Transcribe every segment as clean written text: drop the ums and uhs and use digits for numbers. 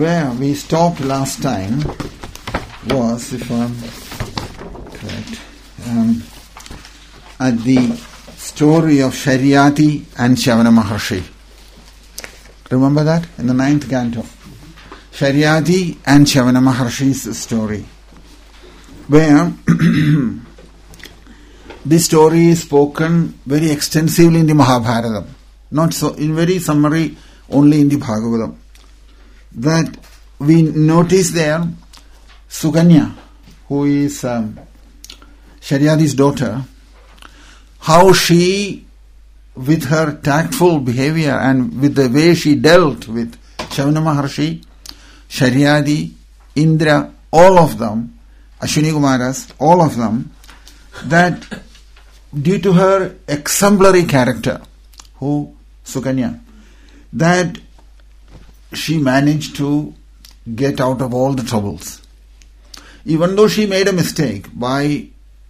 Where we stopped last time was, if I'm correct, at the story of Sharyati and Chavana Maharshi. Remember that? In the 9th canto. Sharyati and Chavana Maharshi's story. Where this story is spoken very extensively in the Mahabharata. Not so, in very summary, only in the Bhagavatam. That we notice there, Sukanya, who is Sharyati's daughter, how she, with her tactful behavior and with the way she dealt with Chavana Maharshi, Sharyati, Indra, all of them, Ashwini Kumaras, all of them, that due to her exemplary character, who Sukanya, that she managed to get out of all the troubles. Even though she made a mistake by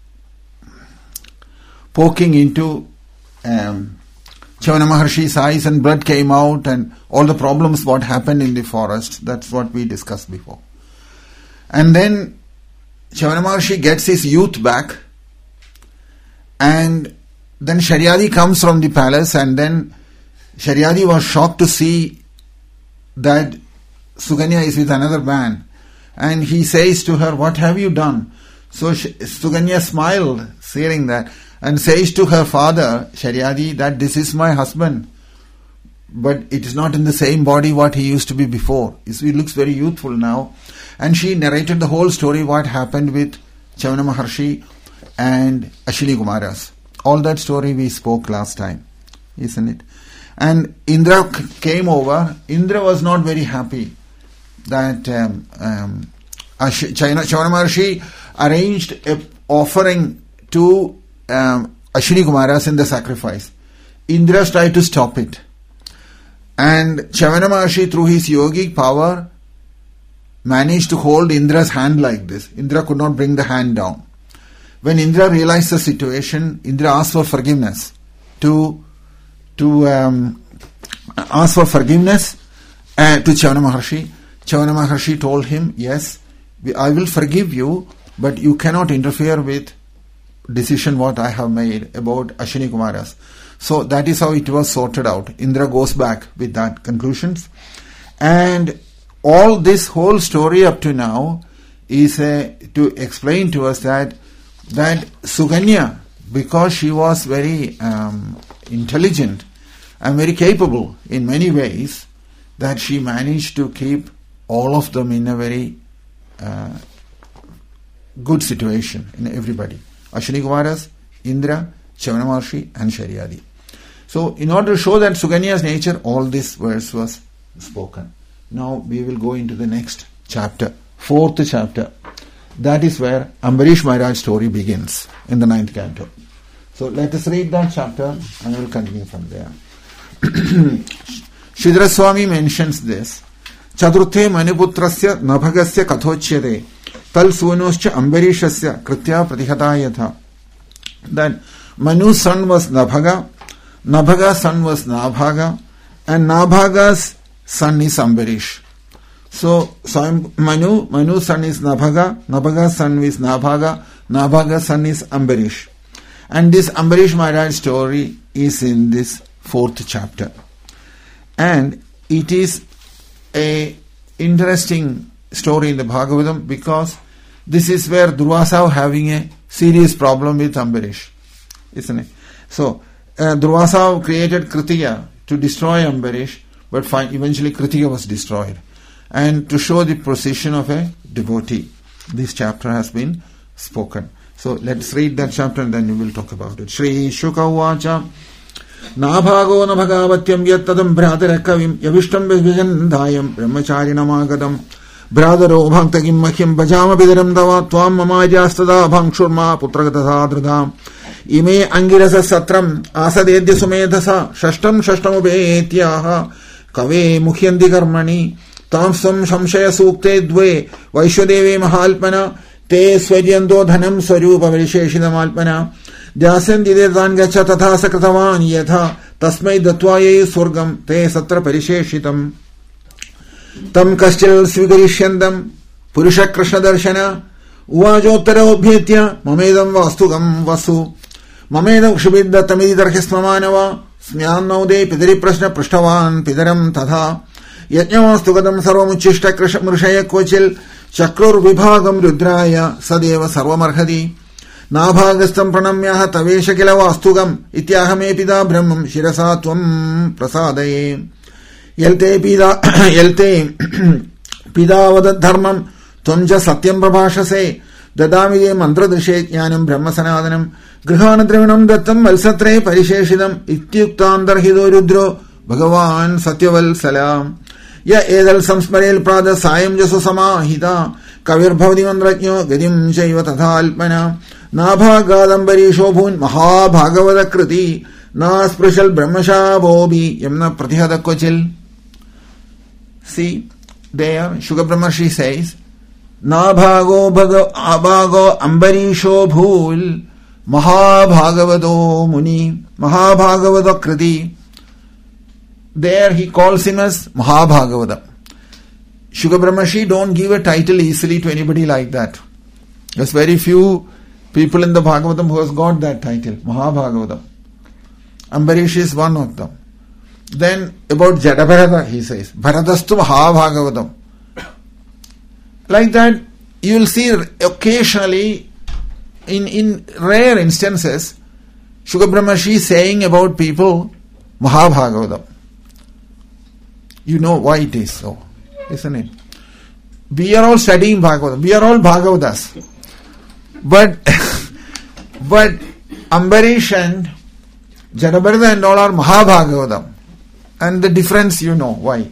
poking into Chavana Maharshi's eyes and blood came out and all the problems what happened in the forest, that's what we discussed before. And then Chavana Maharshi gets his youth back, and then Sharyati comes from the palace, and then Sharyati was shocked to see that Sukanya is with another man, and he says to her, "What have you done?" So Sukanya smiled, seeing that, and says to her father, Sharyati, that this is my husband, but it is not in the same body what he used to be before. He looks very youthful now. And she narrated the whole story, what happened with Chavana Maharshi and Ashwini Kumaras. All that story we spoke last time, isn't it? And Indra came over. Indra was not very happy that Chavana Maharshi arranged an offering to Ashwini Kumaras in the sacrifice. Indra tried to stop it. And Chavana Maharshi, through his yogic power, managed to hold Indra's hand like this. Indra could not bring the hand down. When Indra realized the situation, Indra asked for forgiveness to Chavana Maharshi. Chavana Maharshi told him, "Yes, I will forgive you, but you cannot interfere with decision what I have made about Ashwini Kumaras." So that is how it was sorted out. Indra goes back with that conclusions. And all this whole story up to now is to explain to us that Sukanya, because she was very intelligent and very capable in many ways, that she managed to keep all of them in a very good situation, in everybody. Ashwini Kumaras, Indra, Chavana Maharshi and Sharyati. So in order to show that Sukanya's nature, all this verse was spoken. Now we will go into the next chapter, 4th chapter. That is where Ambarish Maharaj's story begins, in the 9th canto. So let us read that chapter and we will continue from there. Sridhara Swami mentions this. Chaturthe Maniputrasya Nabhagasya Kathochyate Tal Sunoscha Ambarishasya Kritya Pratihatayatha. That Manu's son was Nabhaga, Nabhaga's son was Nabhaga, and Nabhaga's son is Ambarish. So Manu's son is Nabhaga, Nabhaga's son is Nabhaga, Nabhaga's son is Ambarish. And this Ambarish Maharaj story is in this 4th chapter. And it is a interesting story in the Bhagavatam, because this is where Durvasa having a serious problem with Ambarish, isn't it? So Durvasa created Kritiya to destroy Ambarish, but eventually Kritiya was destroyed. And to show the position of a devotee, this chapter has been spoken. So let's read that chapter and then we will talk about it. Shri Shuka Uvacha Nabhago Nabhagavatyam Yattadam Bhradara Yavishtam Vijandayam Brahmacharinamagadam Bhradaro Bhaktagim Mahyam Bhajama Bidaram Dava Tvam Mamajastada Bhankshurma Putragatasadradam Ime Angirasa Satram Asadedya Sumedhasa Shashtam Ubetyaha Kave Mukhyandi Karmani Tamsam Shamshaya Sukte Dve Vaishwadevi Mahalpana Te Swajyando Dhanam Swarupa Varisheshidam Alpana Dyasan Didedan Gacha Tatha Sakratavan Yatha Tasmai Datvaye Surgam Te Satra Parisheshitam Tam kaschil svigarishyandam Purusha Krishna Darshana Uvajottara Mamedam Vastugam Vasu Mamedam Kshubidda Tamididharhismamanava Smyanaude Pidari Prashna Prashtavan Pidaram Tadha Yajnavastugadam Sarvamuchishta Mrushaya Kochil Chakrur Vibhagam Rudraya Sadeva Sarvamarhadi Nabhagastam Pranamyaha Tavesha Kilavastugam Ityahame Pida Brahmam Shirasatvam Prasadaye Yelte Pidavadat Dharmam Tumja Satyam Prabhashase Dadamide Mantra Drishe Jnanam Brahma Sanadanam Grihana Dravinam Dattam Valsatre Parisheshidam Ityuktandarhido Rudro Bhagavan Satyaval Salam Ya Edal Samsmarel Prada Sayam Jasu Samahita Kavir Bhavadi Mandratnyo Gadim Jaiva Tathalpana Nabha Gadambari Shobhun Maha Bhagavada Kriti Nasprashal Brahmasha Bobi Yamna Pratihada Kochil. See, there Shuka Brahmarshi says Nabhago Abhago Ambarisho Bhul Maha Bhagavado Muni Maha Bhagavada Kriti. There he calls him as Mahabhagavata. Shuka Brahmarshi don't give a title easily to anybody like that. There's very few people in the Bhagavatam who has got that title, Mahabhagavata. Ambarish is one of them. Then about Jadabharata he says, Bharatastu Mahabhagavatam. Like that, you will see occasionally, in rare instances, Shuka Brahmarshi saying about people Mahabhagavatam. You know why it is so, isn't it? We are all studying Bhagavatam. We are all Bhagavatas. But Ambarish and Jadabharata and all are Mahabhagavatam. And the difference you know why.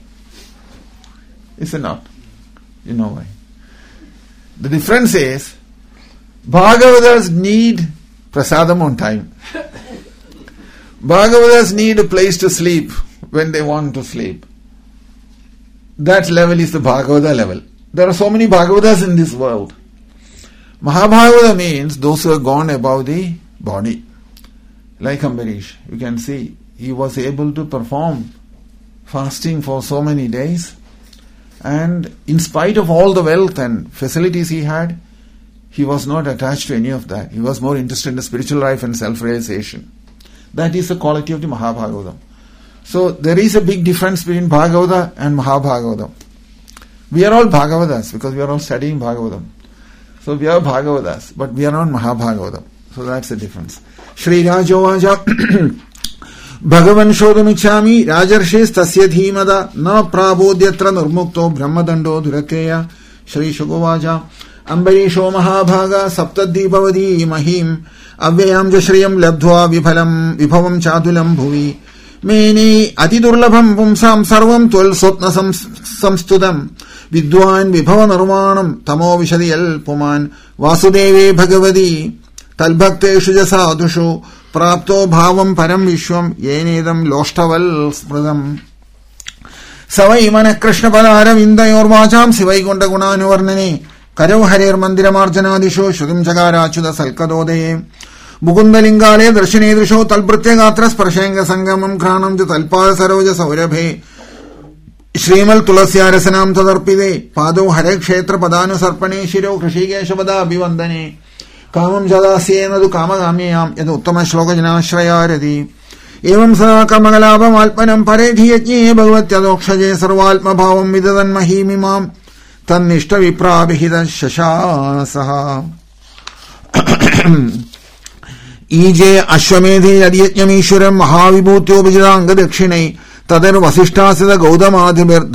Is it not? You know why. The difference is Bhagavatas need prasadam on time. Bhagavatas need a place to sleep when they want to sleep. That level is the Bhagavata level. There are so many Bhagavatas in this world. Mahabhagavata means those who have gone above the body. Like Ambarish, you can see he was able to perform fasting for so many days, and in spite of all the wealth and facilities he had, he was not attached to any of that. He was more interested in the spiritual life and self-realization. That is the quality of the Mahabhagavatam. So there is a big difference between Bhagavata and Mahabhagavatam. We are all Bhagavatas because we are all studying Bhagavatam. So we are Bhagavatas, but we are not Mahabhagavatam. So that's the difference. Shri Rajovaja Bhagavan Shodamichami Rajarshis Tasya Dhimada Na Prabodhyatra Nurmukto Brahmadando Dhurakeya Shri Shugovaja Ambarisho Mahabhaga Saptadhi Bhavadi Mahim Avyayam Jashriyam Labdhva Vibhavam Chadulam Bhuvi Meni Atidurlabham Pumsam Sarvam Twal Sotna Samstudam Vidwan Vibhavan Arumanam Tamo Vishadiyal Puman Vasudeve Bhagavadi Talbhakteshu Jasadushu Prapto Bhavam Param Vishwam Yenedam Loshtaval Smradam Savai Mana Krishna Palara Vindayor Vacham Sivai Gonda Gunanu Varnani Karav Harir Mandira Marjanadisho Shudim Chagara Chuda Salkadode Mukundalingale Darshane Drisho Talpratyagatras Prashenga Sangamam Kranam Talpa Saroja Saurabhe Shrimal Tulasya Rasanam Tadarpide Pado Hare Kshetra Padanu Sarpane Shiro Krishikesha Pada Abhivandane Kamam Jadasyenadu Kamagamyam Yadu Uttama Shloka Janashrayaradi Evam Sa Kamagalabam Alpanam Paredhi Yajne Bhagavatyadokshage Sarvalpma Bhavam Vidadan Mahimimam Tannishta Viprabhihida Shashasaha Ije Ashwamedhi Adiyajnamishwaram Mahavibhutyo Vijranga Dakshine Tadar Vasishtasada Gaudamadhibir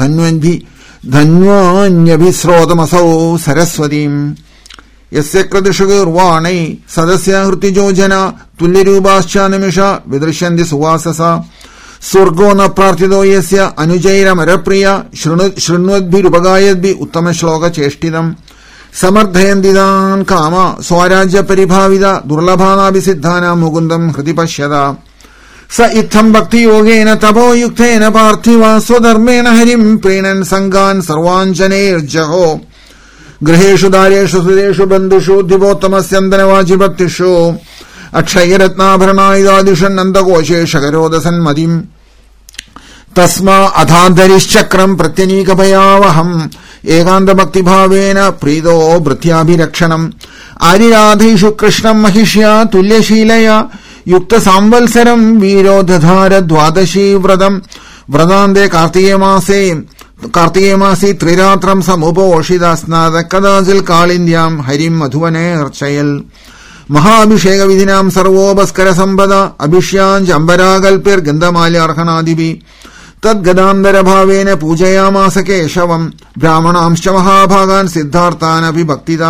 Dhanyabhisrotamasau Saraswatim Yasya Kradishugur Sadasya Hrutijo Jana Tullirubascha Nimisha Vidrishandi Suvasasa Surgona Partido Yasya Anujaira Marapriya Shrunudbhi Rupagayadbhi Uttama Shloka Cheshtidam Samardhayandidan Kama Swarajya Paribhavida Durlabhana Visiddhana Mugundam Hridipashyada Sa Itham Bhakti Yogena Tabo Yuktena Parthiva Swadharmena Harim Prenan Sangan Sarvanjaner Jaho Griheshu Daryeshu Sudeshu Bandushu Divottamasyandana Vajibhaktishu Akshaya Ratnabharana Idadishan Nandagoshe Shagarodasan Madim തസ്മാ അഥാന്തരിശ്ചക്രം പ്രത്യനീകഭയാവഹം ഏകാന്തഭക്തിഭാവേന പ്രീതോ ഭൃത്യാഭിരക്ഷണം ആരിരാധീഷു കൃഷ്ണം മഹിഷ്യാ തുല്യശീലയാ യുക്തസാംവത്സരം വീരോ ദധാര ദ്വാദശീ വ്രതം വ്രതാന്തേ കാർത്തികേമാസി ത്രിരാത്രം സമുപോഷിത സ്നാതകദാസിൽ കാളിന്ത്യാം ഹരിം മധുവനേർച്ചയൽ മഹാഭിഷേകവിധിനാം സർവോപസ്കര സമ്പദ അഭിഷ്യാഞ്ചംബരാകൽപ്പിർ ഗന്ധമാല്യാർഹനാദിഭി തദ്ഗദാന്തരഭാവേന പൂജയാമാസ കേശവം ബ്രാഹ്മണാംശ്ച മഹാഭാഗാൻ സിദ്ധാർത്ഥാനപി ഭക്തിദാ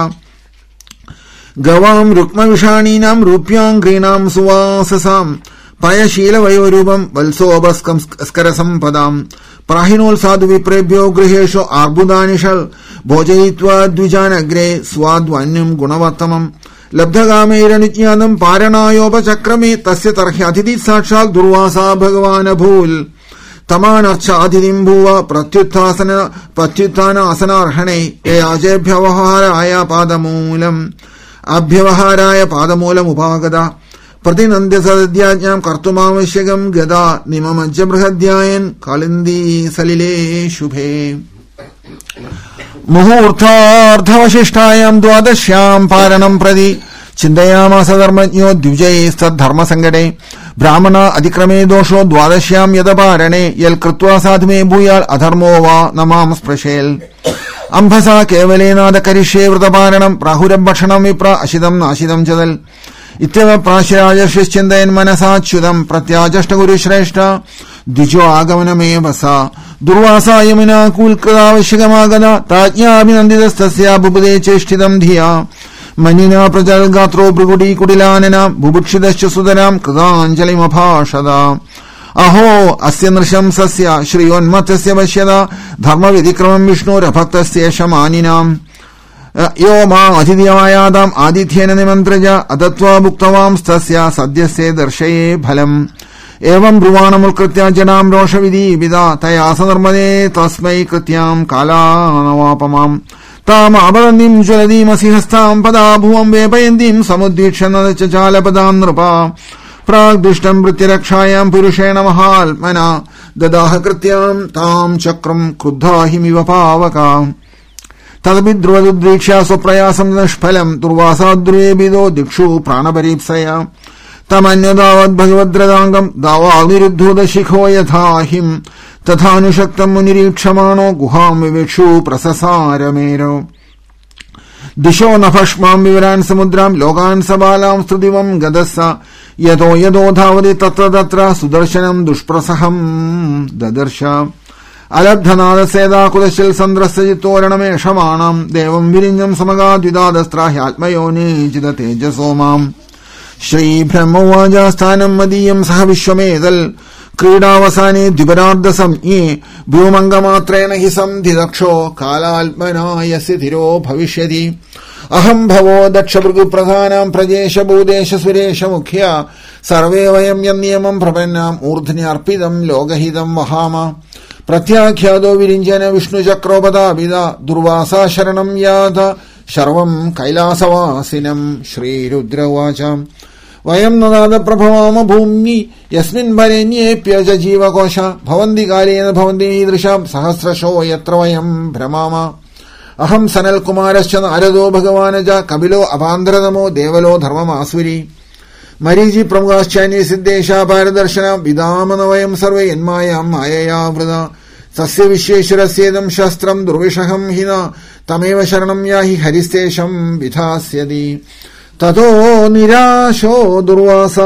ഗവാം രുക്മവിഷാണീനാം രൂപ്യാംഗ്രീണാം സുവാസസാം പയശീലവയോരൂപം വത്സോപസ്കരസമ്പദാം പ്രാഹിനോത്സാദു വിപ്രേഭ്യോ ഗൃഹേഷു ആർബുദാനിഷൽ ഭോജയിത്വാ ദ്വിജാനഗ്രേ സ്വാദ്വന്യം ഗുണവത്തമം ലബ്ധകാമൈരനുജ്ഞാതം പാരണായോപചക്രമേ തസ്യ തർഹ്യതിഥി സാക്ഷാൽ ദുർവാസാ ഭഗവാനഭൂൽ തമാനർച്ചാതിഥിം ഭൂവ പ്രത്യുത്ഥാനാസനാർഹണേ അഭ്യവഹാരായ പാദമൂലമുപാഗത പ്രതിനന്ദ്യ സദ്യാജ്ഞാം കർത്തുമാവശ്യകം ഗദാ നിമമജ്ജ ബൃഹദ്യായൻ കാളിന്ദീ സലിലേ ശുഭേ മുഹൂർത്താർദ്ധവശിഷ്ടായാം ദ്വാദശ്യാം പാരണം പ്രതി ചിന്തയാമാസ ധർമ്മജ്ഞോ ദ്വിജൈസ്തദ്ധർമ്മസങ്കടേ ബ്രാഹ്മണ അതിക്രമേ ദോഷോ ദ്വാദശ്യാം യഥപാരണേ യൽ കൃത്വാ സാധുമേ ഭൂയാൽ അധർമ്മോ വാ നമാം സ്പൃശേൽ അംഭസാ കേവലേനാഥ കരിഷ്യേ വ്രതപാരണം പ്രാഹുരഭക്ഷണം വിപ്ര അശിതം നാശിതം ചതൽ ഇത്യവ പ്രാശിരാജർഷിശ്ചിന്തയൻ മനസാച്യുതം പ്രത്യാചഷ്ടഗുരുശ്രേഷ്ഠ ദ്വിജോ ആഗമനമേവ സാ ദുർവാസാ യമുനാ കൂൽകൃതാവശ്യകമാഗത താജ്ഞാഭിനന്ദിതസ്തസ്യാ ബുബുദേ ചേഷ്ടിതം ധിയാ മനിനാ പ്രജൽ ഗാത്രോ ഭൃഗുഡീ കുടിലാനന ബുഭുക്ഷിതശ്ച സുതരാം കൃതാഞ്ജലിമഭാഷത അഹോ അസ്യ നൃശംസസ്യ ശ്രിയോന്മത്തസ്യ പശ്യത ധർമ്മവ്യതിക്രമം വിഷ്ണുരഭക്തസ്യേഷ മാനിനാം യോ മാ അതിഥിയമായാതാം ആതിഥ്യേന നിമന്ത്രജ അതത്വാ ഭുക്തവാം തസ്യ സദ്യസ്യേ ദർശയേ ഫലം ഏവം ബ്രുവാണമുൽകൃത്യ ജനാം രോഷവിധീപിത തയാ സനർമ്മദേ തസ്മൈ കൃത്യാം കാലാനവാപമാം താമാപദന്തീം ജ്വലതീമസിഹസ്താം പദാ ഭുവം വേപയന്തീം സമുദ്ദീക്ഷ്യ നദചാലപദാം നൃപ പ്രാഗ്ദുഷ്ടം വൃത്തിരക്ഷായാം പുരുഷേണ മഹാത്മന ദദാഹ കൃത്യാം താം ചക്രം ക്രുദ്ധാഹിമിവ പാവകാം തദപി ധ്രുവദുദ്രീക്ഷ്യ സ്വപ്രയാസം നിഷ്ഫലം ദുർവാസാദ്രുവേബിദോ ദിക്ഷു പ്രാണപരീപ്സയ തമന്യതാവത് ഭഗവദ്രതാംഗം ദാവാനിരുദ്ധൂതശിഖോ യഥാഹിം തഥാനുശക്തം മുനിരീക്ഷമാണോ ഗുഹാം വിവേക്ഷു പ്രസസാരമേരോ ദിശോ നഭഷ്മാം വിവരാൻ സമുദ്രാം ലോകാൻ സബാലാം സ്തുതിവം ഗദസ്സ യതോ യതോ ധാവതി തത്ര തത്ര സുദർശനം ദുഷ്പ്രസഹം ദദർശ അലബ്ധനാദസേതാകുലശിൽ സന്ദ്രസ്യജിത്തോരണമേഷമാണം ദേവം വിരിഞ്ഞം സമഗാദ്വിദാദസ്ത്രാഹ്യാത്മയോനീചിത തേജസോമാം ശ്രീബ്രഹ്മവാച സ്ഥാനം മദീയം സഹ വിശ്വമേതൽ ക്രീഡാവസാനേ ദ്വിപരാർദ്ധസംജ്ഞേ ഭ്രൂമംഗമാത്രേണ ഹി സന്ധിദക്ഷോ കാലാത്മനായസി ധിരോ ഭവിഷ്യതി അഹം ഭവോ ദക്ഷഭൃഗുപ്രധാനാം പ്രജേശഭൂദേശ സുരേശമുഖ്യ സർവേ വയം യന്നിയമം പ്രപന്നാം ഊർധ്നി അർപ്പിതം ലോകഹിതം വഹാമ പ്രത്യാഖ്യാതോ വിരിഞ്ജന വിഷ്ണുചക്രോപതാപിത ദുർവാസാ ശരണം യാത ശർവം കൈലാസവാസിനം ശ്രീരുദ്രവാച വയം നദാത പ്രഭവാമ ഭൂമി യസ്മിൻ വരേണ്യേപ്യജ ജീവകോശ ഭവന്തി കാലേന ഭവന്തി ഈദൃശാം സഹസ്രശോ യത്ര വയം ഭ്രമാമ അഹം സനൽകുമാരശ്ച നാരദോ ഭഗവാനജ കപിലോ അപാന്തരതമോ ദേവലോ ധർമ്മമാസുരി മരീചി പ്രമുഖാശ്ചാന്യ സിദ്ധേശ പാരദർശന വിദാമന വയം സർവേ യന്മായാം മായയാ വൃത സസ്യ വിശ്വേശ്വരസ്യേദം ശസ്ത്രം ദുർവിഷഹം ഹിന തമേവ ശരണം യാഹി ഹരിസ്തേഷം വിധാസ്യതി തതോ നിരാശോ ദുർവാസ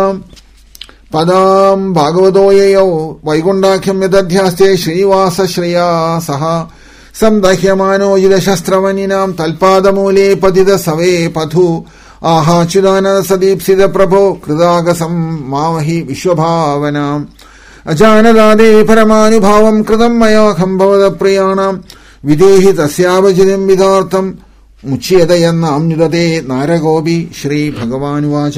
പദാം ഭാഗവതോ യയോ വൈകുണ്ഠാഖ്യം യദധ്യാസ്തേ ശ്രീവാസ ശ്രേയാ സഹ സംദഹ്യമാനോ യുധശസ്ത്രവനിനാം തൽപാദമൂലേ പതിത സവേ പഥു ആഹാച്യുതാനന്ദ സദീപ്സിത പ്രഭോ കൃതാഗസം മാമഹി വിശ്വഭാവനാം അജാനദാദേ പരമാനുഭാവം കൃതം മയാഖം ഭവതപ്രിയാണാം വിദേഹി തസ്യാവചിതം വിധാർത്ഥം മുച്യതയെന്നാംനുദതേ നാരകോപി ശ്രീ ഭഗവാനുവാച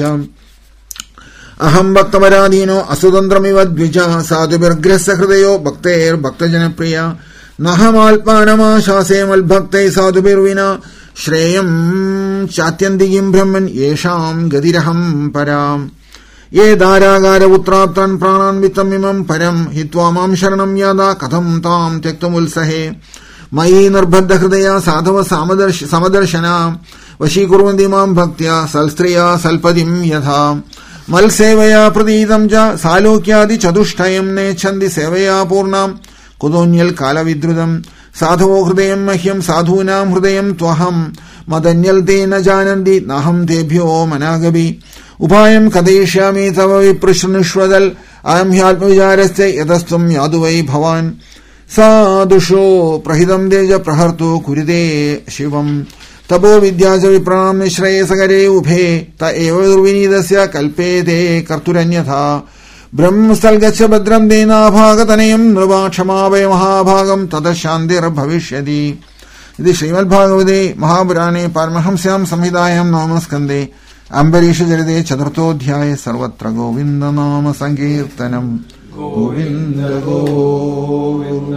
അഹം ഭക്തപരാധീനോ അസുതന്ത്രമിവ ദ്വിജ സാധുഭിർഗ്രസ്യ ഹൃദയോ ഭക്തൈർഭക്തജനപ്രിയ നഹമാത്മാനമാശാസേ മൽഭക്തൈ സാധുഭിർവിന ശ്രേയം ചാത്യന്തികിം ബ്രഹ്മൻ യേഷാം ഗതിരഹം പരാം യേ ധാരാകാരപുത്രാപ്താൻ പ്രാണാൻ വിത്തമിമം പരം ഹിത്വാ മാം ശരണം യാതാ കഥം താം ത്യക്തമുത്സഹേ മയി നിർബദ്ധഹൃദയ സാധവ സമദർശന വശീകുർവന്തി മാം ഭക്ത്യാ സൽസ്ത്രിയാ സൽപതിം യഥാ മത്സേവയാ പ്രതീതം ച സാലോക്യാദി ചതുഷ്ടയം നേച്ഛന്തി സേവയാ പൂർണ്ണാം കുതോന്യൽ കാലവിദ്രുതം സാധവോ ഹൃദയം മഹ്യം സാധൂനാം ഹൃദയം ത്വഹം മദന്യൽ തേ ന ജാനന്തി നാഹം തേഭ്യോ മനാഗപി ഉപായം കഥയിഷ്യാമി തവ വിപ്രശൃണുഷ്വദൽ അയം ഹ്യാത്മവിചാരസ്യ യതസ്ത്വം യാതു വൈ ഭവാൻ സാദുഷോ പ്രഹിതം തേജ പ്രഹർത്തു കുരുതേ ശിവം തപോ വിദ്യാച വിപ്രാം നിശ്രേയസകരേ ഉഭേ ത ഏവ ദുർവിനീതസ്യ കൽപ്പേതേ കർത്തുരന്യഥാ ബ്രഹ്മസ്ഥൽ ഗച്ഛ ഭദ്രം തേനാഭാഗതനയം നൃവാ ക്ഷമാവയ മഹാഭാഗം തതശാന്തിർഭവിഷ്യതി. ഇത് ശ്രീമദ് ഭാഗവതേ മഹാപുരാണേ പാരമഹംസ്യാം സംഹിതായാം നവമസ്കന്ധേ അംബരീഷചരിതേ ചതുർത്ഥോധ്യായ സർവത്ര ഗോവിന്ദനാമ സങ്കീർത്തനം. ഗോവിന്ദ ഗോവിന്ദ.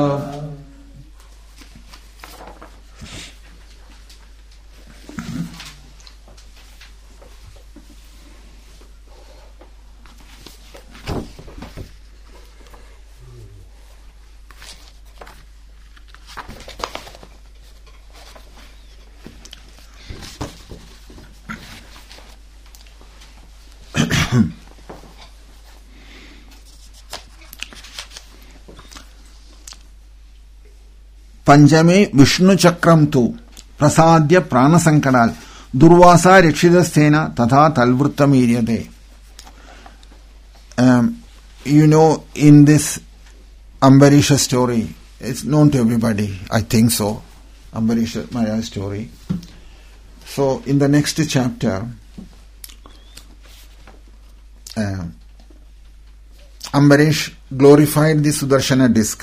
പഞ്ചമേ വിഷ്ണുചക്രം തു പ്രസാദ്യ പ്രാണസങ്കടാൽ ദുർവാസ രക്ഷിതസ്ഥേന തഥാ തൽവൃത്തമീര്യതേ. You know, in this Ambarisha story, it's known to everybody, I think so, Ambarisha Maharaj story. So, in the next chapter, Ambarish glorified the Sudarshana disc,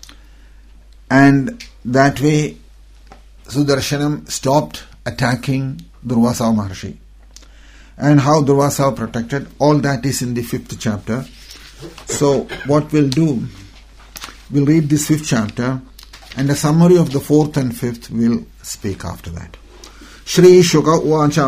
and that way Sudarshanam stopped attacking Durvasa Maharshi, and how Durvasa protected, all that is in the 5th chapter. So what we'll do, we'll read this 5th chapter, and a summary of the 4th and 5th we'll speak after that. Shri Shuka Uvacha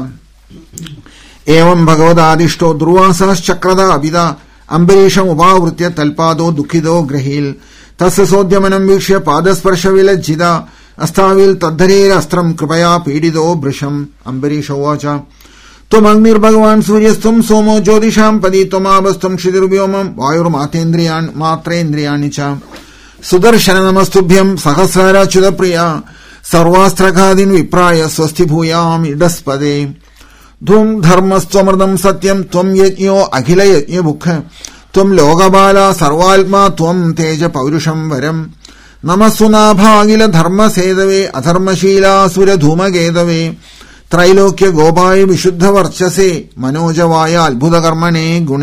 Evam Bhagavadadishto Durvasas Chakrada Abhida Ambarisham Ubhavritya Talpado Dukhido Grahil Tasya Sodhyamanam Vikshya Padasparsha Vilajjida Astavil Tadharir Astram Kripaya Pedido Brisham. Ambarisha Uvacha Tum Agnir Bhagavan Suryastum Somo Jyotisham Padi Tumabastum Kshidirvyomam Vayur Matrendriyanicha Sudarshana Namastubhyam Sahasrara Chudapriya Sarvastrakadin Vipraya Swasti Bhuyam Idaspade Dhum Dharmastvamardam Satyam Tvam Yajño Akhila Yajña Bhukha Tvam Logabala Sarvalma Tvam Teja Paurusham Varam Namasuna Bhagila Dharma Sedave Adharmashila Sura Dhuma Gedave Trailokya Gopai Vishuddha Varchase Manojavaya Albhudakarmane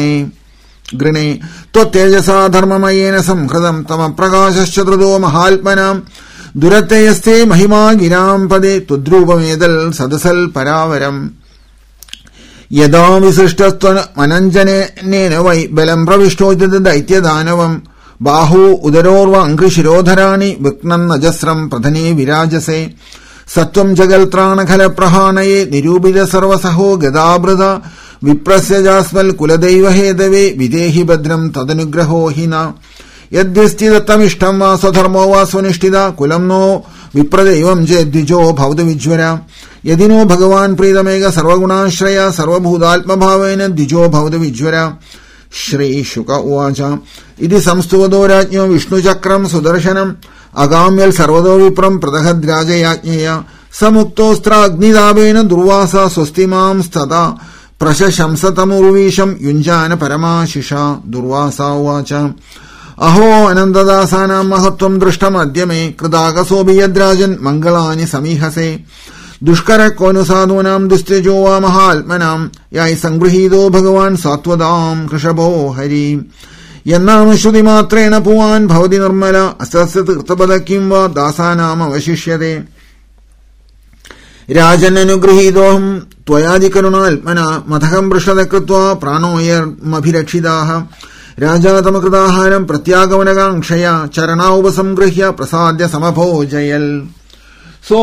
Grine Totejasa Dharmamayena Samkradam Tama Prakashashchadrado Mahalpanam Durateyaste Mahima Giram Pade Tudrupamedal Sadasal Paravaram Yada Visrishtastvan Mananjane Nenavai Belam Pravishtojada Daitya Danavam Bahu Udarorva Ankrishirodharani Viknan Najasram Pradhane Virajase Satvam Jagaltrana Khala Prahanaye Nirubida Sarvasaho Gadabrada Viprasya Jasmal Kuladaiva Hedave Videhi Badram Tadanugraho Hina Yadvisthidatamishtam Swadharmo Vasvanishtida Kulamno Vipradevam Jedvijo Bhavdavijvara Yadino Bhagavan Pridamega Sarvagunashraya Sarvabhudalpa Bhavena Dijo Bhavdavijvara. Shri Shuka Uvacha Idi Samstuvado Rajño Vishnu Chakram Sudarshanam Agamyal Sarvado Vipram Pradahadraja Yajñaya Samuktostra Agnidabena Durvasa Swastimam Stada Prashashamsatamurvisham Yunjana Paramashisha. Durvasa Uvacha Aho Anandadasanam Mahatvam Drishtam Adyame Kridagasobi Yadrajan Mangalani Samihase Dushkara Konusadunam Dustejova Mahalmanam Yai Sangruhido Bhagavan Satvadam Krishabo Hari Yannam Shruti Matrena Puvan Bhavadi Nirmala Astasat Tabadakimva Dasanama Vashishyade Rajananugruhidoham Tvayadi Karunalpana Mathakam Brishadakritva Pranoyar Mabhirakshidaha Rajatamakritaharam Pratyagavanagangshaya Charanaupasam Prasadya Samabhojayal. So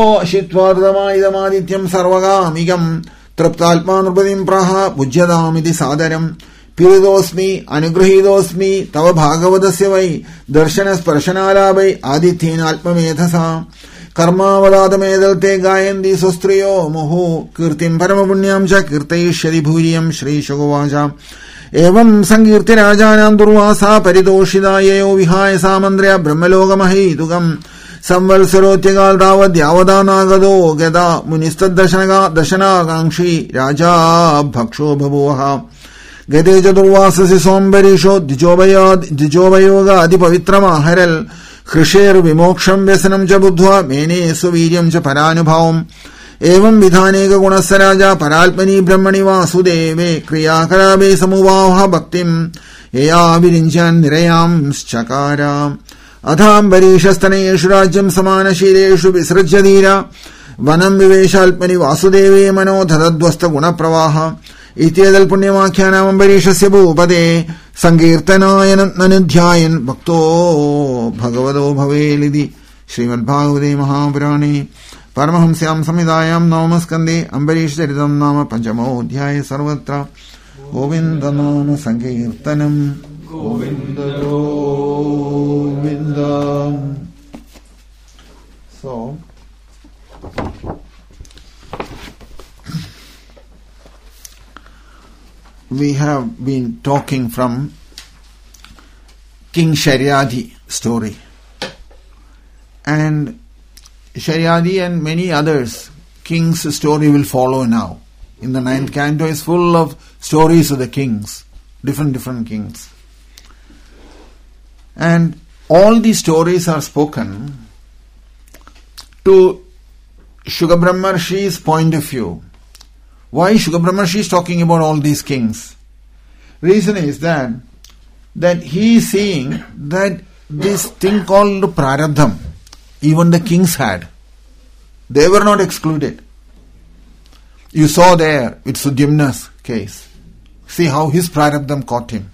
Shitvardamayidamadityam Sarvagamigam Traptalpanurpadim Praha Pujyadamidi Sadaram Piridosmi, Anugrahidosmi, Tava Bhagavadasya vai, Darshana Sparshanalabhai, Adithin Alpamethasa, Karma Vadadamedalte Gayandi Sostriyo, Muhu, Kirtim Paramapunyam cha Kirtayishyadi Bhujiyam Shri Shogovaja. Evam Sankirti Rajanam Durvasa Paridoshidayo Vihaya Samandrya Brahmalogamahai Dugam Samvalsarotyagal Davad Yavadanagado Geda Munistad Dashana Gangshi Raja Bhaksho Bhavuha Gedeja Durvasasi Sombarisho Dijobayoga Adipavitrama Haral Krisher Vimoksham Vesanam Jabudhva Mene Suviryam Chaparanubhavam Evam Vidhaneka Gunasaraja Paralpani Brahmani Vasudeve Kriyakarabe Samuvāha Bhaktim Eya Virinjan Nirayam Chakara Adham Varishasthanayeshu Rajyam Samana Shireshu Visrajyadhira Vanam Viveshalpani Vasudeve Mano Dhadadvasta Gunapravaha Ityadal Punyamakhyanam Varishasya Bhupade Sankirtanayan Nanidhyayan Bhakto Bhagavado Bhavelidhi Srimad Bhagavade Mahapurane Paramahamsyam Samhidayam Namaskande Ambarish Charitam Nama Panchamo Dhyaya Sarvatra Govinda Nama Sankirtanam Govinda Govinda. So, we have been talking from King Sharyadi story, and Sharyadi and many others, kings' story will follow now. In the 9th canto is full of stories of the kings, different kings. And all these stories are spoken to Shuka Brahmarshi's point of view. Why Shuka Brahmarshi is talking about all these kings? Reason is that he is seeing that this thing called Prarabdham, even the kings had. They were not excluded. You saw there with Sudyumna's case. See how his Prarabdham caught him.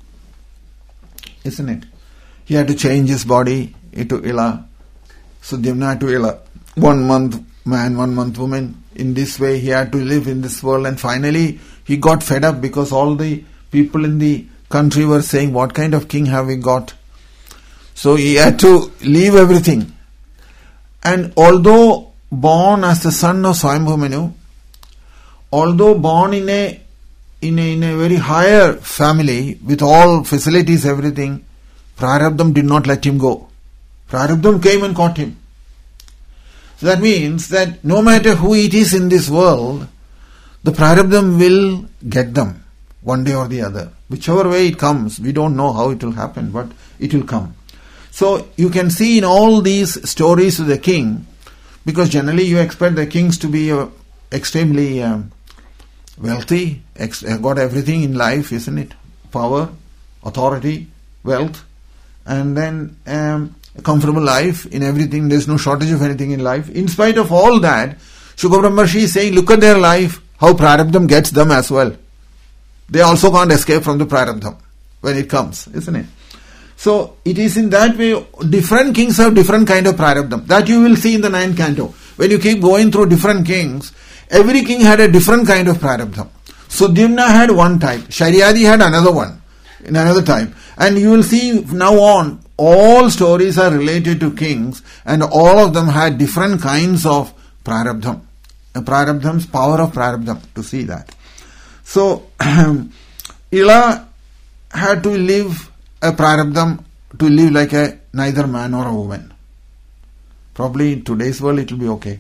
Isn't it? He had to change his body into Ila. Sudyumna had to Ila. 1 month man, 1 month woman. In this way he had to live in this world, and finally he got fed up because all the people in the country were saying, what kind of king have we got? So he had to leave everything. And although born as the son of Swayambhu Manu, although born in a very higher family with all facilities, everything, Prarabdham did not let him go. Prarabdham came and caught him. So that means that no matter who it is in this world, the Prarabdham will get them one day or the other. Whichever way it comes, we don't know how it will happen, but it will come. So you can see in all these stories of the king, because generally you expect the kings to be extremely wealthy, got everything in life, isn't it? Power, authority, wealth, and then a comfortable life in everything. There's no shortage of anything in life. In spite of all that, Shuka Brahmarshi is saying, look at their life, how Prarabdham gets them as well. They also can't escape from the Prarabdham when it comes, isn't it? So it is in that way, different kings have different kind of Prarabdham. That you will see in the 9th canto. When you keep going through different kings, every king had a different kind of Prarabdham. Sudyumna had one type, Sharyadi had another one, in another type. And you will see now on, all stories are related to kings, and all of them had different kinds of Prarabdham. Prarabdham's power of Prarabdham, to see that. So, Ila had to live a Prarabdham, to live like a neither man or a woman. Probably in today's world it will be okay.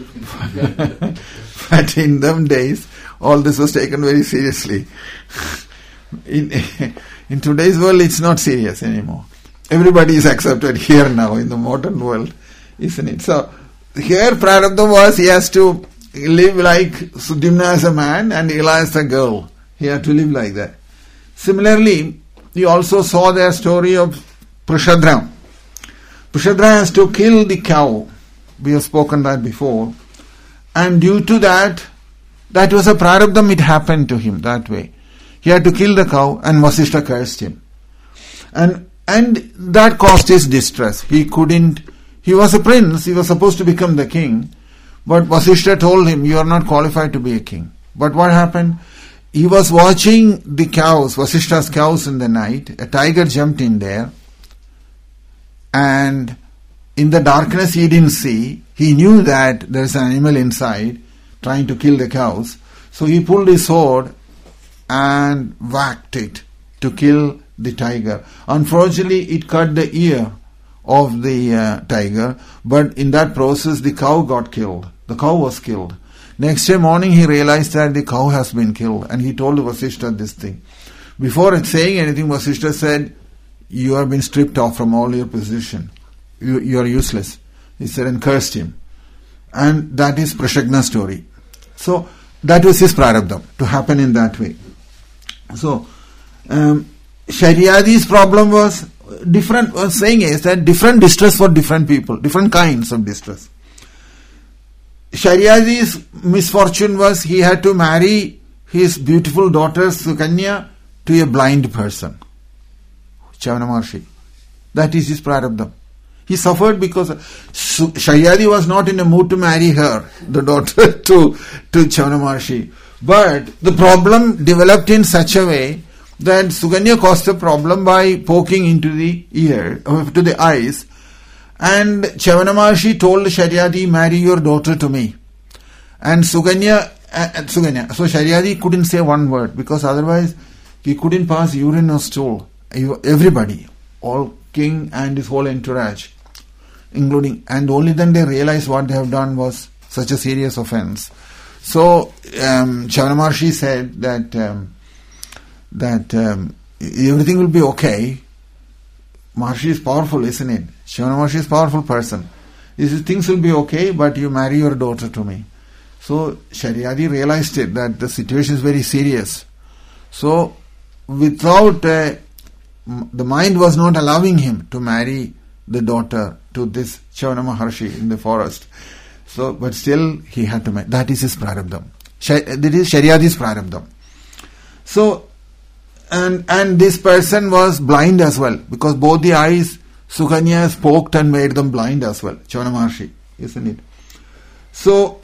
But in them days, all this was taken very seriously. In today's world, it's not serious anymore. Everybody is accepted here now in the modern world, isn't it? So, here Prarabdha was, he has to live like Sudyumna as a man and Ila as a girl. He had to live like that. Similarly, you also saw their story of Prashadra. Prashadra has to kill the cow. We have spoken that before. And due to that was a Prarabdham, it happened to him that way. He had to kill the cow, and Vasishtha cursed him. And that caused his distress. He was a prince, he was supposed to become the king, but Vasishtha told him, you are not qualified to be a king. But what happened? he was watching the cows, Vasishta's cows in the night. A tiger jumped in there, and in the darkness he didn't see. He knew that there's an animal inside trying to kill the cows. So he pulled his sword and whacked it to kill the tiger. Unfortunately, it cut the ear of the tiger, but in that process the cow got killed. The cow was killed. Next day morning he realized that the cow has been killed, and he told Vasishta this thing. Before saying anything, Vasishta said, "You have been stripped off from all your position. You are useless." He said, and cursed him. And that is Prashagna's story. So that was his prarabdha, to happen in that way. So Sharyadi's problem was different. Was saying is that different distress for different people, different kinds of distress. Sharyadi's misfortune was he had to marry his beautiful daughter Sukanya to a blind person, Chavana Maharshi. That is his prarabdha. He suffered because Sharyadi was not in a mood to marry her, the daughter, to Chavana Maharshi. But the problem developed in such a way that Suganya caused a problem by poking into the ear, to the eyes. And Chavana Maharshi told Sharyadi, "Marry your daughter to me." And Suganya, so Sharyadi couldn't say one word, because otherwise he couldn't pass urine or stool. Everybody, all king and his whole entourage, including, and only then they realized what they have done was such a serious offense. So Chavana Maharshi said that everything will be okay. Maharshi is powerful, isn't it? Chavana Maharshi is a powerful person. He says, things will be okay, but you marry your daughter to me. So Sharyadi realized it, that the situation is very serious. So without, the mind was not allowing him to marry the daughter to this Chavana Maharshi in the forest. So, but still he had to marry. That is his prarabdha. That is Sharyadi's prarabdha. So, and this person was blind as well, because both the eyes Sukanya poked and made them blind as well, Chavana Maharshi, isn't it? So,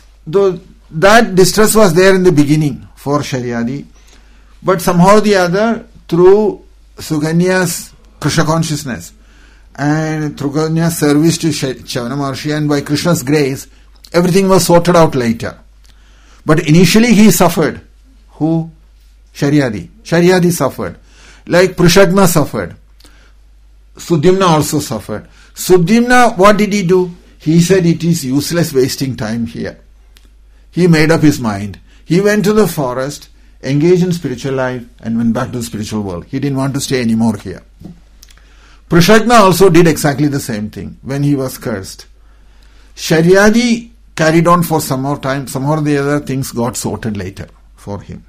that distress was there in the beginning for Sharyadi, but somehow or the other, through Sukanya's Krishna consciousness and through Sukanya's service to Chavana Maharshi, and by Krishna's grace, everything was sorted out later. But initially he suffered. Who? Sharyadi. Sharyadi suffered. Like Prashagna suffered. Sudimna also suffered. Sudimna, what did he do? He said, it is useless wasting time here. He made up his mind. He went to the forest, engaged in spiritual life, and went back to the spiritual world. He didn't want to stay anymore here. Prashagna also did exactly the same thing when he was cursed. Sharyadi carried on for some more time. Somehow or the other, things got sorted later for him.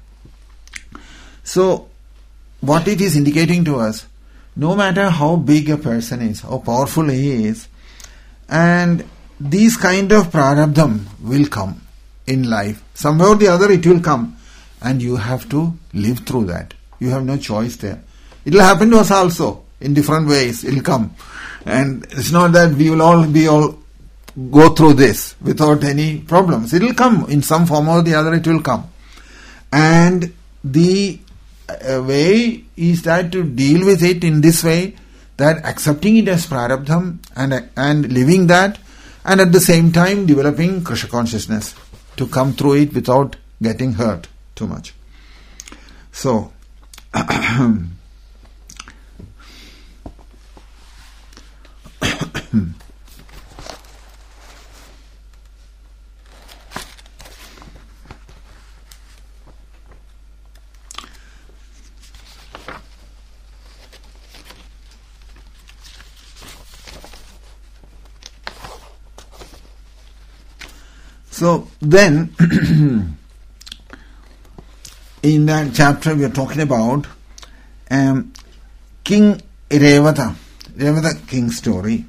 So, what it is indicating to us, no matter how big a person is, how powerful he is, and these kind of prarabdham will come in life. Somehow or the other it will come, and you have to live through that. You have no choice there. It will happen to us also in different ways. It will come, and it's not that we will all go through this without any problems. It will come in some form or the other. It will come, and the way is that to deal with it in this way, that accepting it as prarabdham and living that, and at the same time developing Krishna consciousness to come through it without getting hurt too much. So So then, in that chapter we are talking about King Revata king story.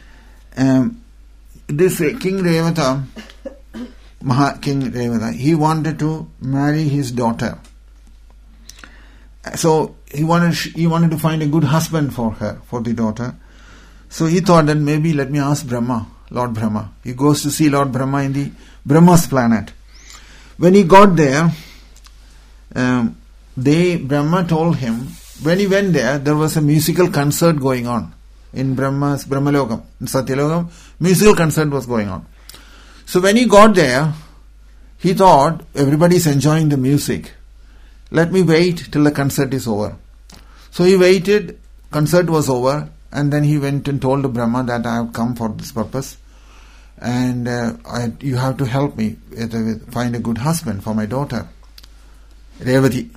This King Revata, King Revata, he wanted to marry his daughter. So he wanted to find a good husband for her, for the daughter. So he thought that maybe let me ask Brahma, Lord Brahma. He goes to see Lord Brahma in the Brahma's planet. When he got there, Brahma told him, when he went there was a musical concert going on in Brahmalokam, in Satyalokam, musical concert was going on. So when he got there, he thought, everybody's enjoying the music. Let me wait till the concert is over. So he waited, concert was over, and then he went and told Brahma that I have come for this purpose, and you have to help me find a good husband for my daughter, Revati.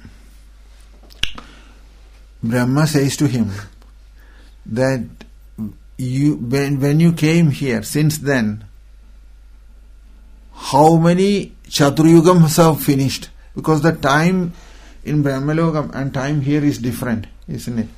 Brahma says to him that when you came here, since then, how many Chaturayugams have finished? Because the time in Brahmalokam and time here is different, isn't it?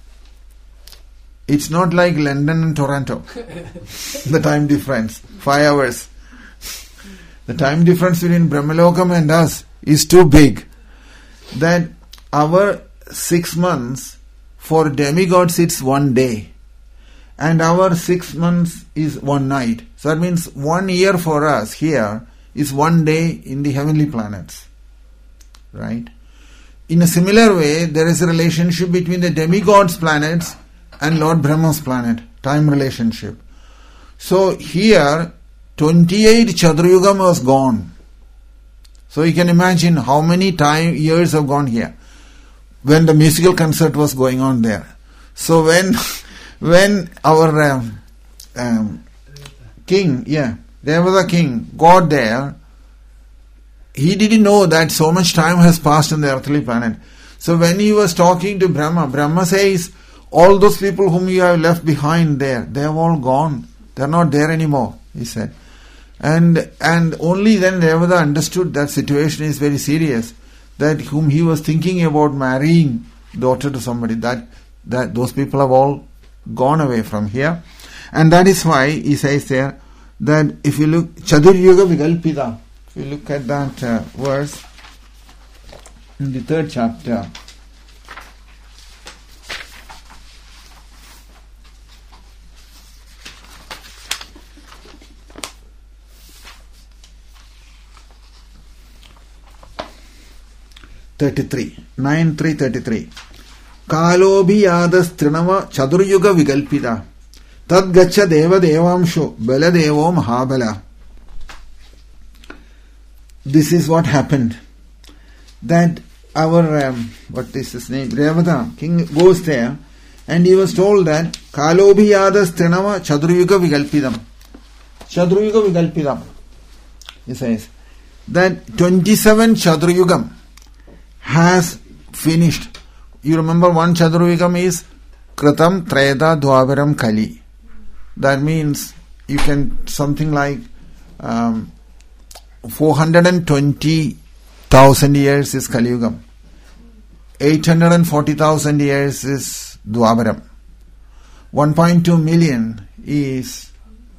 It's not like London and Toronto. The time difference, 5 hours. The time difference between Brahmalokam and us is too big. That our 6 months for demigods it's 1 day, and our 6 months is 1 night. So that means 1 year for us here is 1 day in the heavenly planets. Right? In a similar way, there is a relationship between the demigods' planets and Lord Brahma's planet, time relationship. So here, 28 Chaturayugam was gone. So you can imagine how many years have gone here when the musical concert was going on there. So when our king, Devata king got there, he didn't know that so much time has passed on the earthly planet. So when he was talking to Brahma says, all those people whom you have left behind there, they have all gone. They are not there anymore, he said. And only then Devata understood that situation is very serious, that whom he was thinking about marrying daughter to somebody, that those people have all gone away from here. And that is why he says there that if you look, Chaduryuga Vigalpita, if you look at that verse in the 3rd chapter, Kalo bhiyadas trinava chaduryuga vigalpita tad gacha deva devamsho bala devo mahabala. This is what happened. That our, what is his name, Devata, king goes there, and he was told that Kalo bhiyadas trinava chaduryuga vigalpitam. Chaduryuga vigalpitam. He says that 27 Chaduryugam has finished. You remember one Chaturayugam is Kratam, Treta, Dwavaram, Kali. That means you can something like 420,000 years is Kali Yugam. 840,000 years is Dwavaram. 1.2 million is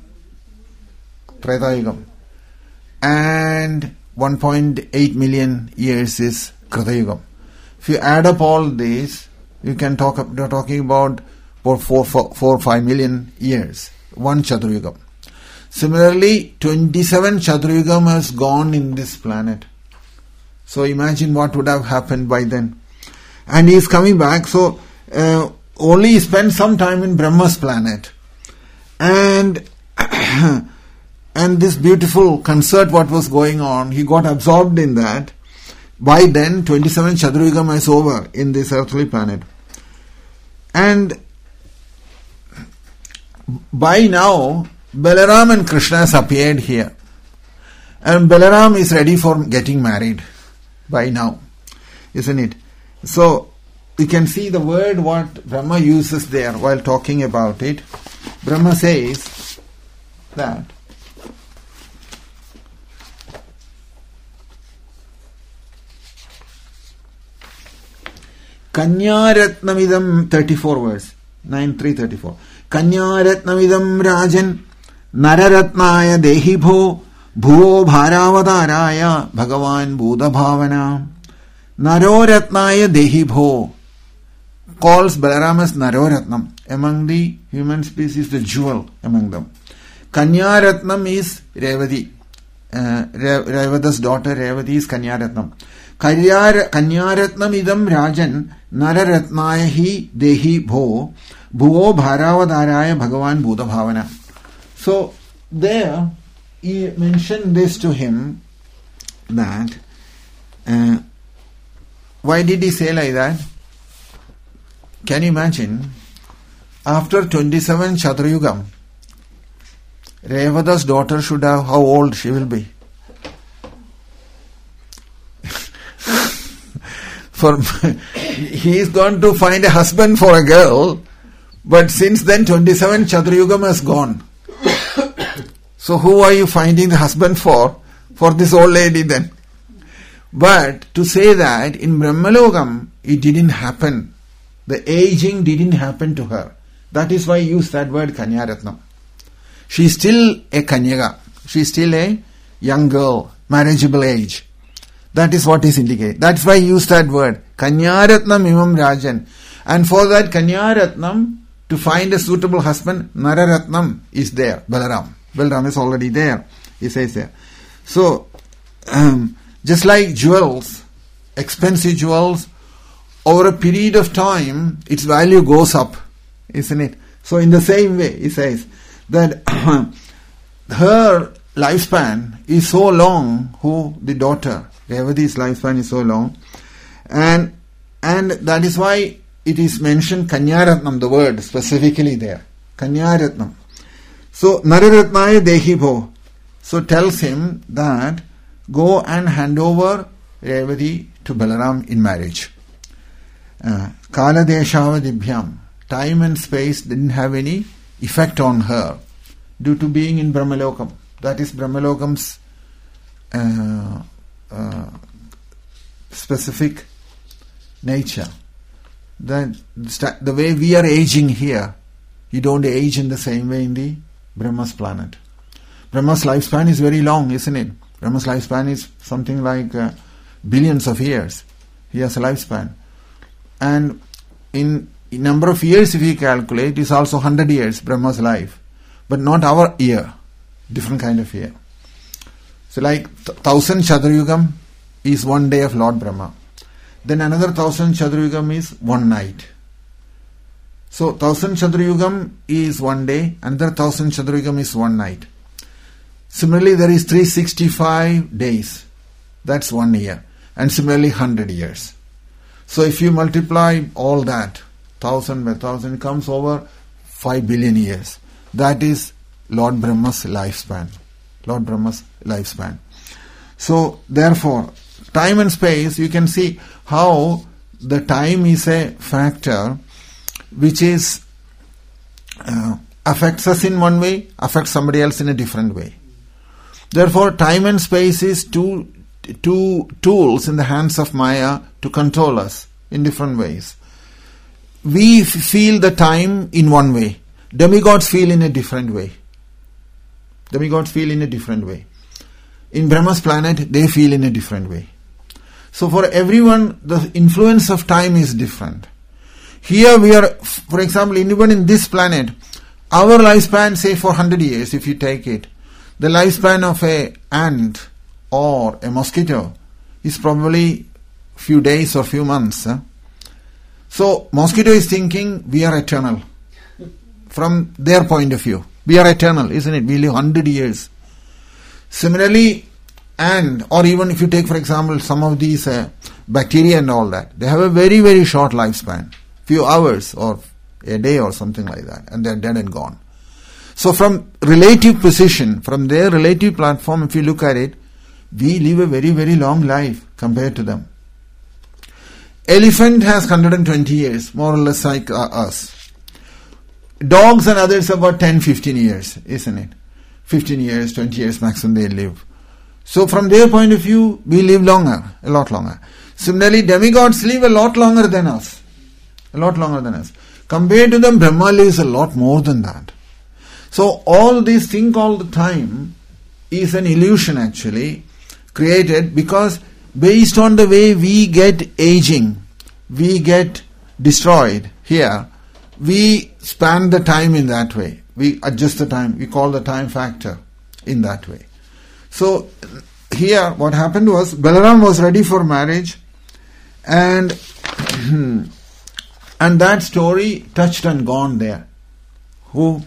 Treta Yugam. And 1.8 million years is Krita Yugam. If you add up all these, you can talking about 4-5 million years. One Chaturayugam. Similarly, 27 Chaturayugam has gone in this planet. So imagine what would have happened by then. And he is coming back, so only he spent some time in Brahma's planet. And this beautiful concert what was going on, he got absorbed in that. By then, 27 Chaturayugam is over in this earthly planet. And by now, Balaram and Krishna has appeared here. And Balaram is ready for getting married by now, isn't it? So, you can see the word what Brahma uses there while talking about it. Brahma says that Kanyaratnamidam 34 verse 9.3.34 Kanyaratnamidam Rajan Nararatnaya Dehibho Bhuvo Bharavataraya Bhagavan Buddha Bhavana. Naroratnaya Dehibho calls Balaram as Naroratnam, among the human species the jewel among them. Kanyaratnam is Revati, Revada's daughter, Revati is Kanyaratnam. Kanyaratnam idam Rajan Nararatnaya hi dehi bho bhuvo bharavadharaya bhagavan bhuta bhavana. So there he mentioned this to him, that why did he say like that? Can you imagine? After 27 Chaturayugam, Revada's daughter should have, how old she will be? He is going to find a husband for a girl, but since then 27 Chaturayugam has gone. So who are you finding the husband for? For this old lady then. But to say that in Brahmalokam it didn't happen. The aging didn't happen to her. That is why I use that word Kanyaratnam. She is still a Kanyaga. She is still a young girl, marriageable age. That is what is indicated. That's why I use that word. Kanyaratnam imam Rajan. And for that Kanyaratnam, to find a suitable husband, Nararatnam is there. Balaram. Balaram is already there. He says there. So, just like jewels, expensive jewels, over a period of time, its value goes up, isn't it? So in the same way, he says that her lifespan is so long, the daughter, Revati's lifespan is so long, and that is why it is mentioned Kanyaratnam, the word specifically there. Kanyaratnam. So Nararatnaya dehi bho. So tells him that go and hand over Revati to Balaram in marriage. Kala deshavadibhyam. Time and space didn't have any effect on her due to being in Brahmalokam. That is Brahmalokam's specific nature. That the way we are aging here, you don't age in the same way in the Brahma's planet. Brahma's lifespan is very long, isn't it? Brahma's lifespan is something like billions of years. He has a lifespan. And in number of years, if we calculate, is also 100 years, Brahma's life. But not our year. Different kind of year. So like 1000 Chaturayugam is one day of Lord Brahma. Then another 1000 Chaturayugam is one night. So 1000 Chaturayugam is one day, another 1000 Chaturayugam is one night. Similarly, there is 365 days. That's 1 year. And similarly, 100 years. So if you multiply all that, 1000 by 1000, comes over 5 billion years. That is Lord Brahma's lifespan. Lord Brahma's lifespan. So therefore, time and space, you can see how the time is a factor which is affects us in one way, affects somebody else in a different way. Therefore, time and space is two tools in the hands of Maya to control us in different ways. We feel the time in one way. Demigods feel in a different way. Demigods feel in a different way. In Brahma's planet, they feel in a different way. So for everyone, the influence of time is different. Here we are, for example, even in this planet, our lifespan, say for 100 years, if you take it, the lifespan of an ant or a mosquito is probably few days or few months. So mosquito is thinking we are eternal. From their point of view, we are eternal, isn't it? We live 100 years. Similarly, ant, or even if you take for example some of these bacteria and all that, they have a very, very short lifespan. Few hours or a day or something like that, and they are dead and gone. So from relative position, from their relative platform, if you look at it, we live a very, very long life compared to them. Elephant has 120 years, more or less like us. Dogs and others have about 10-15 years, isn't it? 15 years, 20 years maximum they live. So from their point of view, we live longer, a lot longer. Similarly, demigods live a lot longer than us. A lot longer than us. Compared to them, Brahma lives a lot more than that. So all this thing called time is an illusion actually, created because based on the way we get aging, we get destroyed here, we span the time in that way. We adjust the time, we call the time factor in that way. So here what happened was Balaram was ready for marriage, and that story touched and gone there. Who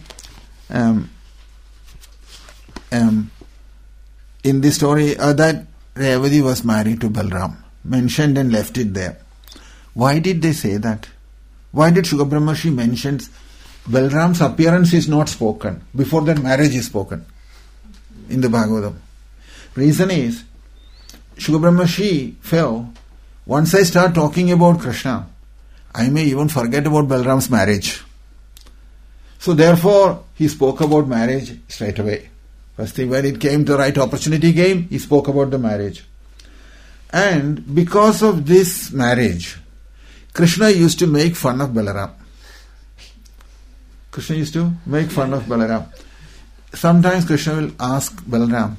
in the story that Revati was married to Balaram, mentioned and left it there. Why did they say that? Why did Shuka Brahmarshi mention Balaram's appearance is not spoken, before that marriage is spoken in the Bhagavatam? Reason is, Shuka Brahmarshi felt, once I start talking about Krishna, I may even forget about Balaram's marriage. So therefore, he spoke about marriage straight away. First thing, when it came, the right opportunity came, he spoke about the marriage. And because of this marriage, Krishna used to make fun of Balaram. Krishna used to make fun of Balaram. Sometimes Krishna will ask Balaram,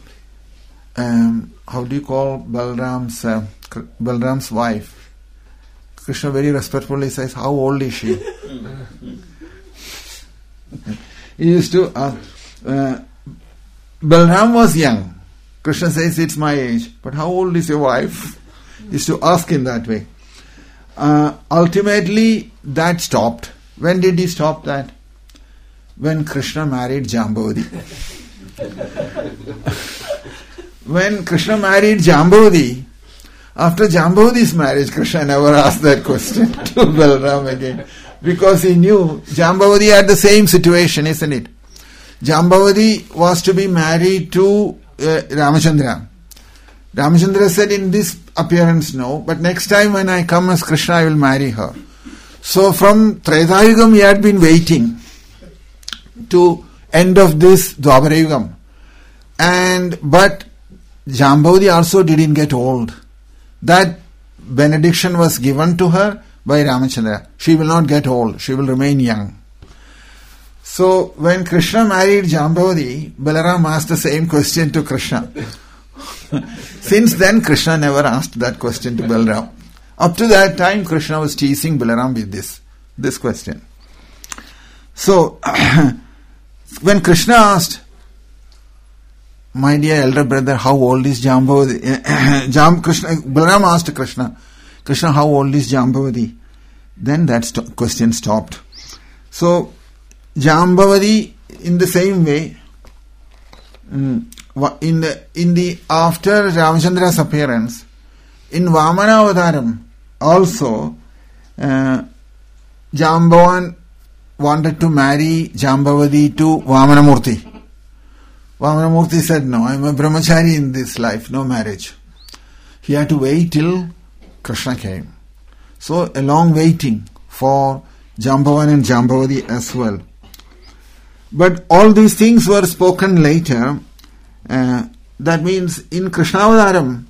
how do you call Balaram's wife? Krishna very respectfully says, how old is she? He used to ask, Balaram was young. Krishna says, it's my age. But how old is your wife? He used to ask in that way. Ultimately, that stopped. When did he stop that? When Krishna married Jambavati. When Krishna married Jambavati, after Jambavati's marriage, Krishna never asked that question to Balaram again. Because he knew Jambavati had the same situation, isn't it? Jambavati was to be married to Ramachandra. Ramachandra said, in this appearance, no, but next time when I come as Krishna, I will marry her. So from Tretayugam, he had been waiting to end of this Dwaparayugam. But Jambavati also didn't get old. That benediction was given to her by Ramachandra. She will not get old. She will remain young. So when Krishna married Jambavati, Balaram asked the same question to Krishna. Since then, Krishna never asked that question to Balaram. Up to that time, Krishna was teasing Balaram with this question. So, when Krishna asked, my dear elder brother, how old is Jambavati? Balaram asked Krishna, how old is Jambavati? Then that question stopped. So, Jambavati, in the same way, in the after Ramachandra's appearance, in Vamana Avataram also, Jambavan wanted to marry Jambavati to Vamanamurti. Vamanamurti said, no, I am a brahmachari in this life, no marriage. He had to wait till Krishna came. So a long waiting for Jambavan and Jambavati as well. But all these things were spoken later. That means in Krishnavadaram,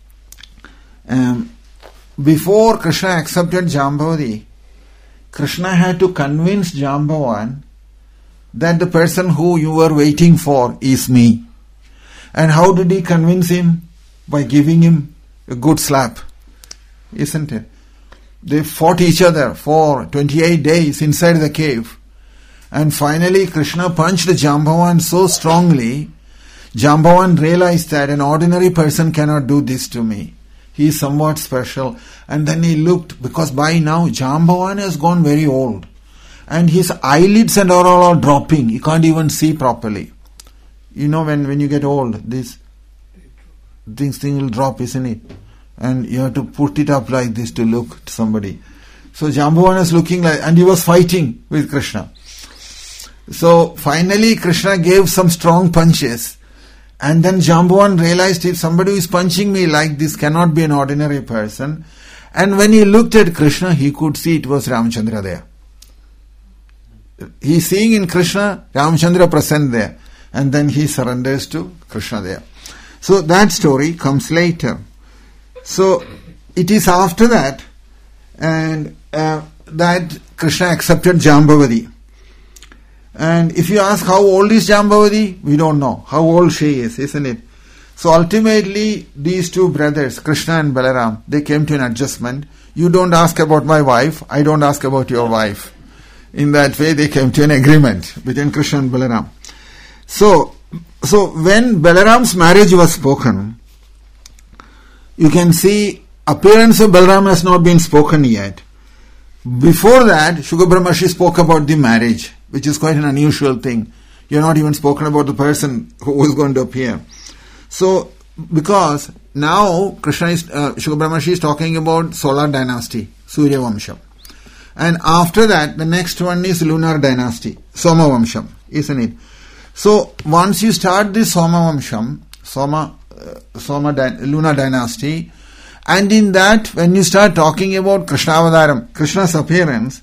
before Krishna accepted Jambavati, Krishna had to convince Jambavan that the person who you were waiting for is me. And how did he convince him? By giving him a good slap. Isn't it? They fought each other for 28 days inside the cave. And finally Krishna punched Jambavan so strongly, Jambavan realized that an ordinary person cannot do this to me. He is somewhat special. And then he looked, because by now Jambavan has gone very old. And his eyelids and all are dropping. He can't even see properly. You know, when you get old, this thing will drop, isn't it? And you have to put it up like this to look to somebody. So Jambavan is looking like, and he was fighting with Krishna. So finally Krishna gave some strong punches. And then Jambavan realized, if somebody is punching me like this cannot be an ordinary person. And when he looked at Krishna, he could see it was Ramachandra there. He is seeing in Krishna, Ramachandra present there. And then he surrenders to Krishna there. So that story comes later. So it is after that, and that Krishna accepted Jambavati. And if you ask how old is Jambavati, we don't know how old she is, isn't it? So ultimately, these two brothers, Krishna and Balaram, they came to an adjustment. You don't ask about my wife, I don't ask about your wife. In that way, they came to an agreement between Krishna and Balaram. So, So when Balaram's marriage was spoken, you can see appearance of Balaram has not been spoken yet. Before that, Shukra Brahmarshi spoke about the marriage, which is quite an unusual thing. You are not even spoken about the person who is going to appear. So, because now Shukra Brahmarshi is talking about solar dynasty, Surya Vamsham. And after that, the next one is lunar dynasty, Soma Vamsham, isn't it? So, once you start this Soma Vamsham, lunar dynasty, and in that, when you start talking about Krishnavadaram, Krishna's appearance,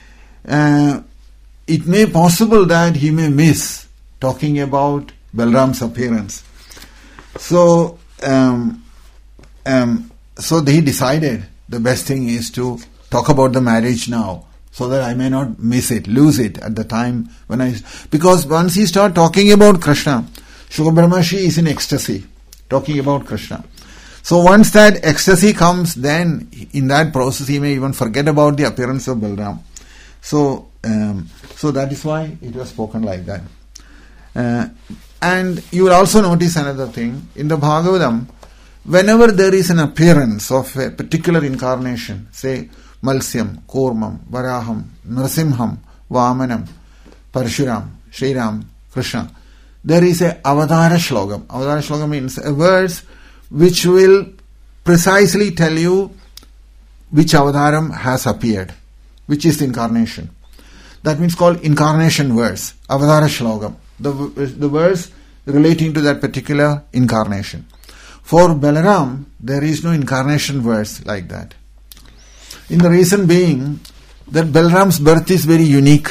it may possible that he may miss talking about Balaram's appearance. So, so he decided the best thing is to talk about the marriage now, so that I may not lose it at the time when because once he start talking about Krishna, Shukra Brahmarshi is in ecstasy, talking about Krishna. So once that ecstasy comes, then in that process he may even forget about the appearance of Balaram. So that is why it was spoken like that. And you will also notice another thing. In the Bhagavatam, whenever there is an appearance of a particular incarnation, say Malsyam, Kurmam, Varaham, Narasimham, Vamanam, Parshuram, Sriram, Krishna, there is a Avadara Shlokam. Avadara Shlokam means a verse which will precisely tell you which Avadaram has appeared, which is the incarnation. That means called incarnation verse, Avadara Shlokam, the verse relating to that particular incarnation. For Balaram, there is no incarnation verse like that. In the reason being that Balaram's birth is very unique.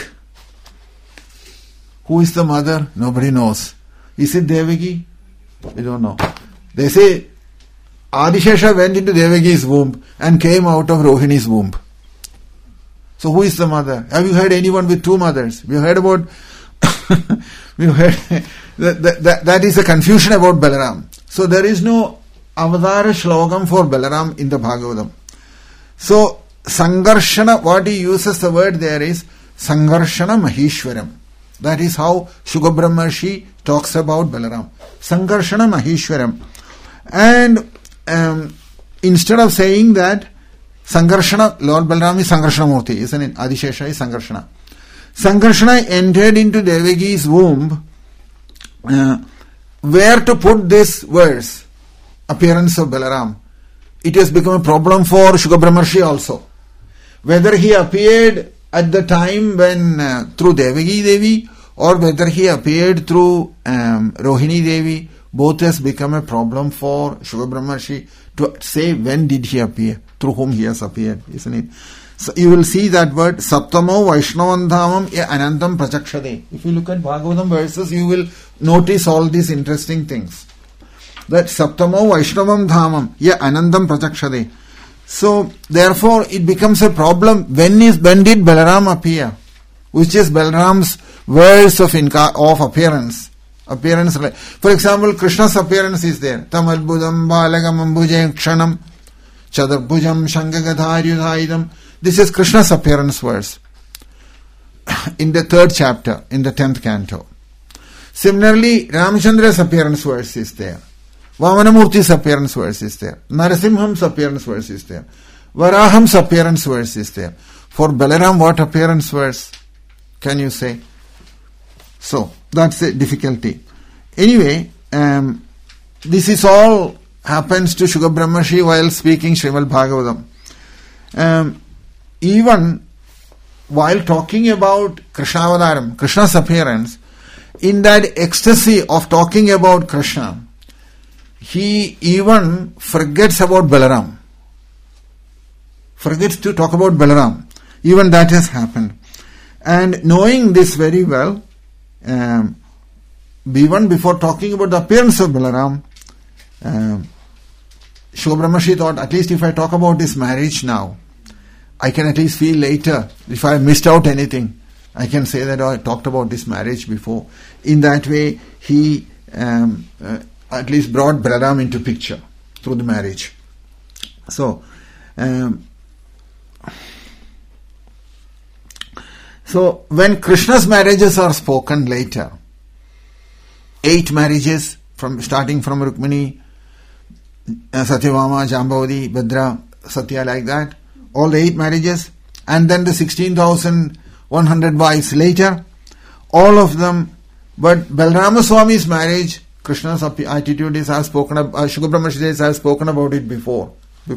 Who is the mother? Nobody knows. Is it Devaki? We don't know. They say Adishesha went into Devaki's womb and came out of Rohini's womb. So who is the mother? Have you heard anyone with two mothers? We heard about that is a confusion about Balaram. So there is no Avadara Shlokam for Balaram in the Bhagavatam. So Sangarshana, what he uses the word there is Sangarshana Maheshwaram. That is how Shukra Brahmarshi talks about Balaram. Sangarshana Maheshwaram. And instead of saying that Sangarshana, Lord Balaram is Sangarshana Murti, isn't it? Adishesha is Sangarshana. Sangarshana entered into Devaki's womb. Where to put this verse, appearance of Balaram? It has become a problem for Shukra Brahmarshi also. Whether he appeared at the time when through Devaki Devi or whether he appeared through Rohini Devi, both has become a problem for Shukra Brahmarshi to say when did he appear, through whom he has appeared, isn't it? So you will see that word Saptamo Vaishnavandhamam ya Anantam Prachakshade. If you look at Bhagavatam verses, you will notice all these interesting things. That Saptamo Vaishnavam Dhamam ya Anandam Prachakshade. So therefore it becomes a problem. When did Balaram appear? Which is Balaram's verse of appearance. For example, Krishna's appearance is there. Tamalbudam Balagamambuje Kshanam Chadarbujam Shangagadharyudhaidam. This is Krishna's appearance verse in the 3rd chapter, in the 10th canto. Similarly, Ramachandra's appearance verse is there. Vamanamurti's appearance verse is there. Narasimham's appearance verse is there. Varaham's appearance verse is there. For Balaram, what appearance verse can you say? So, that's a difficulty. Anyway, this is all happens to Shukra Brahmarshi while speaking Srimad Bhagavatam. Even while talking about Krishnavadaram, Krishna's appearance, in that ecstasy of talking about Krishna, he even forgets about Balaram. Forgets to talk about Balaram. Even that has happened. And knowing this very well, even before talking about the appearance of Balaram, Shukra Brahmarshi thought, at least if I talk about this marriage now, I can at least feel later, if I missed out anything, I can say that I talked about this marriage before. In that way, he at least brought Balaram into picture through the marriage. So when Krishna's marriages are spoken later, 8 marriages, starting from Rukmini, Satyabhama, Jambavati, Bhadra, Satya, like that. All the 8 marriages. And then the 16,100 wives later. All of them. But Balarama Swami's marriage, Krishna's attitude is, I have spoken about, Shukra Brahmashri I have spoken about it before.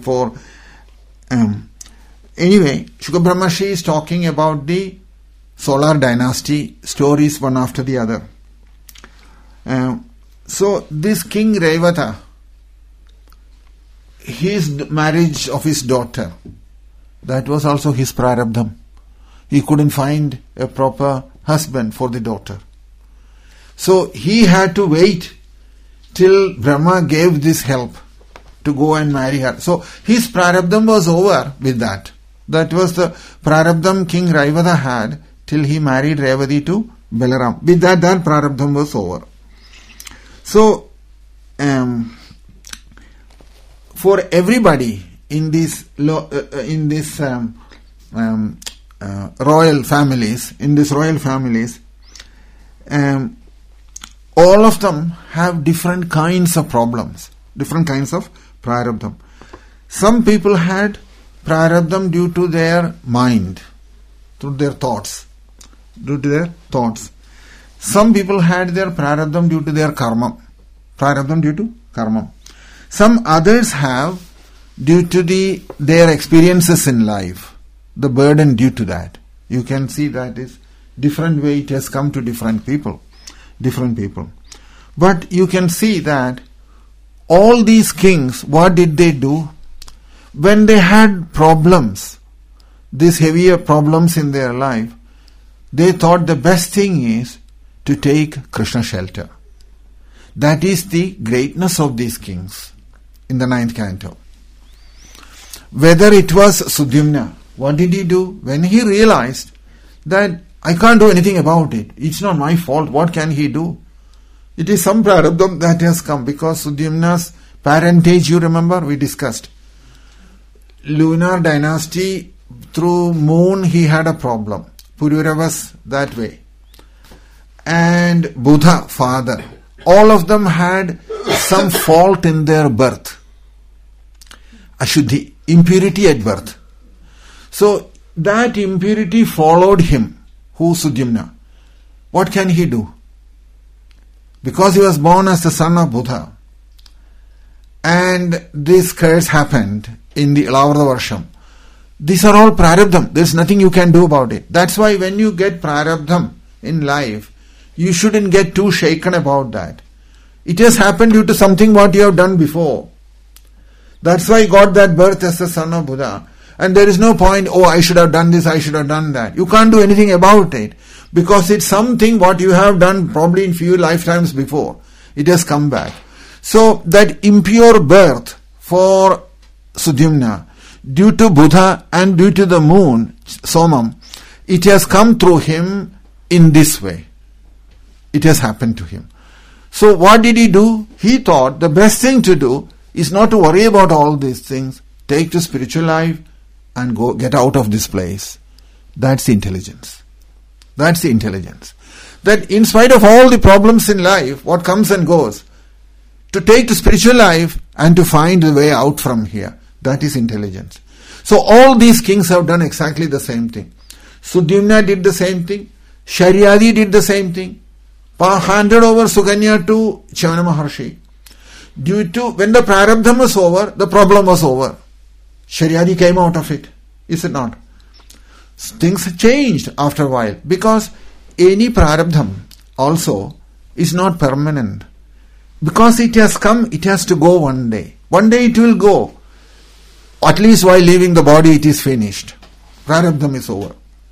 Anyway, Shukra Brahmashri is talking about the solar dynasty stories one after the other. So this King Revata, his marriage of his daughter, that was also his prarabdham. He couldn't find a proper husband for the daughter. So he had to wait till Brahma gave this help to go and marry her. So his prarabdham was over with that. That was the prarabdham King Revata had till he married Revati to Balaram. With that prarabdham was over. So, for everybody in these royal families, all of them have different kinds of problems, different kinds of prarabdham. Some people had prarabdham due to their mind, through their thoughts. Some people had their prarabdham due to their karma. Prarabdham due to karma. Some others have due to their experiences in life, the burden due to that. You can see that is different way it has come to different people. But you can see that all these kings, what did they do? When they had problems, these heavier problems in their life, they thought the best thing is to take Krishna shelter. That is the greatness of these kings in the 9th canto. Whether it was Sudyumna, what did he do? When he realized that I can't do anything about it, it's not my fault, what can he do? It is some prarabdham that has come, because Sudyumna's parentage, you remember, we discussed. Lunar dynasty, through moon he had a problem. Pururavas that way. And Buddha, father, all of them had some fault in their birth. Ashuddhi, impurity at birth. So that impurity followed him, who Sudyumna. What can he do? Because he was born as the son of Buddha, and this curse happened in the Ilavrata Varsham. These are all prarabdham. There is nothing you can do about it. That's why when you get prarabdham in life, you shouldn't get too shaken about that. It has happened due to something what you have done before. That's why you got that birth as the son of Buddha. And there is no point, I should have done this, I should have done that. You can't do anything about it. Because it's something what you have done probably in few lifetimes before. It has come back. So that impure birth for Sudyumna, due to Buddha and due to the moon, Somam, it has come through him in this way. It has happened to him. So what did he do? He thought the best thing to do is not to worry about all these things. Take to spiritual life and go get out of this place. That's the intelligence. That's the intelligence. That in spite of all the problems in life, what comes and goes, to take to spiritual life and to find the way out from here. That is intelligence. So all these kings have done exactly the same thing. Sudyumna did the same thing. Sharyadi did the same thing. Handed over Suganya to Chavana Maharshi. Due to, when the prarabdham was over, the problem was over. Sharyadi came out of it. Is it not? Things changed after a while, because any prarabdham also is not permanent. Because it has come, it has to go one day. One day it will go. At least while leaving the body, it is finished. Prarabdham is over.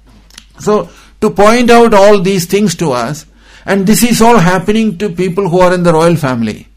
So, to point out all these things to us, and this is all happening to people who are in the royal family.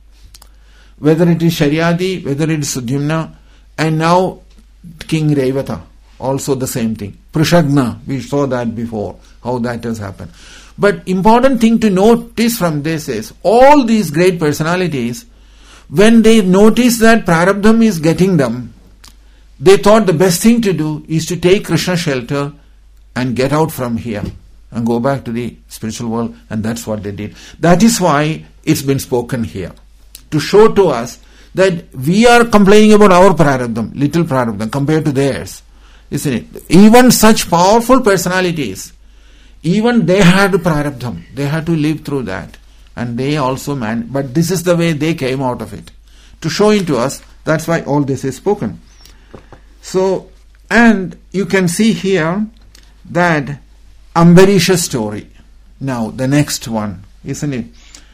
Whether it is Sharyadi, whether it is Sudyumna, and now King Revata, also the same thing. Prishagna, we saw that before, how that has happened. But important thing to notice from this is, all these great personalities, when they notice that prarabdham is getting them, they thought the best thing to do is to take Krishna shelter and get out from here. and go back to the spiritual world, and that's what they did. That is why it's been spoken here, to show to us that we are complaining about our prarabdham, little prarabdham, compared to theirs, isn't it? Even such powerful personalities, even they had prarabdham, they had to live through that, and they also but this is the way they came out of it, to show it to us. That's why all this is spoken. So, and you can see here that Ambarisha's story. Now, the next one, isn't it?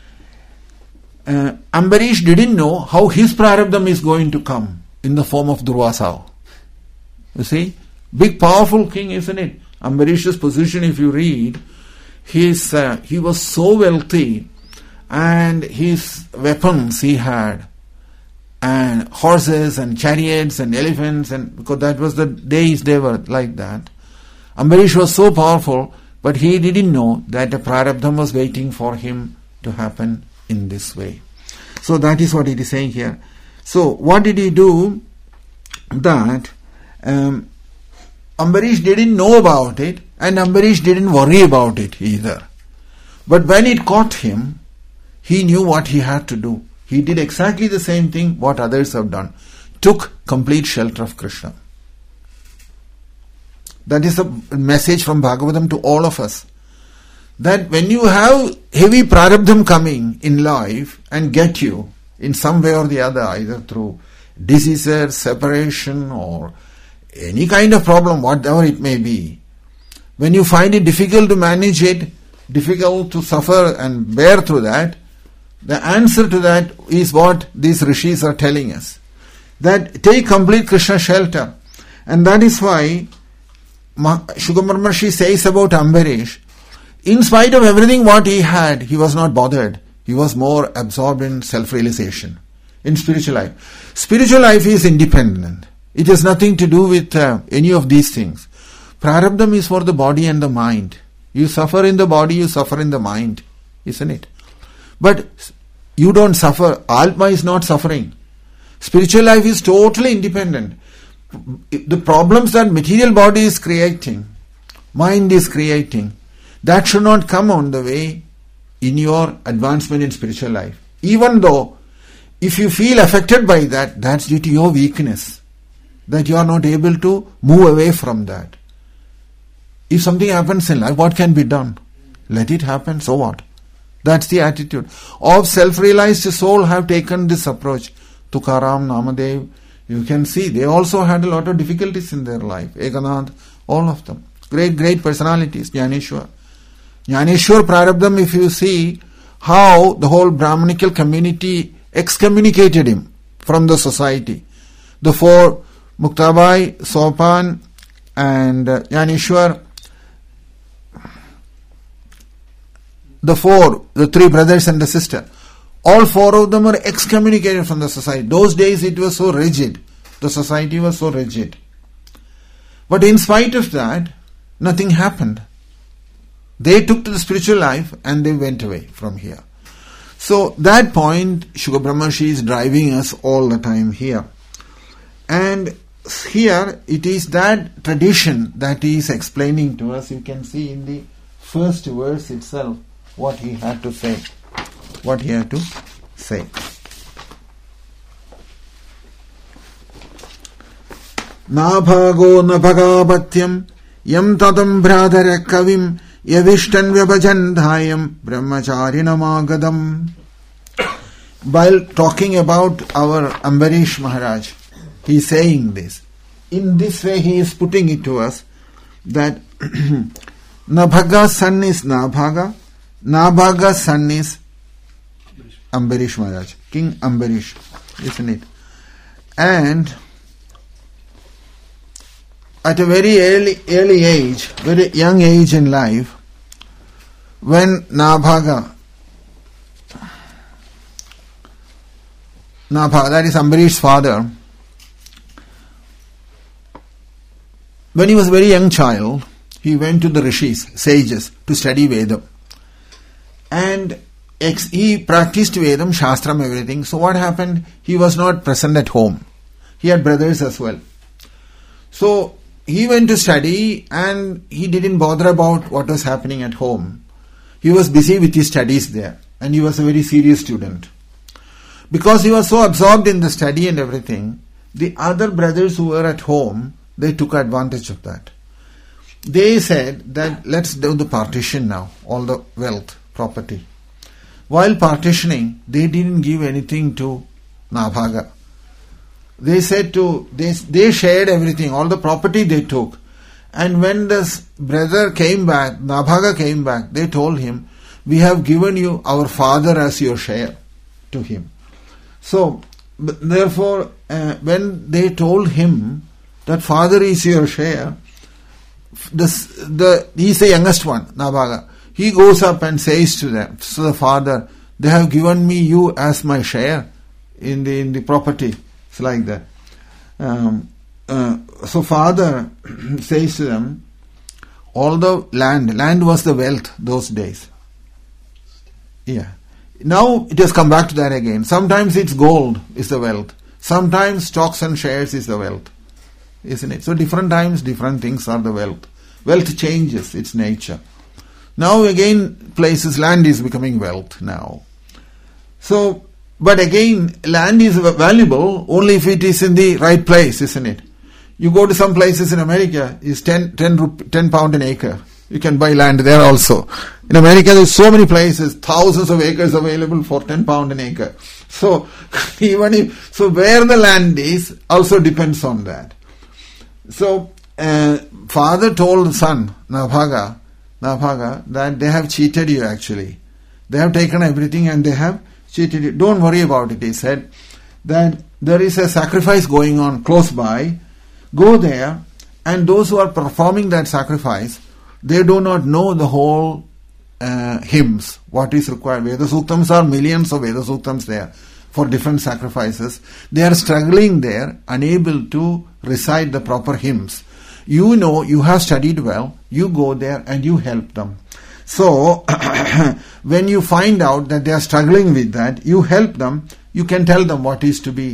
Ambarish didn't know how his prarabdham is going to come in the form of Durvasa. You see? Big powerful king, isn't it? Ambarish's position, if you read, he was so wealthy, and his weapons he had, and horses and chariots and elephants, and because that was the days they were like that. Ambarish was so powerful, but he didn't know that a prarabdham was waiting for him to happen in this way. So that is what it is saying here. So what did he do? That Ambarish didn't know about it, and Ambarish didn't worry about it either. But when it caught him, he knew what he had to do. He did exactly the same thing what others have done. Took complete shelter of Krishna. That is a message from Bhagavatam to all of us. That when you have heavy prarabdham coming in life and get you in some way or the other, either through diseases, separation, or any kind of problem, whatever it may be, when you find it difficult to manage it, difficult to suffer and bear through that, the answer to that is what these rishis are telling us. That take complete Krishna shelter. And that is why Shukra Brahmarshi says about Ambarish, in spite of everything what he had, he was not bothered. He was more absorbed in self-realization, in spiritual life. Spiritual life is independent. It has nothing to do with any of these things. Prarabdham is for the body and the mind. You suffer in the body, you suffer in the mind, isn't it? But you don't suffer. Atma is not suffering. Spiritual life is totally independent. The problems that material body is creating, mind is creating, that should not come on the way in your advancement in spiritual life. Even though, if you feel affected by that, that's due to your weakness, that you are not able to move away from that. If something happens in life, what can be done? Let it happen, so what? That's the attitude. Of self-realized soul have taken this approach. Tukaram, Namadev, you can see they also had a lot of difficulties in their life. Ekanath, all of them. Great personalities. Jnaneshwar Prarabdham, if you see how the whole Brahmanical community excommunicated him from the society. The four, Muktabai, Sopan, and Jnaneshwar, the three brothers and the sister, all four of them were excommunicated from the society. Those days it was so rigid. The society was so rigid. But in spite of that, nothing happened. They took to the spiritual life and they went away from here. So that point, Shukra Brahmarshi is driving us all the time here. And here it is that tradition that he is explaining to us. You can see in the first verse itself what he had to say. Nabhago nabhagapatyam yam tatam bhradara kavim yavishtan vyabhajandhayam brahmacharinamagadam. While talking about our Ambarish Maharaj, he is saying this. In this way he is putting it to us that Nabhaga's son is Nabhaga, Nabhaga's son is Ambarish Maharaj, King Ambarish, isn't it? And at a very early age, very young age in life, when Nabhaga, that is Ambarish's father, when he was a very young child, he went to the rishis, sages, to study Vedam. And he practiced Vedam, Shastram, everything. So what happened? He was not present at home. He had brothers as well. So he went to study and he didn't bother about what was happening at home. He was busy with his studies there, and he was a very serious student. Because he was so absorbed in the study and everything, the other brothers who were at home, they took advantage of that. They said that let's do the partition now, all the wealth, property. While partitioning, they didn't give anything to Nabhaga. They said they shared everything, all the property they took. And when this brother came back, Nabhaga came back, they told him, we have given you our father as your share to him. So, therefore, when they told him that father is your share, he's the youngest one, Nabhaga. He goes up and says to them, so the father, they have given me you as my share in the property. It's like that. So father says to them, all the land was the wealth those days. Yeah. Now it has come back to that again. Sometimes it's gold is the wealth. Sometimes stocks and shares is the wealth. Isn't it? So different times, different things are the wealth. Wealth changes its nature. Now again, land is becoming wealth now. So, but again, land is valuable only if it is in the right place, isn't it? You go to some places in America, it's 10 pound an acre. You can buy land there also. In America, there's so many places, thousands of acres available for 10 pound an acre. So, so where the land is also depends on that. So, father told the son, Nabhaga, that they have cheated you actually. They have taken everything and they have cheated you. Don't worry about it, he said. That there is a sacrifice going on close by. Go there, and those who are performing that sacrifice, they do not know the whole hymns, what is required. Veda Suktams are millions of Veda Suktams there for different sacrifices. They are struggling there, unable to recite the proper hymns. You know, you have studied well, you go there and you help them. So, when you find out that they are struggling with that, you help them, you can tell them what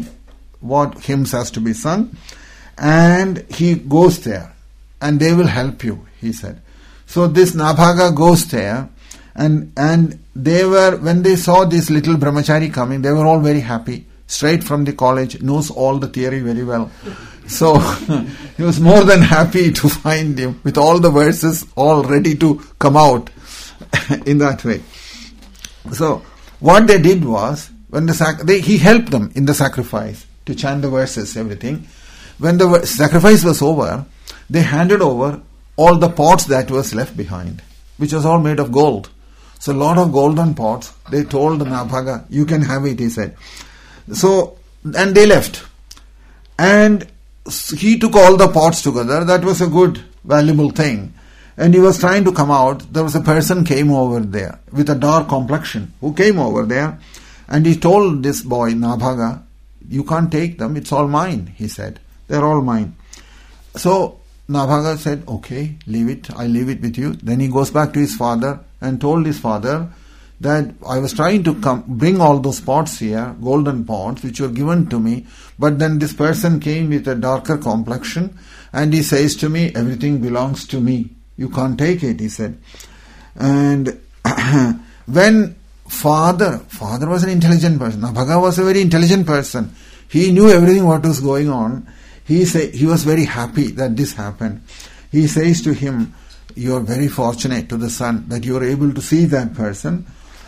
hymns has to be sung, and he goes there, and they will help you, he said. So this Nabhaga goes there, and when they saw this little brahmachari coming, they were all very happy. Straight from the college, knows all the theory very well. So he was more than happy to find him with all the verses all ready to come out in that way. So what they did was, when he helped them in the sacrifice to chant the verses, everything. When the sacrifice was over, they handed over all the pots that was left behind, which was all made of gold. So a lot of golden pots. They told Nabhaga, you can have it, he said. So, and they left. And he took all the pots together. That was a good, valuable thing. And he was trying to come out. There was a person came over there with a dark complexion who came over there. And he told this boy, Nabhaga, you can't take them. It's all mine, he said. They're all mine. So Nabhaga said, okay, leave it. I leave it with you. Then he goes back to his father and told his father that I was trying to bring all those pots here, golden pots, which were given to me. But then this person came with a darker complexion and he says to me, everything belongs to me. You can't take it, he said. And when father was an intelligent person. Nabhaga was a very intelligent person. He knew everything what was going on. He was very happy that this happened. He says to him, you are very fortunate to the son that you are able to see that person.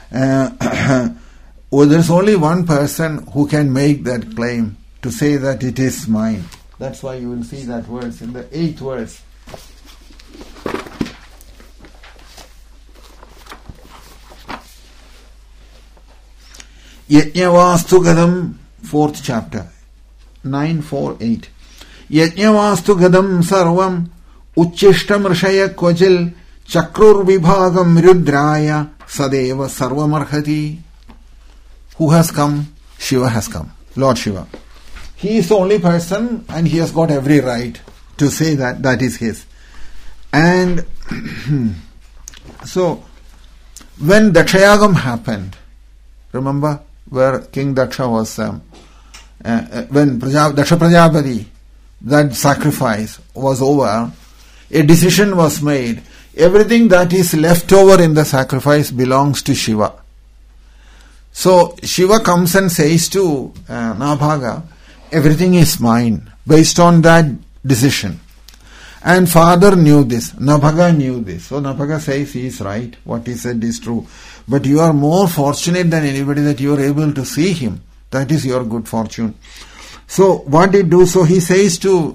There's only one person who can make that claim to say that it is mine. That's why you will see that verse in the 8th verse. Yajñavastu Gadam, 4th chapter, 9:4-8. Yajñavastu Gadam Sarvam Uchchishtam Rishaya Kvajil Chakrur Vibhagam Rudraya Sadeva Sarvamarhati. Who has come? Shiva has come. Lord Shiva. He is the only person and he has got every right to say that is his. And so, when Dakshayagam happened, remember where King Daksha was, when Daksha Prajapati that sacrifice was over, a decision was made. Everything that is left over in the sacrifice belongs to Shiva. So Shiva comes and says to Nabhaga, everything is mine, based on that decision. And father knew this, Nabhaga knew this. So Nabhaga says he is right, what he said is true. But you are more fortunate than anybody that you are able to see him. That is your good fortune. So what did he do? So he says to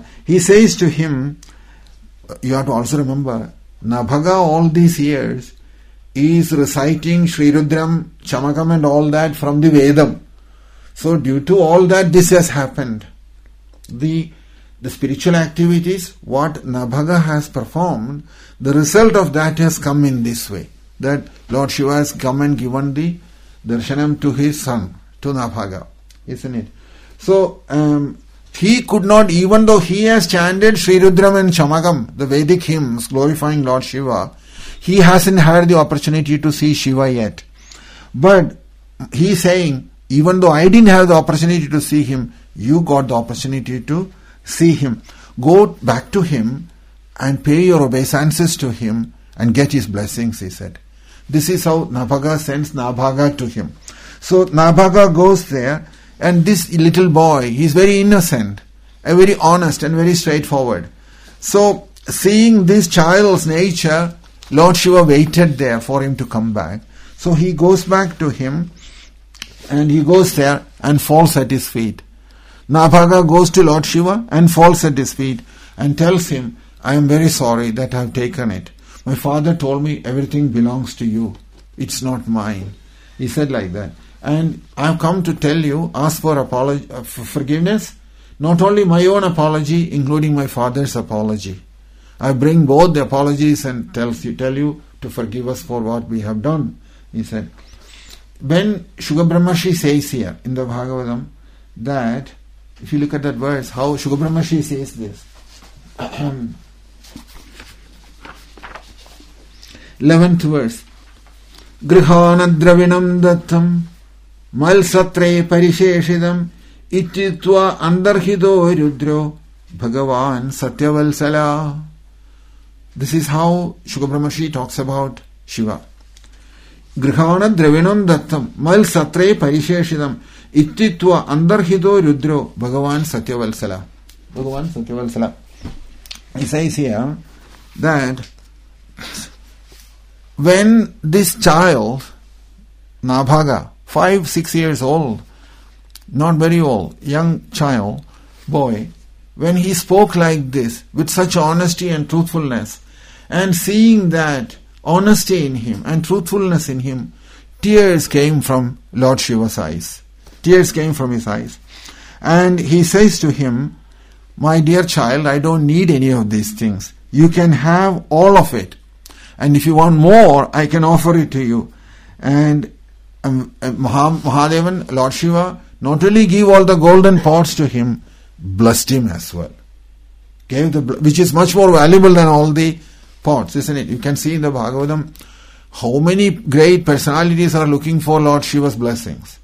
him, you have to also remember, Nabhaga all these years is reciting Sri Rudram, Chamakam and all that from the Vedam. So due to all that, this has happened. The spiritual activities, what Nabhaga has performed, the result of that has come in this way. That Lord Shiva has come and given the darshanam to his son, to Nabhaga. Isn't it? So, he could not, even though he has chanted Sri Rudram and Chamakam, the Vedic hymns glorifying Lord Shiva, he hasn't had the opportunity to see Shiva yet. But he is saying, even though I didn't have the opportunity to see him, you got the opportunity to see him. Go back to him and pay your obeisances to him and get his blessings, he said. This is how Nabhaga sends Nabhaga to him. So Nabhaga goes there, and this little boy, he is very innocent, and very honest and very straightforward. So seeing this child's nature, Lord Shiva waited there for him to come back. So he goes back to him, and he goes there and falls at his feet. Nabhaga goes to Lord Shiva and falls at his feet and tells him, I am very sorry that I have taken it. My father told me everything belongs to you. It's not mine. He said like that. And I have come to tell you, ask for forgiveness. Not only my own apology, including my father's apology. I bring both the apologies and tell you to forgive us for what we have done. He said. When Shuka Brahmashi says here in the Bhagavatam that, if you look at that verse, how Shuka Brahmashi says this. 11th verse. Grihana dravinam dattam malsatre parisheshidam ittitva andarhido rudro Bhagavan Satyavalsala. This is how Shuka Brahmashi talks about Shiva. Grihana dravinam dattam malsatre parisheshidam ittitva andarhido rudro Bhagavan Satyavalsala. Bhagavan Satyavalsala. He says here that when this child, Nabhaga, 5-6 years old, not very old, young child, boy, when he spoke like this, with such honesty and truthfulness, and seeing that honesty in him and truthfulness in him, tears came from Lord Shiva's eyes. Tears came from his eyes. And he says to him, my dear child, I don't need any of these things. You can have all of it. And if you want more, I can offer it to you. And Mahadevan, Lord Shiva, not only gave all the golden pots to him, blessed him as well. Which is much more valuable than all the pots, isn't it? You can see in the Bhagavatam how many great personalities are looking for Lord Shiva's blessings.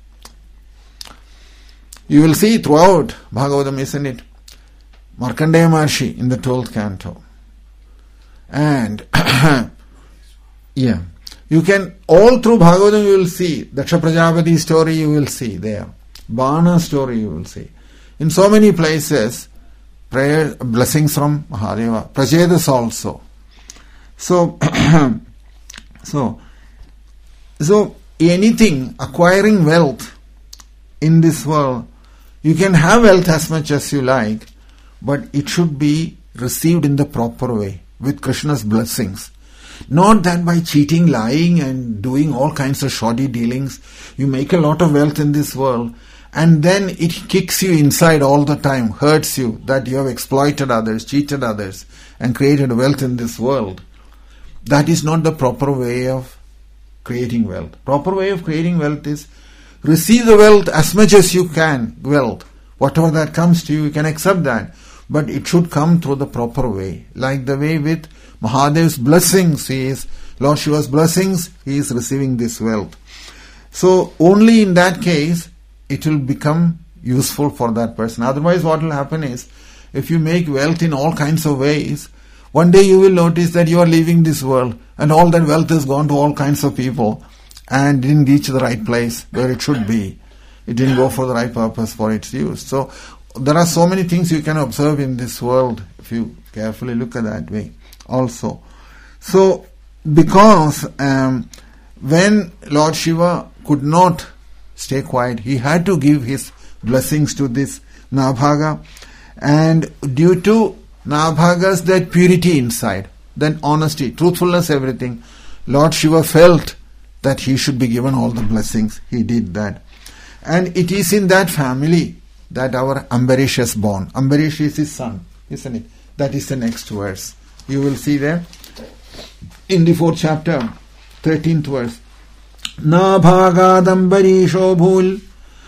You will see throughout Bhagavatam, isn't it? Markandeya Maharshi in the 12th canto. And yeah, you can, all through Bhagavatam you will see, Daksha Prajapati story you will see there, Bana story you will see. In so many places, prayer, blessings from Mahadeva, Prachedas also. So, so anything, acquiring wealth in this world, you can have wealth as much as you like, but it should be received in the proper way, with Krishna's blessings. Not that by cheating, lying and doing all kinds of shoddy dealings, you make a lot of wealth in this world and then it kicks you inside all the time, hurts you that you have exploited others, cheated others and created wealth in this world. That is not the proper way of creating wealth. Proper way of creating wealth is receive the wealth as much as you can, wealth. Whatever that comes to you, you can accept that. But it should come through the proper way. Like the way with Mahadev's blessings, Lord Shiva's blessings, he is receiving this wealth. So only in that case, it will become useful for that person. Otherwise what will happen is, if you make wealth in all kinds of ways, one day you will notice that you are leaving this world and all that wealth has gone to all kinds of people and didn't reach the right place where it should be. It didn't go for the right purpose for its use. So there are so many things you can observe in this world if you carefully look at that way also. So because when Lord Shiva could not stay quiet, he had to give his blessings to this Nabhaga, and due to Nabhaga's that purity inside, that honesty, truthfulness, everything, Lord Shiva felt that he should be given all the blessings. He did that. And it is in that family that our Ambarish is born. Ambarish is his son, isn't it? That is the next verse. You will see there in the 4th chapter, 13th verse. Nabhagadambarisho bhul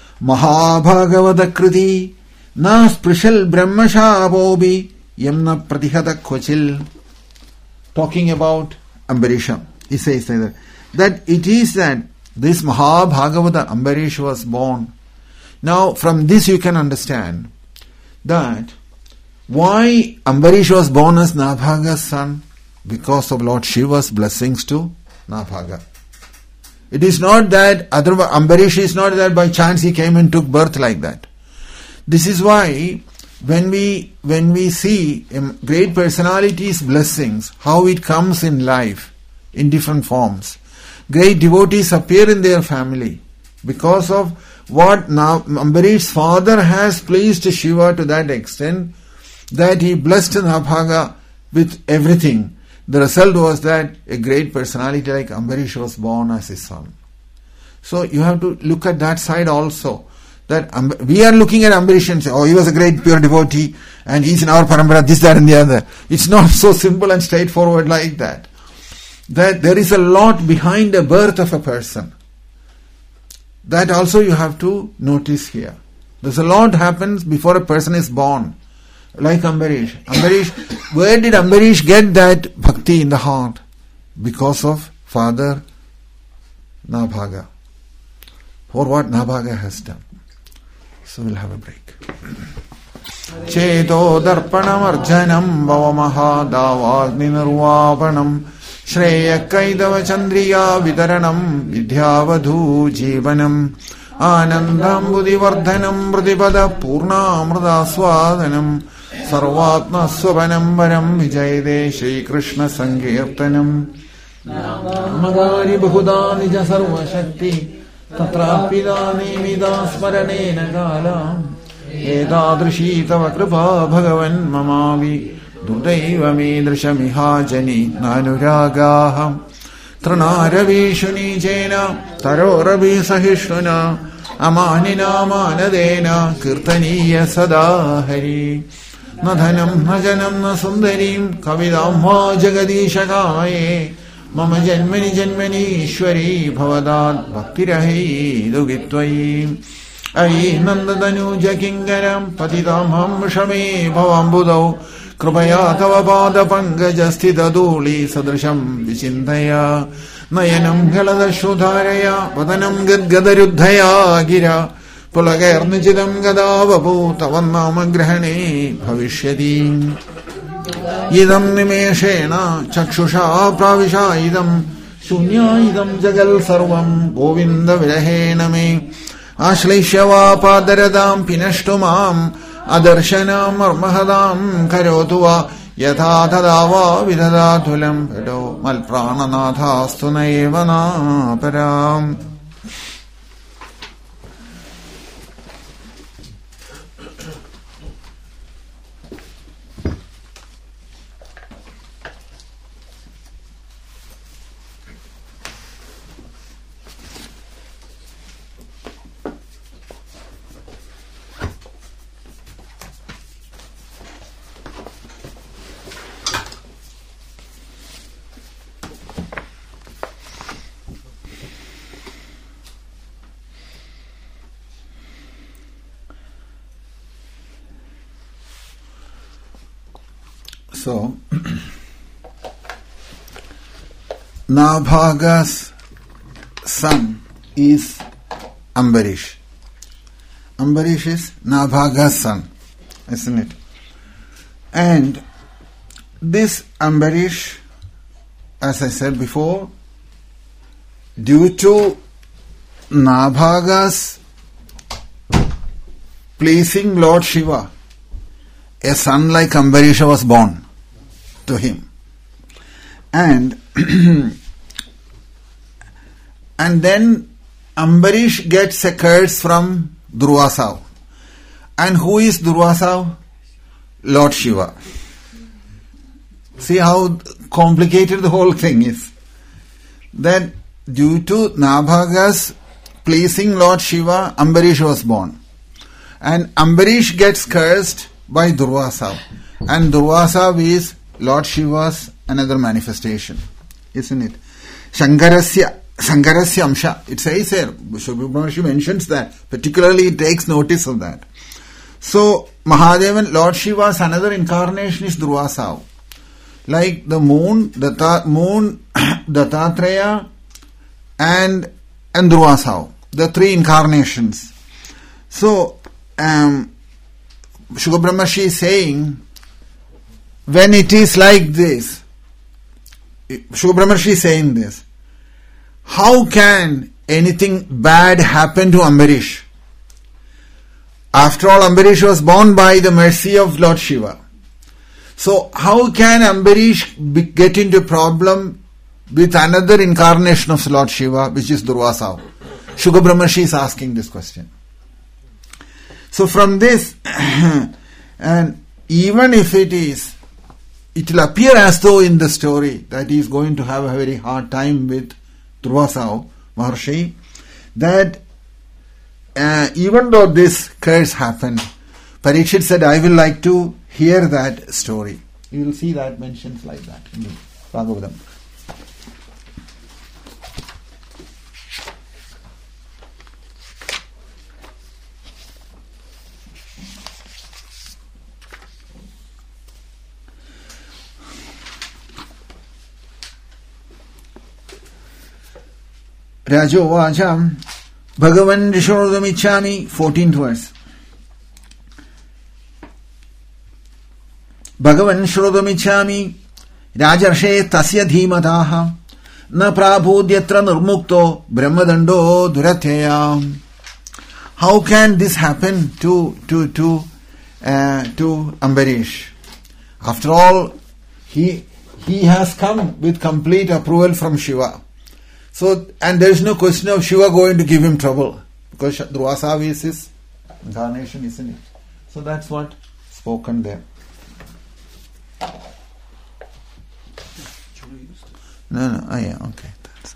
Mahabhagavadakriti Na sprishal brahmashabobi Yamna pratihata kochil. Talking about Ambarisha. He says that it is that this Mahabhagavata Ambarish was born. Now from this you can understand that why Ambarish was born as Nabhaga's son, because of Lord Shiva's blessings to Nabhaga. It is not that Ambarish is not that by chance he came and took birth like that. This is why when we see great personalities' blessings, how it comes in life in different forms. Great devotees appear in their family because of what Ambarish's father has pleased Shiva to that extent that he blessed Nabhaga with everything. The result was that a great personality like Ambarish was born as his son. So you have to look at that side also. That we are looking at Ambarish and say, oh, he was a great pure devotee and he's in our parampara, this, that and the other. It's not so simple and straightforward like that. That there is a lot behind the birth of a person. That also you have to notice here. There's a lot happens before a person is born. Like Ambarish. Where did Ambarish get that bhakti in the heart? Because of Father Nabhaga. For what Nabhaga has done. So we'll have a break. Cheto darpanam arjanam bhavamaha davagni nirvapanam Shreya kaidava chandriya vidaranam vidyavadhu jivanam Anandam buddhivardhanam mrudipada purna amrita swadanam Sarvatma swapanam varam vijayade Shri Krishna sankirtanam Magari bahuda nija sarva shakti Tatrapidani mida smaranena kala Edadrishi tava kripa bhagavan mamavi Durdaiva medrishamiha jani nanuragaham Tranaravishu nijena taroravi sahishnuna Amanina manadena kirtaniya sadahari Nadhanam najanam na sundarim kavidam va jagadishakaye Mama janmani janmani ishwari bhavadad bhaktirahi dugitvayi Ayi nandadanu jakingaram patitamham shame bhavambudau Krupaya tava pada pangajasthita dhuli sadrisham vichintaya Nayanam galadashudharaya vadanam gadgadaruddhaya gira Pulagairnichidam gadavapu tavannama grahane bhavishyati Idam nimeshena chakshusha pravisha idam Shunya idam jagal sarvam govinda virahena me Ashleishava padaradam pinashtumam Adarshana marmahadam karotuva Yatha tadava vidadatulam pedo malprananathastu naevana param. So, Nabhaga's son is Ambarish. Ambarish is Nabhaga's son, isn't it? And this Ambarish, as I said before, due to Nabhaga's pleasing Lord Shiva, a son like Ambarisha was born to him. And and then Ambarish gets a curse from Durvasa. And who is Durvasa? Lord Shiva. See how complicated the whole thing is. That due to Nabhaga's pleasing Lord Shiva, Ambarish was born. And Ambarish gets cursed by Durvasa. And Durvasa is Lord Shiva's another manifestation. Isn't it? Shankarasya Amsha. It says here, Shubha mentions that. Particularly it takes notice of that. So, Mahadevan, Lord Shiva's another incarnation is Durvasa. Like the moon, Dattatreya, and Durvasa. The three incarnations. So, Shukha Brahmashi is saying, when it is like this, Shukha Brahmashi is saying this, how can anything bad happen to Ambarish? After all, Ambarish was born by the mercy of Lord Shiva. So, how can Ambarish get into a problem with another incarnation of Lord Shiva, which is Durvasa? Shukha Brahmashi is asking this question. So, from this, and even if it will appear as though in the story that he is going to have a very hard time with Durvasa Maharshi, that even though this curse happened, Parikshit said, I will like to hear that story. You will see that mentions like that in the Bhagavatam. Rajo Vacham Bhagavan Rishonodamichami, 14th verse. Bhagavan Shrodamichami Rajarshe Tasya Dhimataha Na Prabhudyatra Nurmukto Brahmadando Duratyaya. How can this happen to Ambarish? After all, he has come with complete approval from Shiva. So, and there is no question of Shiva going to give him trouble, because Durvasa is his incarnation, isn't it? So that's what spoken there. No, yeah, okay. That's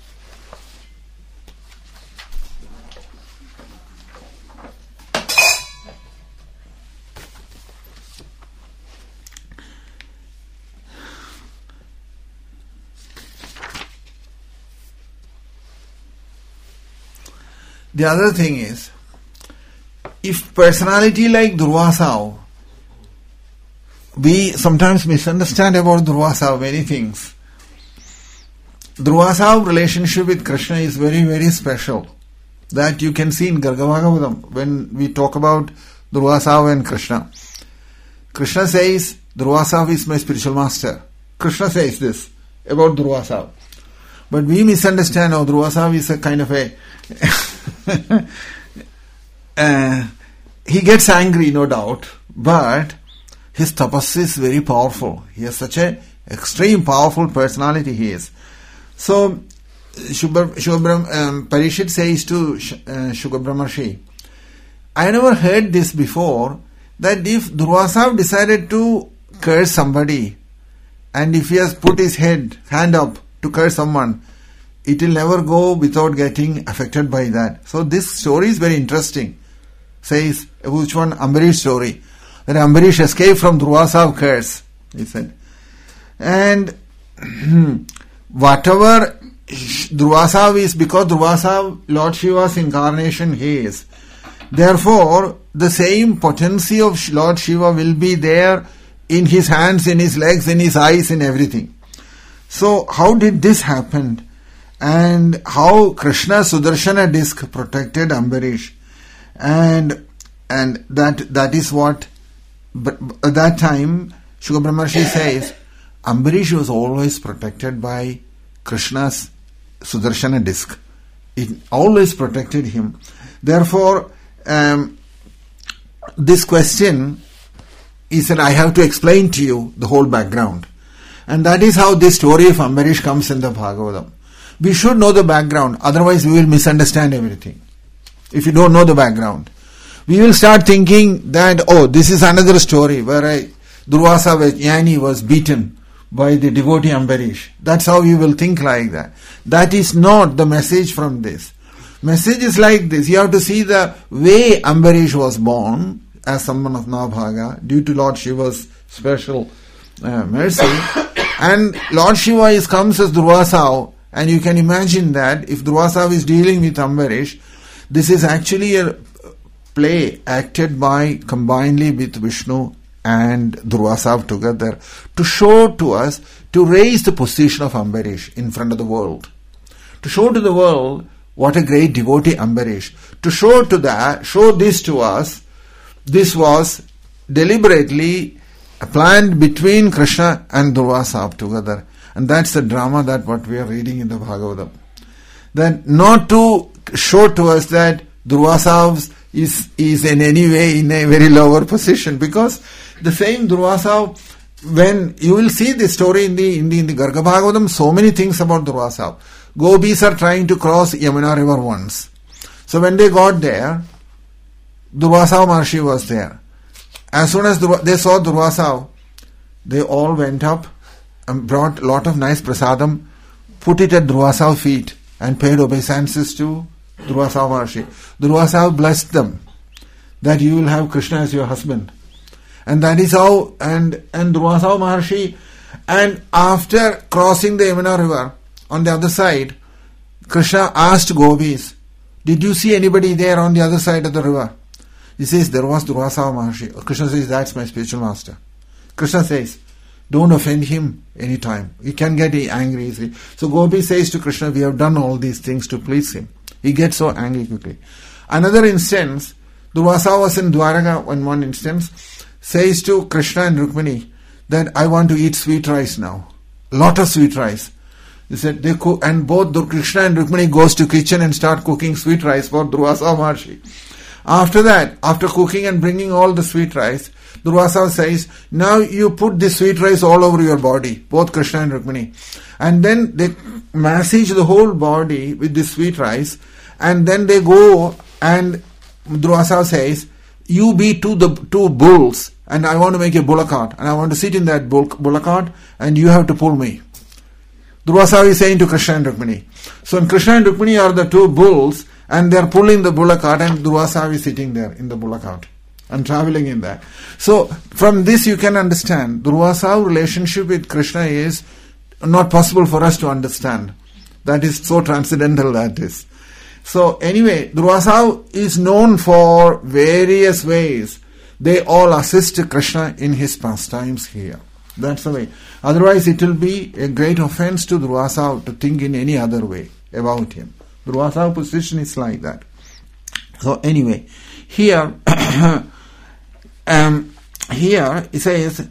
the other thing is, if personality like Durvasa, we sometimes misunderstand about Durvasa many things. Durvasa relationship with Krishna is very, very special. That you can see in Garga Bhagavatam when we talk about Durvasa and Krishna. Krishna says, Durvasa is my spiritual master. Krishna says this about Durvasa. But we misunderstand how Durvasa is a kind of a... he gets angry, no doubt, but his tapas is very powerful. He has such a extreme powerful personality he is. So, Parikshit says to Shukha Brahmashi, I never heard this before, that if Durvasa decided to curse somebody, and if he has put his hand up to curse someone, it will never go without getting affected by that. So this story is very interesting. Says, which one? Ambarish story. That Ambarish escaped from Durvasa curse, he said. And whatever Durvasa is, because Durvasa, Lord Shiva's incarnation he is. Therefore, the same potency of Lord Shiva will be there in his hands, in his legs, in his eyes, in everything. So, how did this happen? And how Krishna Sudarshana disc protected Ambarish. And that is what But at that time, Shukra Brahmarshi says, Ambarish was always protected by Krishna's Sudarshana disc. It always protected him. Therefore, this question, he said, I have to explain to you the whole background. And that is how this story of Ambarish comes in the Bhagavatam. We should know the background, otherwise we will misunderstand everything. If you don't know the background, we will start thinking that, oh, this is another story where Durvasa Jnani was beaten by the devotee Ambarish. That's how we will think like that. That is not the message from this. Message is like this. You have to see the way Ambarish was born as someone of Nabhaga due to Lord Shiva's special mercy. And Lord Shiva comes as Durvasa, and you can imagine that if Durvasa is dealing with Ambarish, this is actually a play acted by combinedly with Vishnu and Durvasa together to show to us, to raise the position of Ambarish in front of the world. To show to the world what a great devotee Ambarish. To show this to us, this was deliberately planned between Krishna and Durvasa together. And that's the drama that what we are reading in the Bhagavatam. That not to show to us that Durvasa is in any way in a very lower position, because the same Durvasa, when you will see the story in the Garga Bhagavatam, so many things about Durvasa. Gopis are trying to cross Yamuna river once. So when they got there, Durvasa Maharshi was there. As soon as they saw Durvasa, they all went up and brought a lot of nice prasadam, put it at Durvasa feet and paid obeisances to Durvasa Maharshi. Durvasa blessed them that you will have Krishna as your husband. And that is how, and Durvasa Maharshi, and after crossing the Yamuna river, on the other side, Krishna asked Gopis, did you see anybody there on the other side of the river? He says, there was Durvasa Maharshi. Krishna says, that's my spiritual master. Krishna says, don't offend him anytime. He can get angry easily. So Gopi says to Krishna, we have done all these things to please him. He gets so angry quickly. Another instance, Durvasa was in Dwaraka in one instance, says to Krishna and Rukmini that I want to eat sweet rice now. Lot of sweet rice. He said they cook, and both Krishna and Rukmini goes to kitchen and start cooking sweet rice for Durvasa Maharshi. After that, after cooking and bringing all the sweet rice, Durvasa says, now you put this sweet rice all over your body, both Krishna and Rukmini. And then they massage the whole body with this sweet rice, and then they go, and Durvasa says, you be two bulls, and I want to make a bullock cart, and I want to sit in that bullock cart, and you have to pull me. Durvasa is saying to Krishna and Rukmini. So Krishna and Rukmini are the two bulls, and they are pulling the bullock cart, and Durvasa is sitting there in the bullock cart and traveling in that. So from this you can understand Durvasa's relationship with Krishna is not possible for us to understand. That is so transcendental, that is. So anyway, Durvasa is known for various ways. They all assist Krishna in his pastimes here. That's the way. Otherwise it will be a great offense to Durvasa to think in any other way about him. Durvasa's position is like that. So anyway, here it says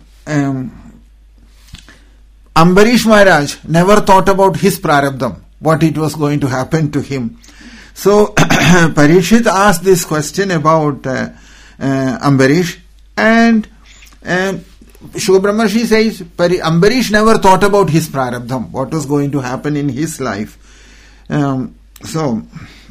Ambarish Maharaj never thought about his prarabdham, what it was going to happen to him. So Parikshit asked this question about Ambarish, and Shukra Brahmarshi says Ambarish never thought about his prarabdham, what was going to happen in his life. So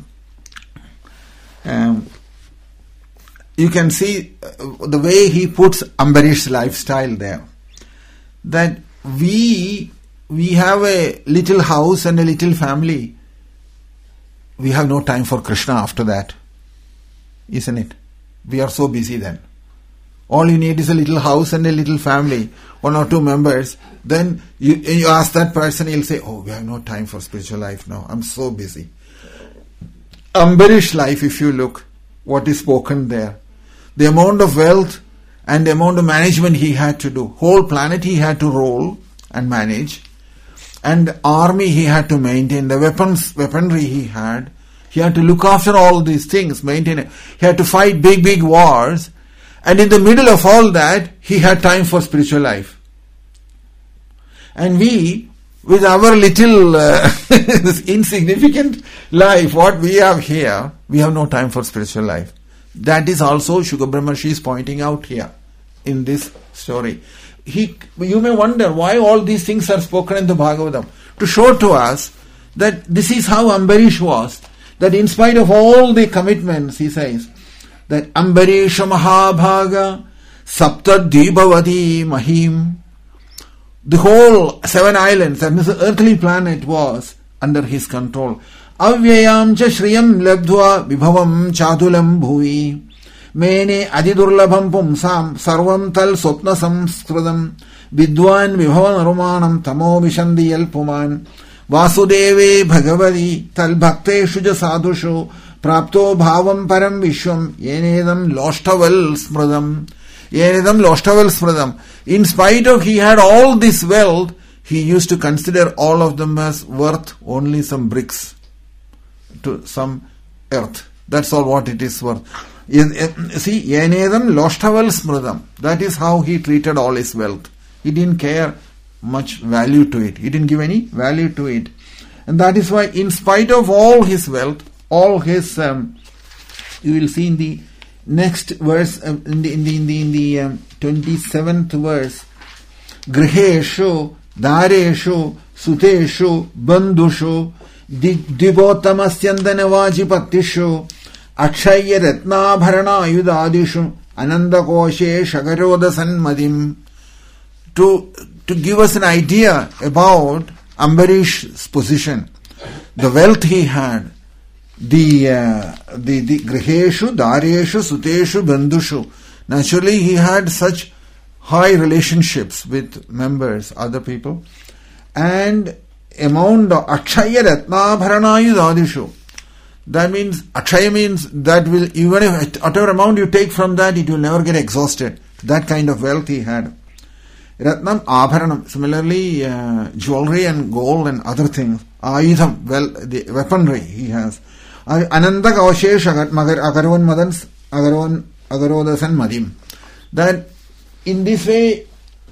you can see the way he puts Ambarish's lifestyle there. That we have a little house and a little family. We have no time for Krishna after that. Isn't it? We are so busy then. All you need is a little house and a little family, 1 or 2 members. Then you ask that person, he'll say, oh, we have no time for spiritual life now. I'm so busy. Ambarish life, if you look, what is spoken there. The amount of wealth and the amount of management he had to do. Whole planet he had to roll and manage. And the army he had to maintain. The weaponry he had. He had to look after all these things, maintain it. He had to fight big wars. And in the middle of all that, he had time for spiritual life. And we, with our little this insignificant life, what we have here, we have no time for spiritual life. That is also Shukra Brahmarshi is pointing out here in this story. You may wonder why all these things are spoken in the Bhagavatam. To show to us that this is how Ambarish was. That in spite of all the commitments, he says, that Ambarisha Mahabhaga Sapta Dvipavati Mahim. The whole 7 islands, that means the earthly planet, was under his control. Avyayam cha shriyam labdhva vibhavam chadulam bhuvi. Mene adidurlabham pumsam sarvam tal sopna samskridam vidwan vibhavan arumanam tamo vishandi yalpuman vasudeve bhagavadi tal bhakteshu ja sadhushu prapto bhavam param vishwam yenedam loshtaval smridam. Yenedam loshtaval smridam. In spite of he had all this wealth, he used to consider all of them as worth only some bricks to some earth. That's all what it is worth. See, yenedam loshtaval smridam. That is how he treated all his wealth. He didn't care much value to it. He didn't give any value to it. And that is why, in spite of all his wealth, all his, you will see in the next verse, in the 27th verse, Griheshu, Dareshu, Suteshu, Bandhushu, Dvipotamasyandanavajipatishu, Akshaya Ratnabharana Ayudadishu, Anandakoshe Shagaroda Sanmadim. To give us an idea about Ambarish's position, the wealth he had, the Griheshu, Dareshu, Suteshu, Bandhushu. Naturally, he had such high relationships with members, other people, and amount of Akshaya Ratnabharanayudadishu. That means, Akshaya means that will, even if whatever amount you take from that, it will never get exhausted. That kind of wealth he had. Ratnam Abharanam, similarly, jewelry and gold and other things. Ayudham, the weaponry he has. Ananda Kaushesh Agarodan Madans Agarodas and Madim. That in this way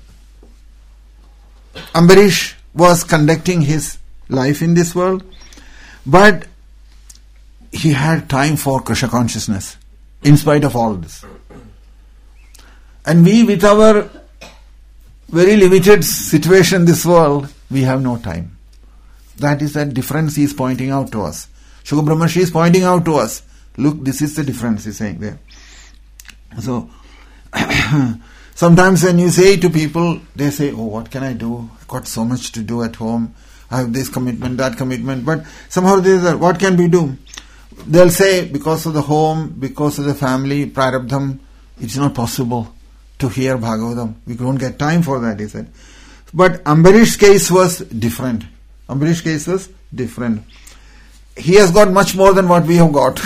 Ambarish was conducting his life in this world, but he had time for Krishna consciousness in spite of all this. And we, with our very limited situation in this world, we have no time. That is that difference he is pointing out to us. Shukra Brahmarshi is pointing out to us. Look, this is the difference he is saying there. So, sometimes when you say to people, they say, oh, what can I do? I've got so much to do at home. I have this commitment, that commitment. But somehow they say, what can we do? They'll say, because of the home, because of the family, prarabdham, it's not possible to hear Bhagavatam. We don't get time for that, he said. But Ambarish's case was different. Ambarish's case was different. He has got much more than what we have got.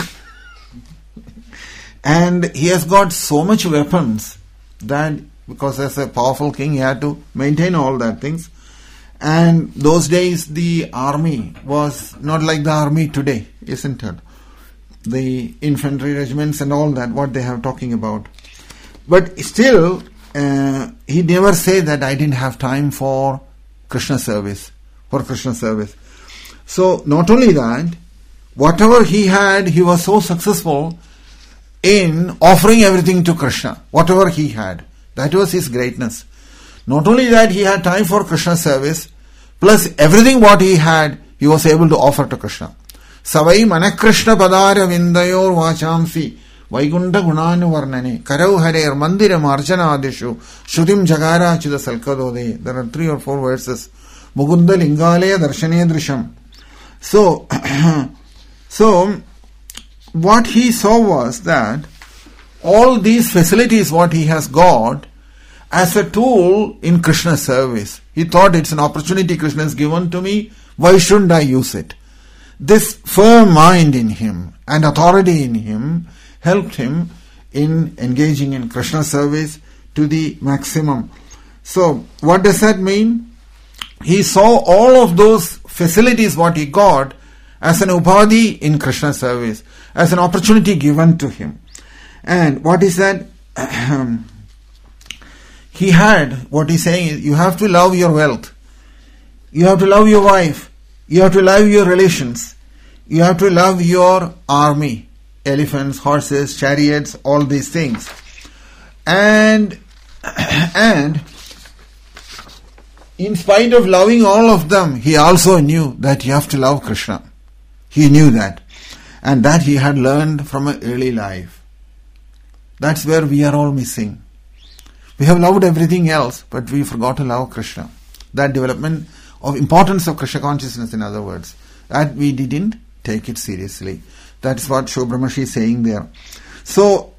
And he has got so much weapons that, because as a powerful king, he had to maintain all that things. And those days, the army was not like the army today, isn't it? The infantry regiments and all that, what they have talking about. But still, he never said that I didn't have time for Krishna service. So, not only that, whatever he had, he was so successful in offering everything to Krishna. Whatever he had. That was his greatness. Not only that, he had time for Krishna service, plus everything what he had, he was able to offer to Krishna. Savai Manakrishna Padara Vindayor Vachamsi Vaikunta Gunanu Varnane Karau Harer Mandira Marjana Adishu Shutim Jagara Chida Salkadode. There are 3 or 4 verses. Mukunda Lingale Darshane Drisham. So what he saw was that all these facilities what he has got as a tool in Krishna service. He thought it's an opportunity Krishna has given to me. Why shouldn't I use it? This firm mind in him and authority in him helped him in engaging in Krishna service to the maximum. So, what does that mean? He saw all of those facilities what he got as an upadhi in Krishna service, as an opportunity given to him. And what is that? he had, what he's saying is, you have to love your wealth. You have to love your wife. You have to love your relations. You have to love your army. Elephants, horses, chariots, all these things. And in spite of loving all of them, he also knew that you have to love Krishna. He knew that. And that he had learned from an early life. That's where we are all missing. We have loved everything else, but we forgot to love Krishna. That development of importance of Krishna consciousness, in other words, that we didn't take it seriously. That's what Shobhramashi is saying there. So,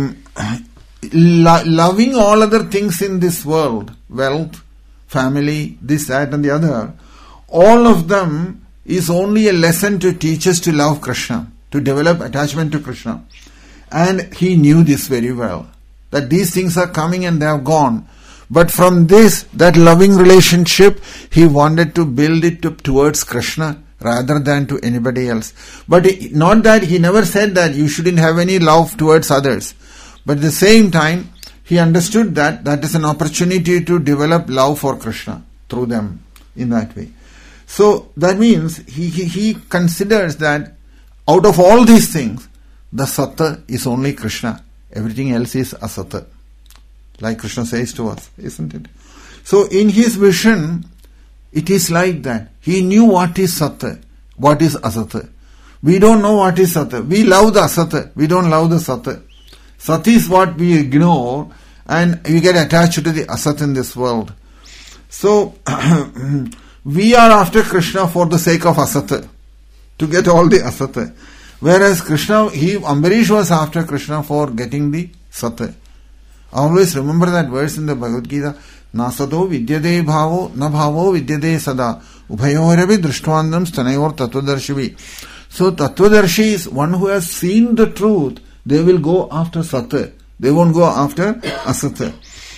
loving all other things in this world, wealth, family, this, that and the other, all of them is only a lesson to teach us to love Krishna, to develop attachment to Krishna. And he knew this very well, that these things are coming and they have gone. But from this, that loving relationship, he wanted to build it towards Krishna rather than to anybody else. But not that he never said that you shouldn't have any love towards others. But at the same time, he understood that that is an opportunity to develop love for Krishna through them in that way. So that means he considers that out of all these things, the Satta is only Krishna. Everything else is Asata. Like Krishna says to us, isn't it? So in his vision, it is like that. He knew what is Satta, what is Asata. We don't know what is Satta. We love the Asata. We don't love the Satta. Sat is what we ignore and we get attached to the Asat in this world. So, we are after Krishna for the sake of Asata, to get all the Asata. Whereas Krishna, Ambarish was after Krishna for getting the Sata. Always remember that verse in the Bhagavad Gita, Nasato vidyade bhavo, na bhavo vidyade sada, ubhayoravi drishtwandam stanayor tattvadarshi. So Tattvadarshi is one who has seen the truth. They will go after Sata. They won't go after Asata.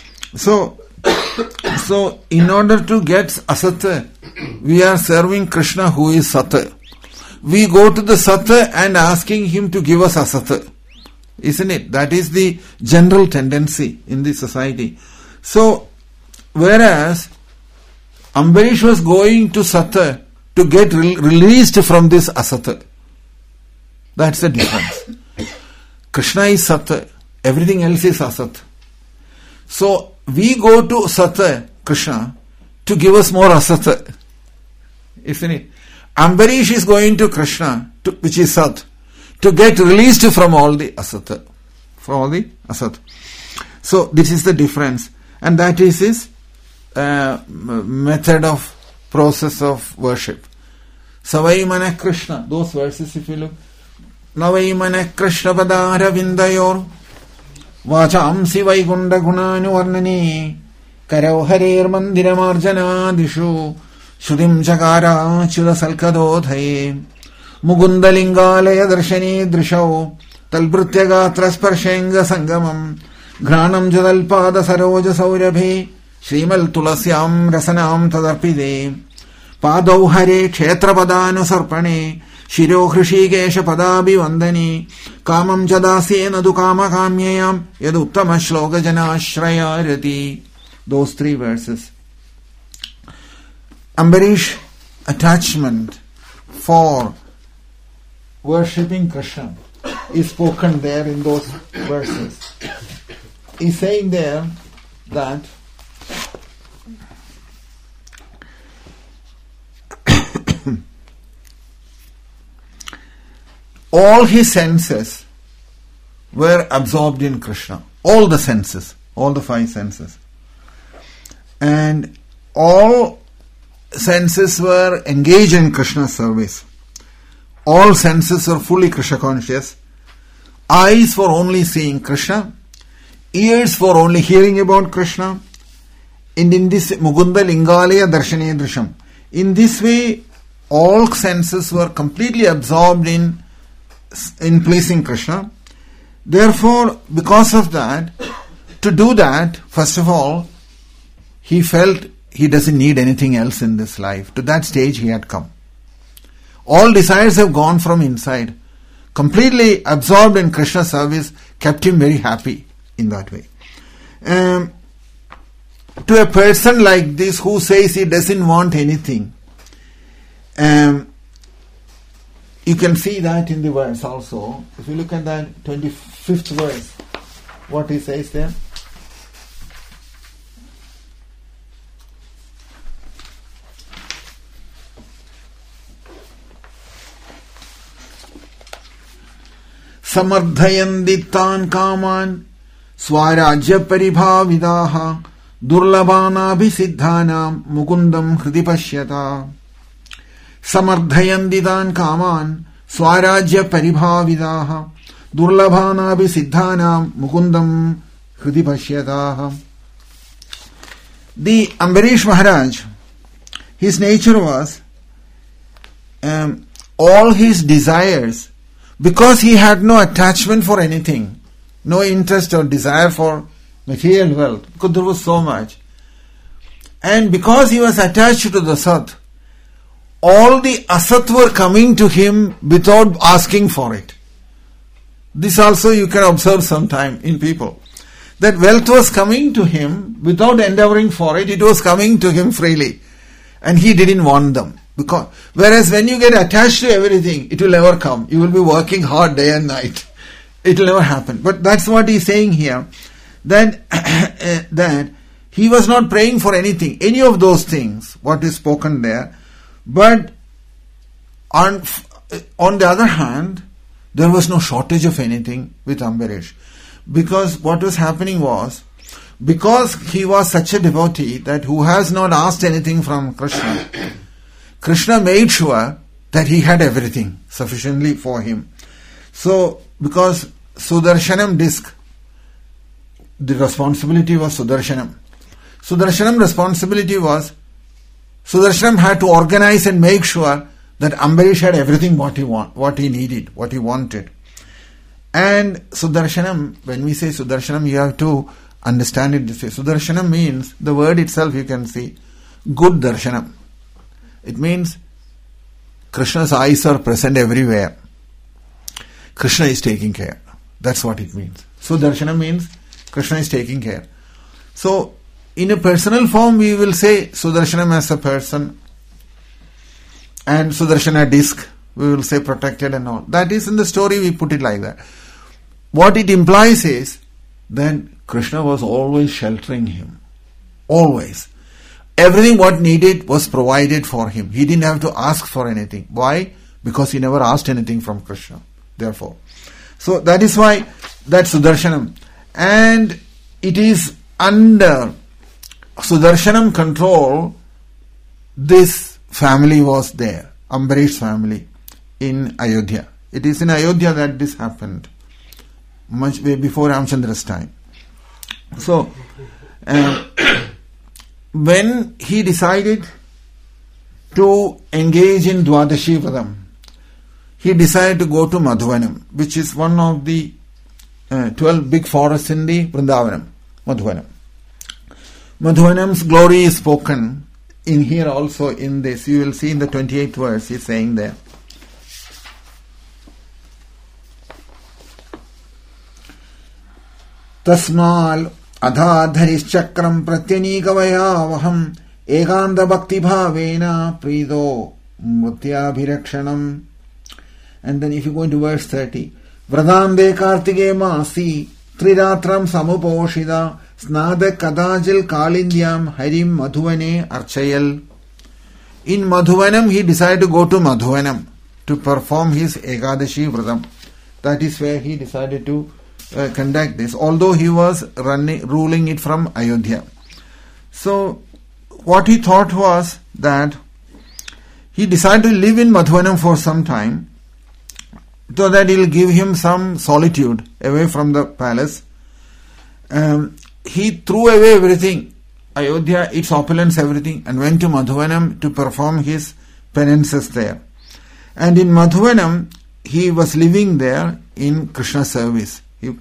So in order to get Asata, we are serving Krishna who is Sata. We go to the Sata and asking him to give us Asata. Isn't it? That is the general tendency in the society. So, whereas Ambarish was going to Sata to get released from this Asata. That's the difference. Krishna is Sata. Everything else is Asat. So, we go to Sata, Krishna, to give us more Asata. Isn't it? Ambarish is going to Krishna, which is Sat, to get released from all the Asata. From all the Asat. So, this is the difference. And that is his method of process of worship. Savai Mana Krishna. Those verses, if you look. Navai Mana Krishna Padara Vindayor. Vachamsi Vaikunda Gunanu Varnani. Karau Harir Mandiramarjana Dishu. Shudim Chakara Chula Salkadodhaye. Mugundalingalaya Darshani Drishau. Talbrutyaga Trasparshenga Sangamam. Granam Jadalpada Saroja Saurabhe. Shrimal Tulasyam Rasanam Tadarpide. Padau Hare Kshetrapadanu Sarpane. Shiro Hrishikesha Padabi Vandani. Kamam Jadasena Dukama Kamyayam. Yaduttama Shloka Jana Shrayarati. Those three verses. Ambarish attachment for worshipping Krishna is spoken there in those verses. He's saying there that all his senses were absorbed in Krishna. All the senses, all the five senses. And all senses were engaged in Krishna's service. All senses were fully Krishna conscious. Eyes for only seeing Krishna. Ears for only hearing about Krishna. And in this Mugunda Lingalaya Darshane Drisham. In this way, all senses were completely absorbed in pleasing Krishna. Therefore, because of that, to do that, first of all, he felt he doesn't need anything else in this life. To that stage he had come. All desires have gone from inside. Completely absorbed in Krishna's service kept him very happy. in that way. To a person like this who says he doesn't want anything, you can see that in the verse also. If you look at that 25th verse, what he says there. Samardhayanditan kaman swarajya paribhavidaha durlabhanabhisiddhanam mukundam hridi pashyata. Samardhayanditan kaman swarajya paribhavidaha durlabhanabhisiddhanam mukundam hridi pashyata. The Ambarish Maharaj, his nature was all his desires, because he had no attachment for anything, no interest or desire for material wealth, because there was so much. And because he was attached to the Sat, all the Asat were coming to him without asking for it. This also you can observe sometime in people. That wealth was coming to him without endeavoring for it, it was coming to him freely. And he didn't want them. Whereas when you get attached to everything, it will never come. You will be working hard day and night. It will never happen. But that's what he's saying here. That he was not praying for anything, any of those things, what is spoken there. But on the other hand, there was no shortage of anything with Ambarish. Because what was happening was, because he was such a devotee that who has not asked anything from Krishna, Krishna made sure that he had everything sufficiently for him. So, because Sudarshanam disc, the responsibility was Sudarshanam. Sudarshanam responsibility was, Sudarshanam had to organize and make sure that Ambarish had everything what he needed, what he wanted. And Sudarshanam, when we say Sudarshanam, you have to understand it this way. Sudarshanam means, the word itself you can see, good darshanam. It means Krishna's eyes are present everywhere. Krishna is taking care. That's what it means. So Darshana means Krishna is taking care. So in a personal form we will say Sudarshanam as a person, and Sudarshana disc we will say protected and all. That is in the story we put it like that. What it implies is that Krishna was always sheltering him. Always. Everything what needed was provided for him. He didn't have to ask for anything. Why? Because he never asked anything from Krishna. Therefore. So that is why that's Sudarshanam. And it is under Sudarshanam control this family was there. Ambarish family in Ayodhya. It is in Ayodhya that this happened. Much way before Ramchandra's time. So, when he decided to engage in Dwadashi Vradam, he decided to go to Madhuvanam, which is one of the 12 big forests in the Vrindavanam, Madhuvanam. Madhuvanam's glory is spoken in here also in this. You will see in the 28th verse, he is saying there. Tasmal adhadharischakram pratyanikavayavaham ekanda bhakti bhavena prido mutyabhirakshanam. And then if you go into verse 30, Vradambe kartige masi triratram samuposhida snada kadajil kalindyam harim madhuvane archayal. In Madhuvanam he decided to go to Madhuvanam to perform his Ekadashi Vradam. That is where he decided to conduct this, although he was ruling it from Ayodhya. So what he thought was that he decided to live in Madhuvanam for some time, so that it will give him some solitude away from the palace. He threw away everything, Ayodhya, its opulence, everything, and went to Madhuvanam to perform his penances there. And in Madhuvanam, he was living there in Krishna service. And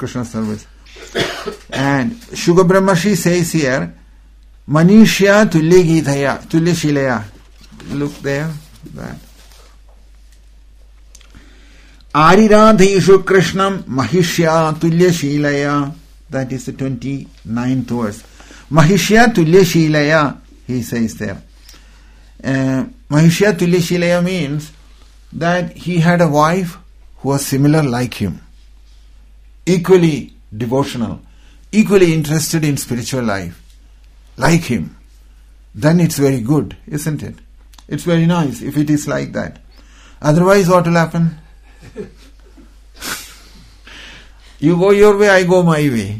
Shuka Brahmashi says here, Manishya Tulya Githaya, Tulya Shilaya. Look there, that. Ariradhishu Krishnam Mahishya Tulya Shilaya That is the 29th verse. Mahishya Tulya Shilaya, he says there. Mahishya Tulya Shilaya means that he had a wife who was similar like him. Equally devotional, equally interested in spiritual life, like him. Then it's very good, isn't it? It's very nice if it is like that. Otherwise, what will happen? You go your way, I go my way.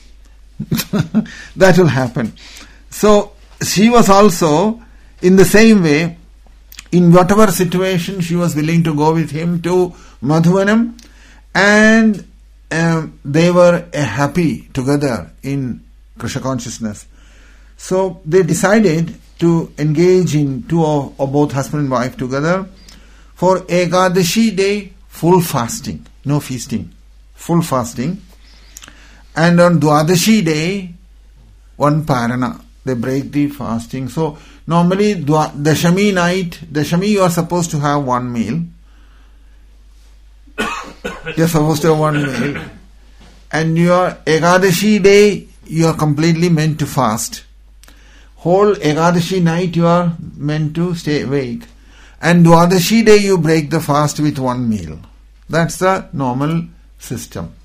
That will happen. So, she was also in the same way, in whatever situation she was willing to go with him to Madhuvanam, and they were happy together in Krishna consciousness. So they decided to engage in two or both husband and wife together for Ekadashi day, full fasting, no feasting, full fasting. And on Dwadashi day, one parana, they break the fasting. So normally Dashami night, Dashami you are supposed to have one meal. You are supposed to have one meal. And your Ekadashi day, you are completely meant to fast. Whole Ekadashi night you are meant to stay awake. And Dwadashi day you break the fast with one meal. That's the normal system.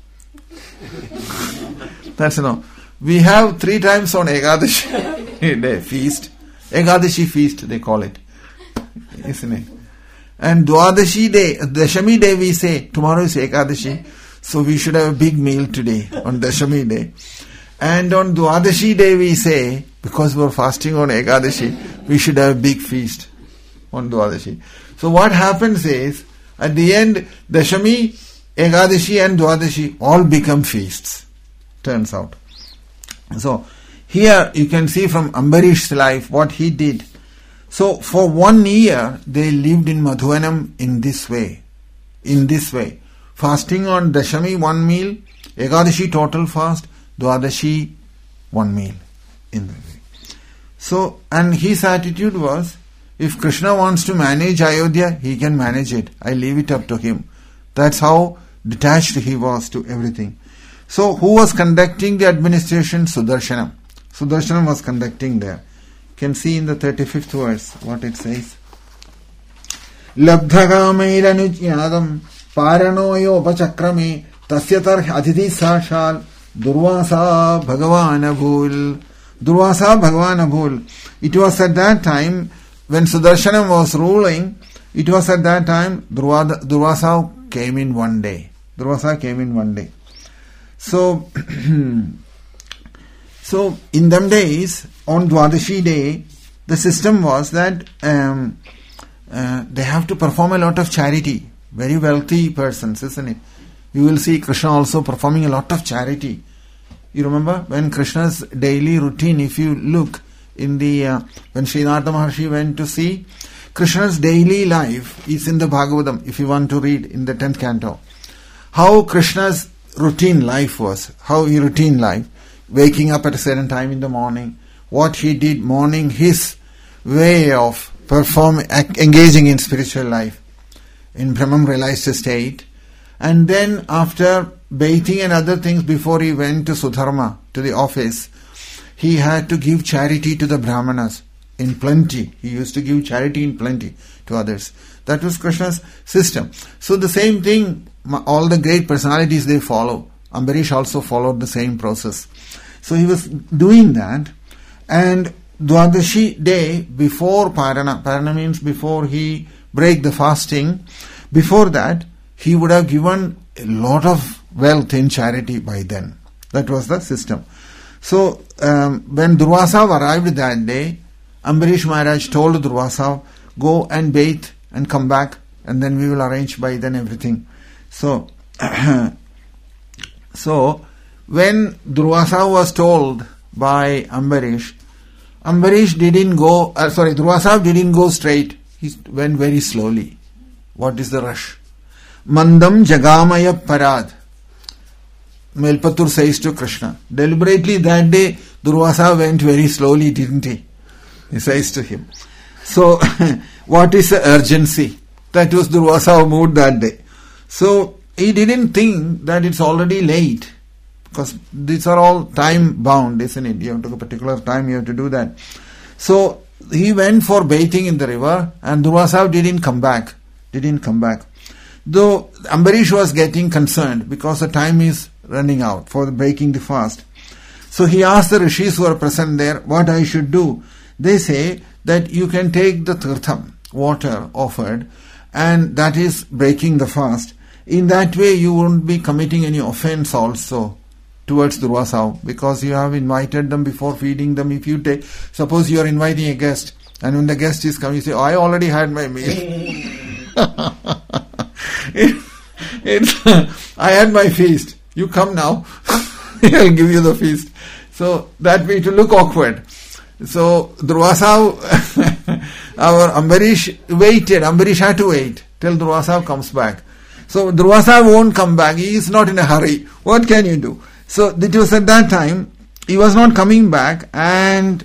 That's no. We have 3 times on Ekadashi day feast. Ekadashi feast they call it. Isn't it? And Dwadashi day, Dashami day we say, tomorrow is Ekadashi. So we should have a big meal today on Dashami day. And on Dwadashi day we say, because we are fasting on Ekadashi, we should have a big feast on Dwadashi. So what happens is, at the end, Dashami, Ekadashi and Dwadashi all become feasts, turns out. So here you can see from Ambarish's life what he did. So for 1 year they lived in Madhuvanam in this way. Fasting on Dashami 1 meal, Ekadashi total fast, Dwadashi 1 meal in that way. So, and his attitude was, if Krishna wants to manage Ayodhya, he can manage it. I leave it up to him. That's how detached he was to everything. So, who was conducting the administration? Sudarshanam. Sudarshanam was conducting there. You can see in the 35th verse what it says. Labdhagameiranutyadam paranoyo pachakrame tasyatar adhiti sashal Durvasa Bhagavan Abhul. Durvasa Bhagavan Abhul. It was at that time when Sudarshanam was ruling, it was at that time Durvasa came in one day. So, so in them days, on Dwadashi day, the system was that they have to perform a lot of charity. Very wealthy persons, isn't it? You will see Krishna also performing a lot of charity. You remember when Krishna's daily routine, if you look in the, when Srinatha Maharshi went to see, Krishna's daily life is in the Bhagavatam, if you want to read in the 10th canto. How Krishna's routine life was, waking up at a certain time in the morning, what he did morning, his way of engaging in spiritual life, in Brahman realized state, and then after bathing and other things before he went to Sudharma, to the office, he had to give charity to the Brahmanas in plenty. He used to give charity in plenty to others. That was Krishna's system. So the same thing, all the great personalities they follow. Ambarish also followed the same process. So he was doing that, and Dwadashi day before Parana means before he break the fasting, before that he would have given a lot of wealth in charity by then. That was the system. So when Durvasa arrived that day, Ambarish Maharaj told Durvasa, go and bathe and come back, and then we will arrange by then everything. So so when Durvasa was told by Ambarish, Durvasa didn't go straight. He went very slowly. What is the rush? Mandam Jagamaya Parad. Melpatur says to Krishna. Deliberately that day, Durvasa went very slowly, didn't he? He says to him. So, what is the urgency? That was Durvasa mood that day. So, he didn't think that it's already late. because these are all time bound, isn't it? You have to a particular time you have to do that. So he went for bathing in the river, and Durvasa didn't come back. Though Ambarish was getting concerned because the time is running out for breaking the fast. So he asked the rishis who are present there what I should do. They say that you can take the tirtham, water offered, and that is breaking the fast. In that way you won't be committing any offense also towards Durvasa, because you have invited them before feeding them. If you take, suppose you are inviting a guest, and when the guest is coming, you say, I already had my meal. I had my feast. You come now. I'll give you the feast. So that way to look awkward. So Durvasa, our Ambarish waited. Ambarish had to wait till Durvasa comes back. So Durvasa won't come back. He is not in a hurry. What can you do? So it was at that time he was not coming back, and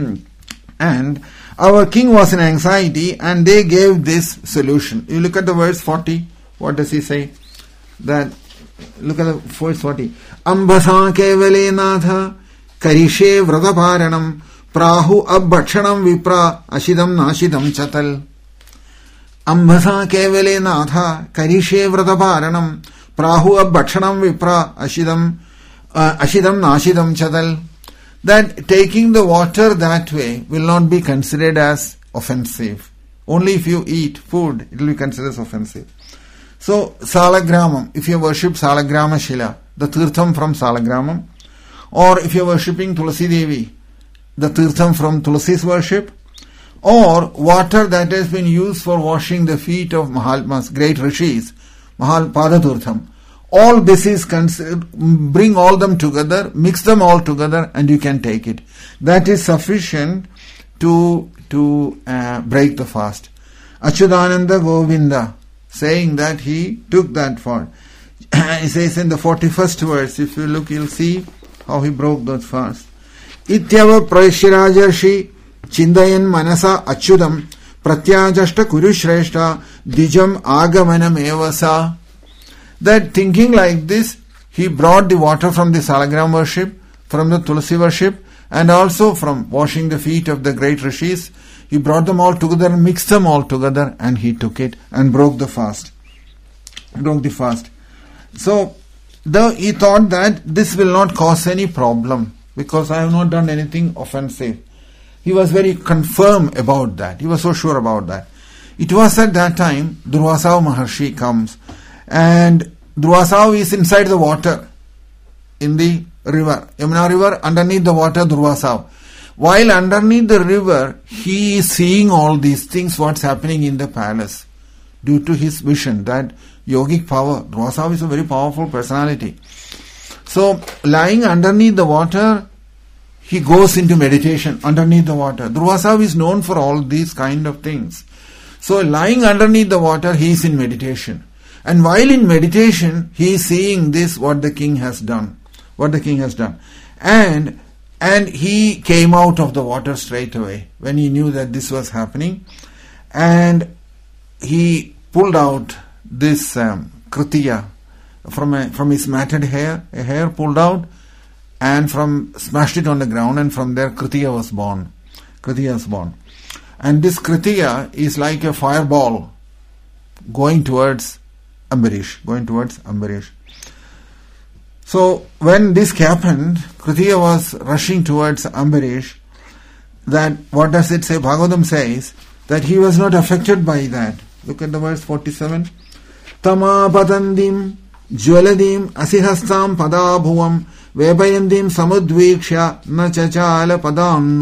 our king was in anxiety, and they gave this solution. You look at the verse 40. What does he say? That look at the verse 40. Ambasa kevale natha karishe vrataparanam prahu abbhakshanam vipra ashidam nashidam chatal. Ambasa kevale natha karishe vrataparanam prahu abbhakshanam vipra ashidam nashidam chatal. That taking the water that way will not be considered as offensive. Only if you eat food, it will be considered as offensive. So, Salagramam, if you worship Salagrama Shila, the tirtham from Salagramam, or if you are worshipping Tulasi Devi, the tirtham from Tulasi's worship, or water that has been used for washing the feet of Mahalmas, great rishis, Mahal Pada Tirtham, all this is considered, bring all them together, mix them all together, and you can take it. That is sufficient to break the fast. Achyutananda Govinda, saying that he took that for. He says in the 41st verse, if you look, you'll see how he broke that fast. Ityava Praishirajarshi Chindayan Manasa Achyudam Pratyajashta Kurushreshta Dijam Agamanam Evasa. That thinking like this, he brought the water from the Salagram worship, from the Tulasi worship, and also from washing the feet of the great rishis. He brought them all together and mixed them all together, and he took it and broke the fast. So, he thought that this will not cause any problem because I have not done anything offensive. He was very confirm about that. He was so sure about that. It was at that time Durvasa Maharshi comes, and Durvasa is inside the water in the river, Yamuna river, underneath the water Durvasa. While underneath the river, he is seeing all these things, what's happening in the palace, due to his vision, that yogic power. Durvasa is a very powerful personality. So, lying underneath the water, he goes into meditation underneath the water. Durvasa is known for all these kind of things. So, lying underneath the water, he is in meditation. And while in meditation, he is seeing this, what the king has done. And he came out of the water straight away when he knew that this was happening. And he pulled out this kritiya from his matted hair, a hair pulled out, and smashed it on the ground, and from there kritiya was born. And this kritiya is like a fireball going towards Ambarish. So when this happened, Kritiya was rushing towards Ambarish. That, what does it say? Bhagavatam says that he was not affected by that. Look at the verse 47. Tamapadandim jwaladim asihastam padabhuvam vebayandim samudviksha na chachala padan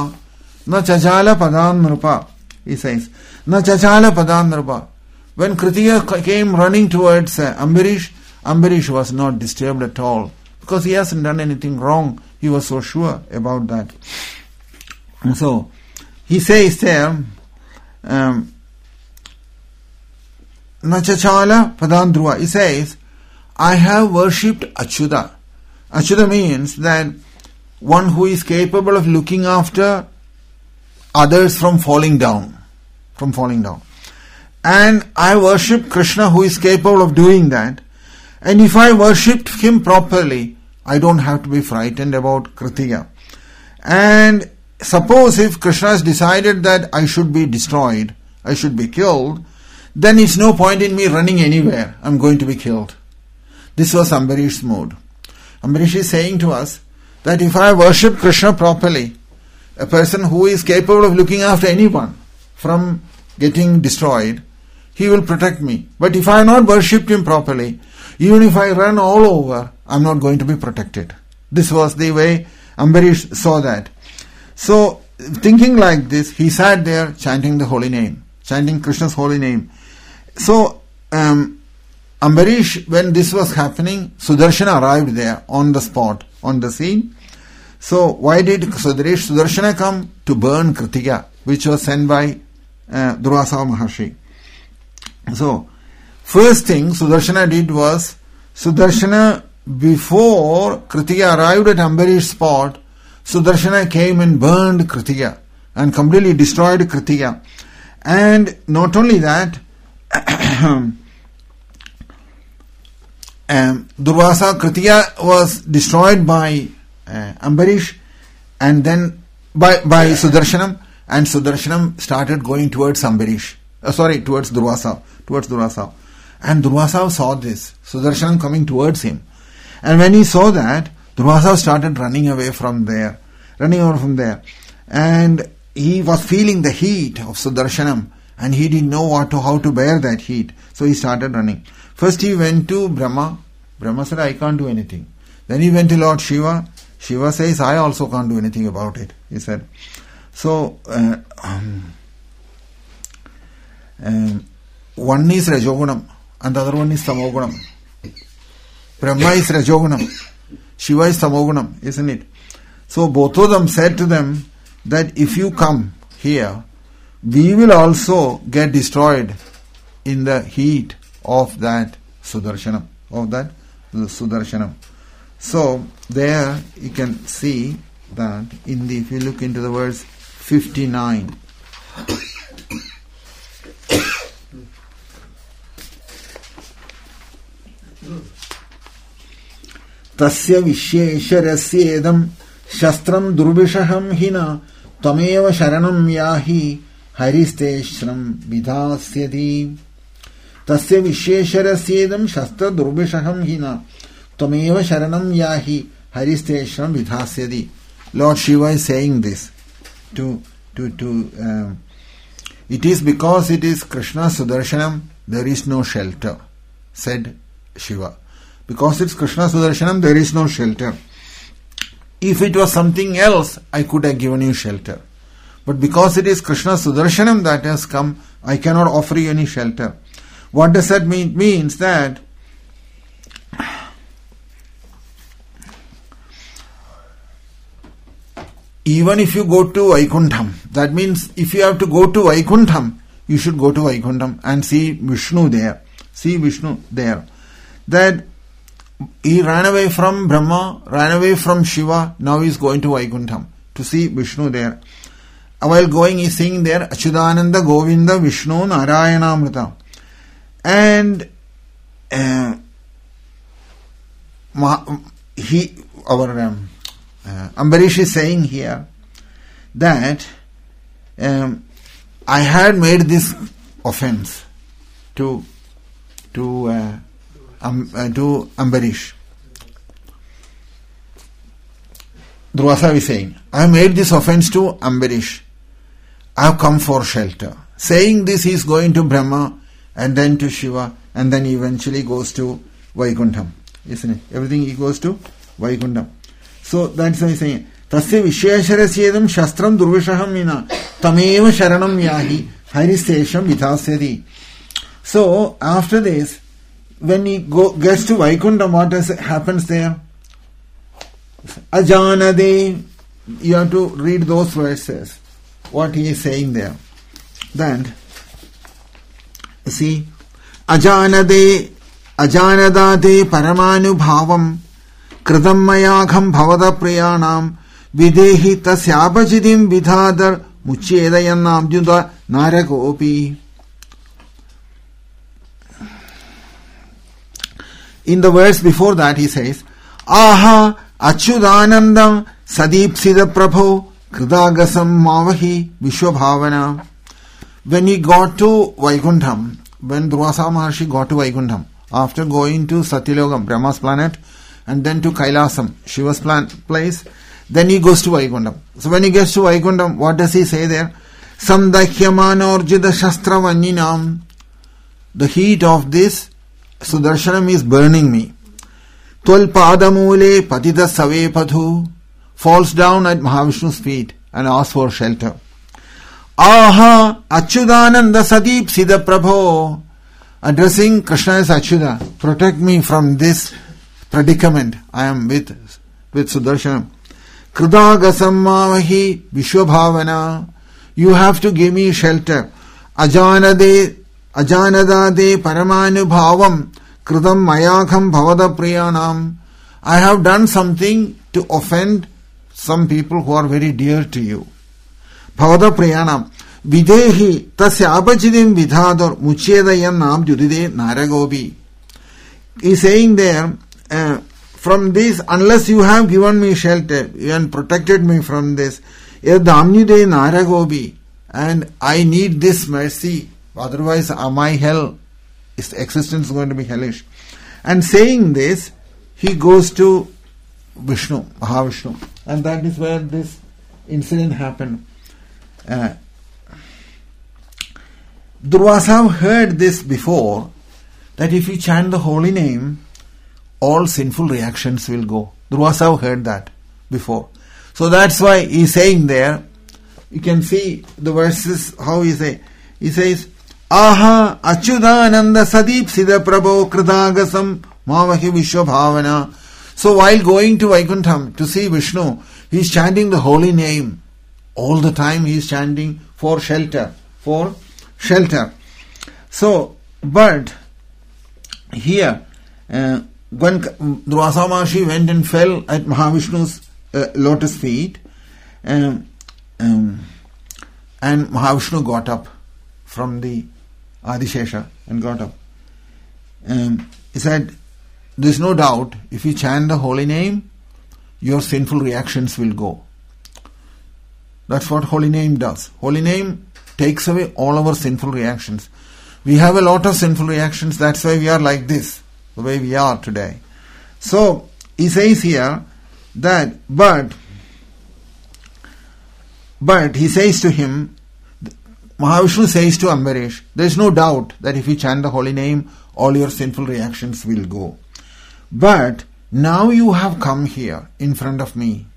nrupa. He says, na chachala padan nrupa. When Kritiya came running towards Ambarish, Ambarish was not disturbed at all because he hasn't done anything wrong. He was so sure about that. So, he says there, Nachachala Padandruva. He says, I have worshipped Achyuta. Achyuta means that one who is capable of looking after others from falling down. And I worship Krishna, who is capable of doing that. And if I worshipped him properly, I don't have to be frightened about Kritika. And suppose if Krishna has decided that I should be destroyed, I should be killed, then it's no point in me running anywhere. I'm going to be killed. This was Ambarish's mood. Ambarish is saying to us that if I worship Krishna properly, a person who is capable of looking after anyone from getting destroyed, he will protect me. But if I have not worshipped him properly, even if I run all over, I'm not going to be protected. This was the way Ambarish saw that. So, thinking like this, he sat there chanting the holy name, chanting Krishna's holy name. So, Ambarish, when this was happening, Sudarshana arrived there on the spot, on the scene. So, why did Sudarshana come? To burn Kritika, which was sent by Durvasa Maharshi. So, first thing Sudarshana did was, Sudarshana, before Kritika arrived at Ambarish's spot, Sudarshana came and burned Kritika and completely destroyed Kritika. And not only that, Durvasa Kritika was destroyed by Ambarish and then by Sudarshanam, and Sudarshanam started going towards Ambarish. Towards Durvasa. And Durvasa saw this, Sudarshanam coming towards him. And when he saw that, Durvasa started running away from there. And he was feeling the heat of Sudarshanam, and he didn't know how to bear that heat. So he started running. First he went to Brahma. Brahma said, I can't do anything. Then he went to Lord Shiva. Shiva says, I also can't do anything about it, he said. So, one is Rajogunam and the other one is Tamogunam. Brahma is Rajogunam, Shiva is Tamogunam, isn't it? So both of them said to them that if you come here, we will also get destroyed in the heat of that Sudarshanam. So there you can see that if you look into the verse 59. Tasya vishesharasyedam shastram durbishaham hina tameva sharanam yahi haristeshram vidhasyati. Tasya vishesharasyedam shastra durbishaham hina tameva sharanam yahi haristeshram vidhasyati. Lord Shiva is saying this it is because it is Krishna Sudarshanam, there is no shelter, said Shiva. Because it's Krishna Sudarshanam, there is no shelter. If it was something else, I could have given you shelter. But because it is Krishna Sudarshanam that has come, I cannot offer you any shelter. What does that mean? It means that even if you go to Vaikuntham, that means if you have to go to Vaikuntham, you should go to Vaikuntham and see Vishnu there. That he ran away from Brahma, ran away from Shiva, now he is going to Vaikuntham to see Vishnu there. While going, he is seeing there Achyutananda Govinda Vishnu Narayanamrita. And Ambarish is saying here that I had made this offense to Ambarish. Durvasa is saying, I have made this offense to Ambarish. I have come for shelter. Saying this, he is going to Brahma and then to Shiva and then eventually goes to Vaikuntham. Isn't it? Everything he goes to Vaikuntham. So that's why he's saying, Tasya vishesharasyedam shastram durvishaham mina tameva sharanam yahi haristesham vidhasyati. So after this, when he gets to Vaikuntham, what happens there? Ajanade. You have to read those verses. What he is saying there. Then, see, Ajanade Ajanadate Paramanubhavam Kritam Mayagham Bhavada Priyanam Videhi Tasyapachidim Vidhadar Muchedayanam Juda Narakopi. In the verse before that he says, Aha Achyudanandam Sadipsida Prabho Kridagasam Mavahi Vishwabhavana. When he got to Vaikuntham, when Durvasa Maharshi got to Vaikuntham, after going to Satyalokam, Brahma's planet, and then to Kailasam, Shiva's place, then he goes to Vaikuntham. So when he gets to Vaikuntham, what does he say there? Samdakhyamanorjida Shastravanninam. The heat of this Sudarshanam is burning me. Twalpadamule Patita Savepathu, falls down at Mahavishnu's feet and asks for shelter. Aha Achyudananda Sadip Sida Prabho, addressing Krishna as Achyuta, protect me from this predicament I am with Sudarshanam. Kridagasam Mavahi Vishwabhavana, you have to give me shelter. Ajanadade Paramanubhavam Kridam Mayakam Bhavada Priyanam. I have done something to offend some people who are very dear to you. Bhavada Priyanam. Videhi tasya apachidim vidhador muchedayam nam judide naragobi. He is saying there, from this, unless you have given me shelter and protected me from this, yadamnide naragobi, and I need this mercy, otherwise my hell, its existence is going to be hellish. And saying this, he goes to Vishnu, Mahavishnu, and that is where this incident happened. Durvasa heard this before, that if you chant the holy name, all sinful reactions will go. Durvasa heard that before. So that's why he's saying there, you can see the verses, how he say. He says, Aha Achyudananda Sadip Sida Prabho Kridagasam Mavahi Vishwabhavana. So while going to Vaikuntham to see Vishnu, he is chanting the holy name. All the time he is chanting for shelter. So, but here, when Durvasa Maharshi went and fell at Mahavishnu's lotus feet, and Mahavishnu got up from the Adishesha and got up. He said, there is no doubt, if you chant the holy name, your sinful reactions will go. That's what holy name does. Holy name takes away all our sinful reactions. We have a lot of sinful reactions, that's why we are like this, the way we are today. So, he says here that, but he says to him, Mahavishnu says to Ambarish, there is no doubt that if you chant the holy name, all your sinful reactions will go. But now you have come here in front of me,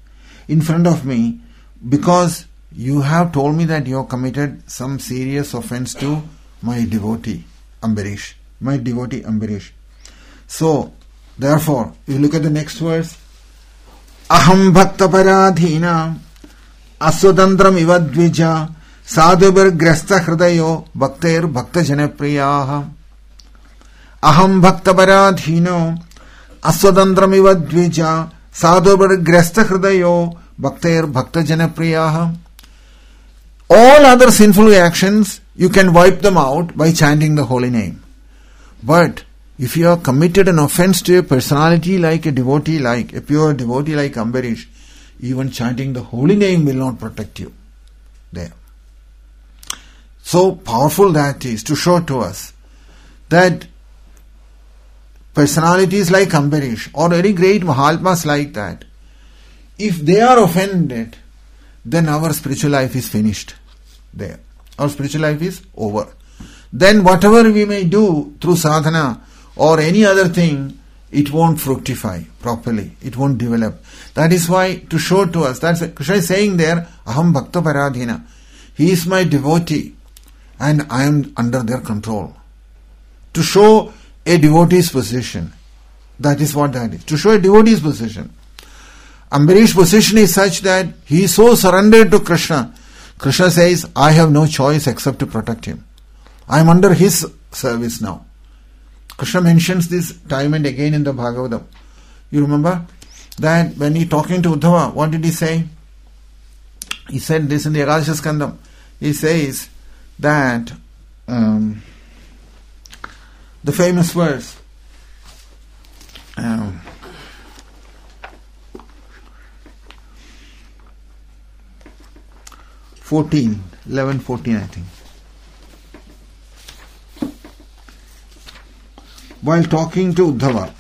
because you have told me that you have committed some serious offense to my devotee Ambarish. So, therefore, you look at the next verse. Aham bhakta paradhina aswadandram ivadvija sadhubir grasta hridayo bhaktair bhakta janapriyaha. Aham bhakta paradhino aswadandram ivadvija sadhubir grasta hridayo bhaktair bhakta janapriyaha. All other sinful reactions, you can wipe them out by chanting the holy name. But if you have committed an offense to a personality like a devotee, like a pure devotee like Ambarish, even chanting the holy name will not protect you. There. So powerful that is to show to us that personalities like Ambarish or very great Mahatmas like that, if they are offended, then our spiritual life is finished there. Our spiritual life is over. Then whatever we may do through sadhana or any other thing, it won't fructify properly. It won't develop. That is why, to show to us, that's what Krishna is saying there, Aham Bhakta Paradhina. He is my devotee and I am under their control. To show a devotee's position. That is what that is. To show a devotee's position. Ambarish's position is such that he is so surrendered to Krishna. Krishna says, I have no choice except to protect him. I am under his service now. Krishna mentions this time and again in the Bhagavatam. You remember that when he talking to Uddhava, what did he say? He said this in the Ekadasha Skandam. He says that the famous verse, 14, 11, 14 I think. While talking to Uddhava.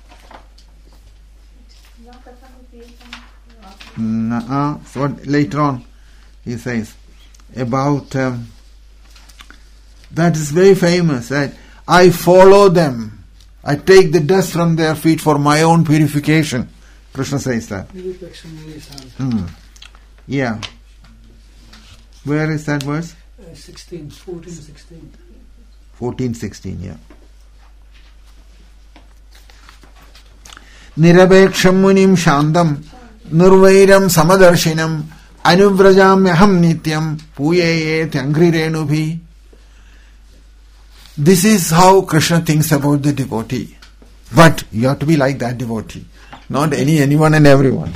So later on he says about that is very famous, that I follow them, I take the dust from their feet for my own purification. Krishna says that. Yeah. Where is that verse? 16, 14, 16. 14, 16, yeah. Nirabeksham munim shandam nurvairam samadarsinam anuvrajamyaham nityam puyayet angrirenubhi. This is how Krishna thinks about the devotee. But you have to be like that devotee. Not anyone and everyone.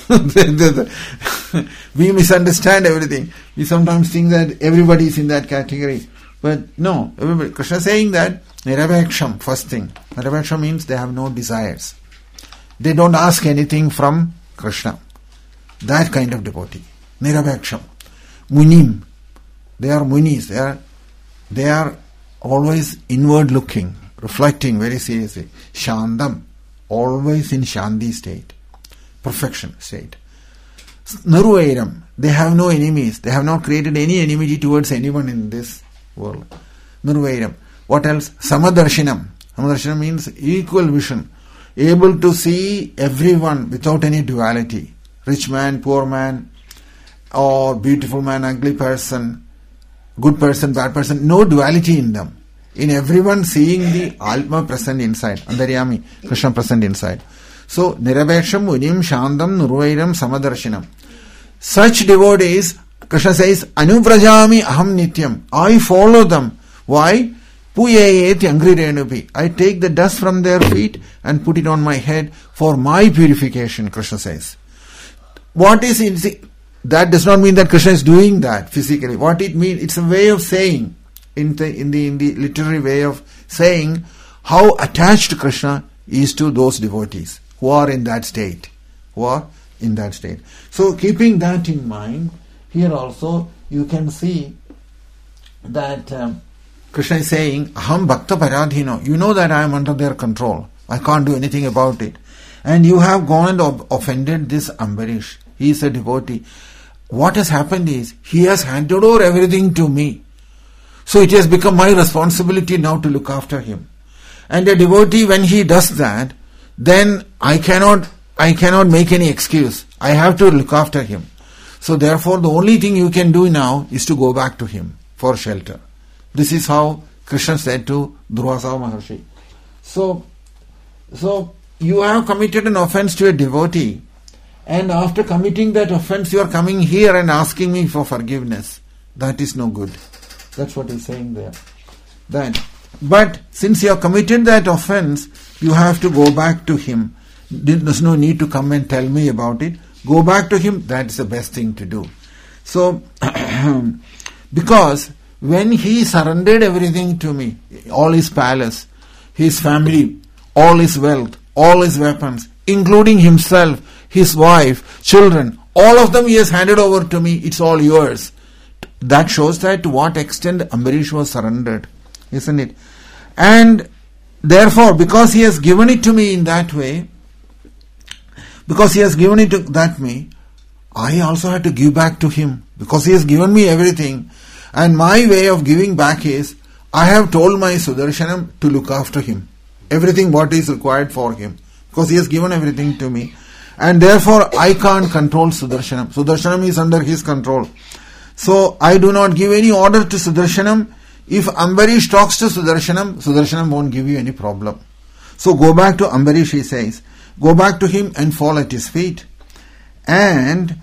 We misunderstand everything. We sometimes think that everybody is in that category. But no, everybody. Krishna is saying that Nirabeksham, first thing. Nirabeksham means they have no desires. They don't ask anything from Krishna. That kind of devotee. Nirabeksham. Munim. They are munis. They are always inward looking, reflecting very seriously. Shandam. Always in Shanti state. Perfection state. Nirvairam. They have no enemies. They have not created any enmity towards anyone in this world. Nirvairam. What else? Samadarshinam. Samadarshinam means equal vision. Able to see everyone without any duality. Rich man, poor man, or beautiful man, ugly person, good person, bad person. No duality in them. In everyone seeing the Atma present inside. Antaryami, Krishna present inside. So, Nirabeksham, Munim, Shandam, Nurvairam, Samadarshinam. Such devotees, Krishna says, Anuvrajami aham nityam. I follow them. Why? Puyayeti angrirenubhi. I take the dust from their feet and put it on my head for my purification, Krishna says. What is it? That does not mean that Krishna is doing that physically. What it means, it's a way of saying, in the literary way of saying, how attached Krishna is to those devotees who are in that state. So keeping that in mind, here also you can see that Krishna is saying, Aham Bhakta Paradhino. You know that I am under their control. I can't do anything about it. And you have gone and offended this Ambarish. He is a devotee. What has happened is, he has handed over everything to me. So it has become my responsibility now to look after him. And a devotee, when he does that, then I cannot make any excuse. I have to look after him. So therefore, the only thing you can do now is to go back to him for shelter. This is how Krishna said to Durvasa Maharshi. So you have committed an offense to a devotee, and after committing that offense, you are coming here and asking me for forgiveness. That is no good. That's what he's saying there. But since you have committed that offense, you have to go back to him. There's no need to come and tell me about it. Go back to him. That's the best thing to do. So, because when he surrendered everything to me, all his palace, his family, all his wealth, all his weapons, including himself, his wife, children, all of them he has handed over to me. It's all yours. That shows that to what extent Ambarish was surrendered, isn't it? And therefore, because he has given it to me in that way, I also had to give back to him. Because he has given me everything. And my way of giving back is, I have told my Sudarshanam to look after him. Everything what is required for him. Because he has given everything to me. And therefore, I can't control Sudarshanam. Sudarshanam is under his control. So, I do not give any order to Sudarshanam. If Ambarish talks to Sudarshanam, Sudarshanam won't give you any problem. So, go back to Ambarish, he says. Go back to him and fall at his feet. And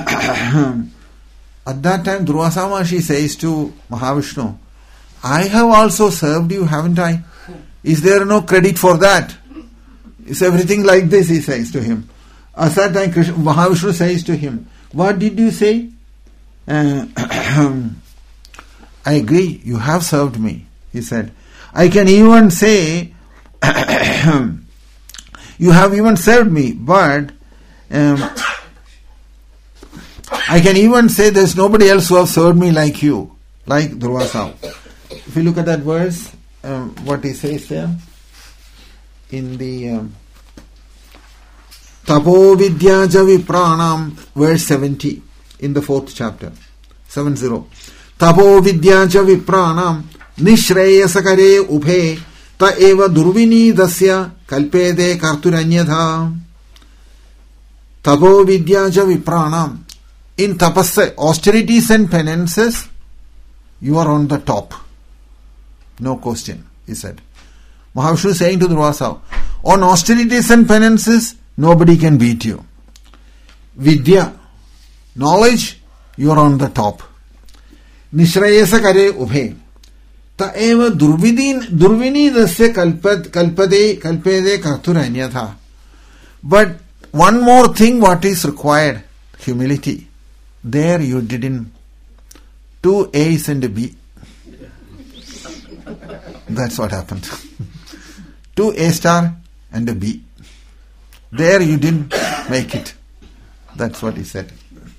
at that time, Durvasa Maharshi says to Mahavishnu, I have also served you, haven't I? Is there no credit for that? Is everything like this, he says to him. At that time, Mahavishnu says to him, what did you say? I agree, you have served me, he said. I can even say, you have even served me, but I can even say there's nobody else who has served me like you, like Durvasa. If you look at that verse, what he says there, in the Tapo Vidyaja Vipranam, verse 70, in the 4th chapter, 70. Tapo Vidyaja Vipranam, Nishreyasakare Ubhe, Ta eva durvini dasya kalpede karturanyadha. Tapo Vidyaja Vipranam. In tapasya, austerities and penances, you are on the top. No question, he said. Mahavishnu is saying to Durvasa, on austerities and penances, nobody can beat you. Vidya, knowledge, you are on the top. Nishrayasa kare ubhe. Ta eva durvini dasya kalpade karturanyatha. But one more thing, what is required? Humility. There you didn't. 2 A's and a B. That's what happened. 2 A star and a B. There you didn't make it. That's what he said.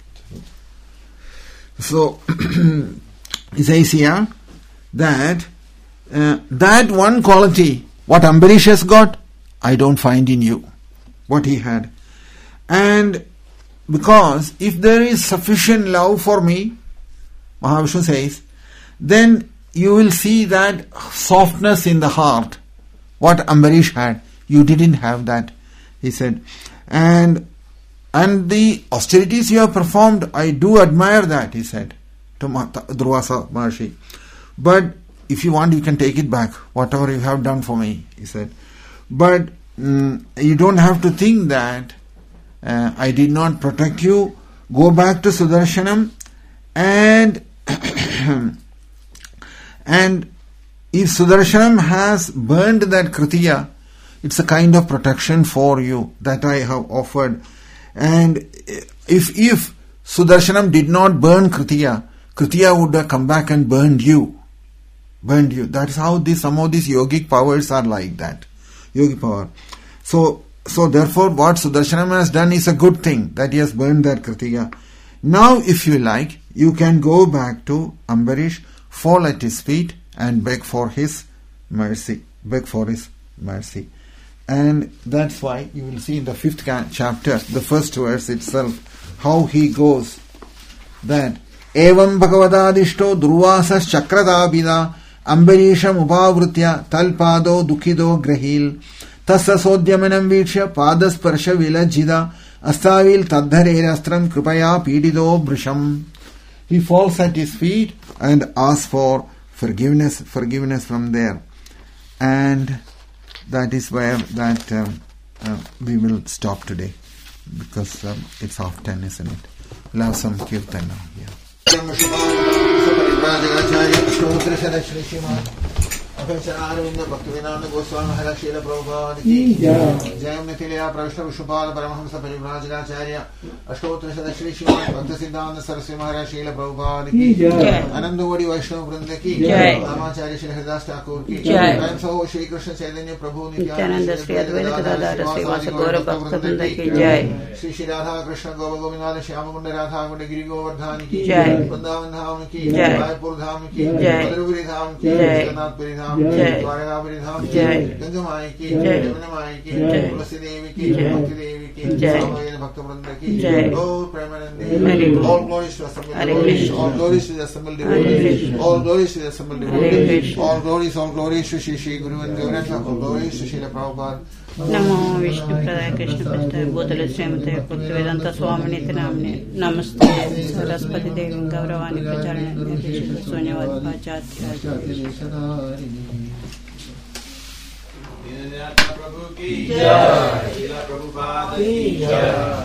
So, he says here that that one quality, what Ambarish has got, I don't find in you. What he had. And because if there is sufficient love for me, Mahavishnu says, then you will see that softness in the heart. What Ambarish had, you didn't have that, he said. And the austerities you have performed, I do admire that, he said to Durvasa Maharshi. But if you want, you can take it back, whatever you have done for me, he said. But you don't have to think that I did not protect you. Go back to Sudarshanam and and if Sudarshanam has burned that Kritiya, it's a kind of protection for you that I have offered. And if Sudarshanam did not burn Kritiya, Kritiya would have come back and burned you. That is how some of these yogic powers are like that. Yogic power. So therefore what Sudarshanam has done is a good thing, that he has burned that Kritiya. Now if you like, you can go back to Ambarish, fall at his feet and beg for his mercy. And that's why you will see in the 5th chapter, the first verse itself, how he goes. That Evam Bhagavadadishto Durvasas Chakradabhida Ambarisham Upavritya Talpado Dukhido Grahil Tassa Sodhyamanam Vishya Padasparsha Vilajida Astavil Tadharerastram Kripaya Pidido Brisham. He falls at his feet and asks for forgiveness from there. And that is where we will stop today, because it's half 10, isn't it? We'll have some kirtan now. Yeah. Arvind Bhaktivedanta Goswami Maharaj Srila Prabhupada ki Jayam Nithilaya Pravishna Vishnupada Paramahamsa Parivrajagacharya Ashtotra Shri Srimad Bhaktasiddhanta Saraswati Maharaj Srila Prabhupada ki Anandavadi Vaishnava Vrinda ki Ramacharya Shri Haridas Thakur ki Prem Saho Shri Krishna Chaitanya Prabhu Nityananda Shri Advaita Gadadhara Srivasa Gaura Bhakta Vrinda ki Jai Shri Shri Radha Krishna Gova Govindana Shyama Kunda Radha Kunda Giri Govardhani ki Vrindavan Dham ki Raipur Dham ki Madhuragiri Dham ki Jagannath Puri Dham Dwaragapuri Dham ki Gangamai ki Jamunamai ki Tulasi Devi ki Bhakti Devi ki Samayana Bhakta Vrinda ki Gaur Premanande. All glories to the assembled devotees. All glories to the assembled devotees. All glories to the assembled devotees. All glories to Shri Guru and Gauranga. All glories to Srila Prabhupada. Namo Vishnu Pradaya Krishna Prasthaya Bhutale Srimate Bhaktivedanta Swamini Namne Namaste Saraswati Devi Gauravani Pracharane Nirvishita Sunyavad Pachatya Prabhu ki Jai Srila Prabhupada ki Jai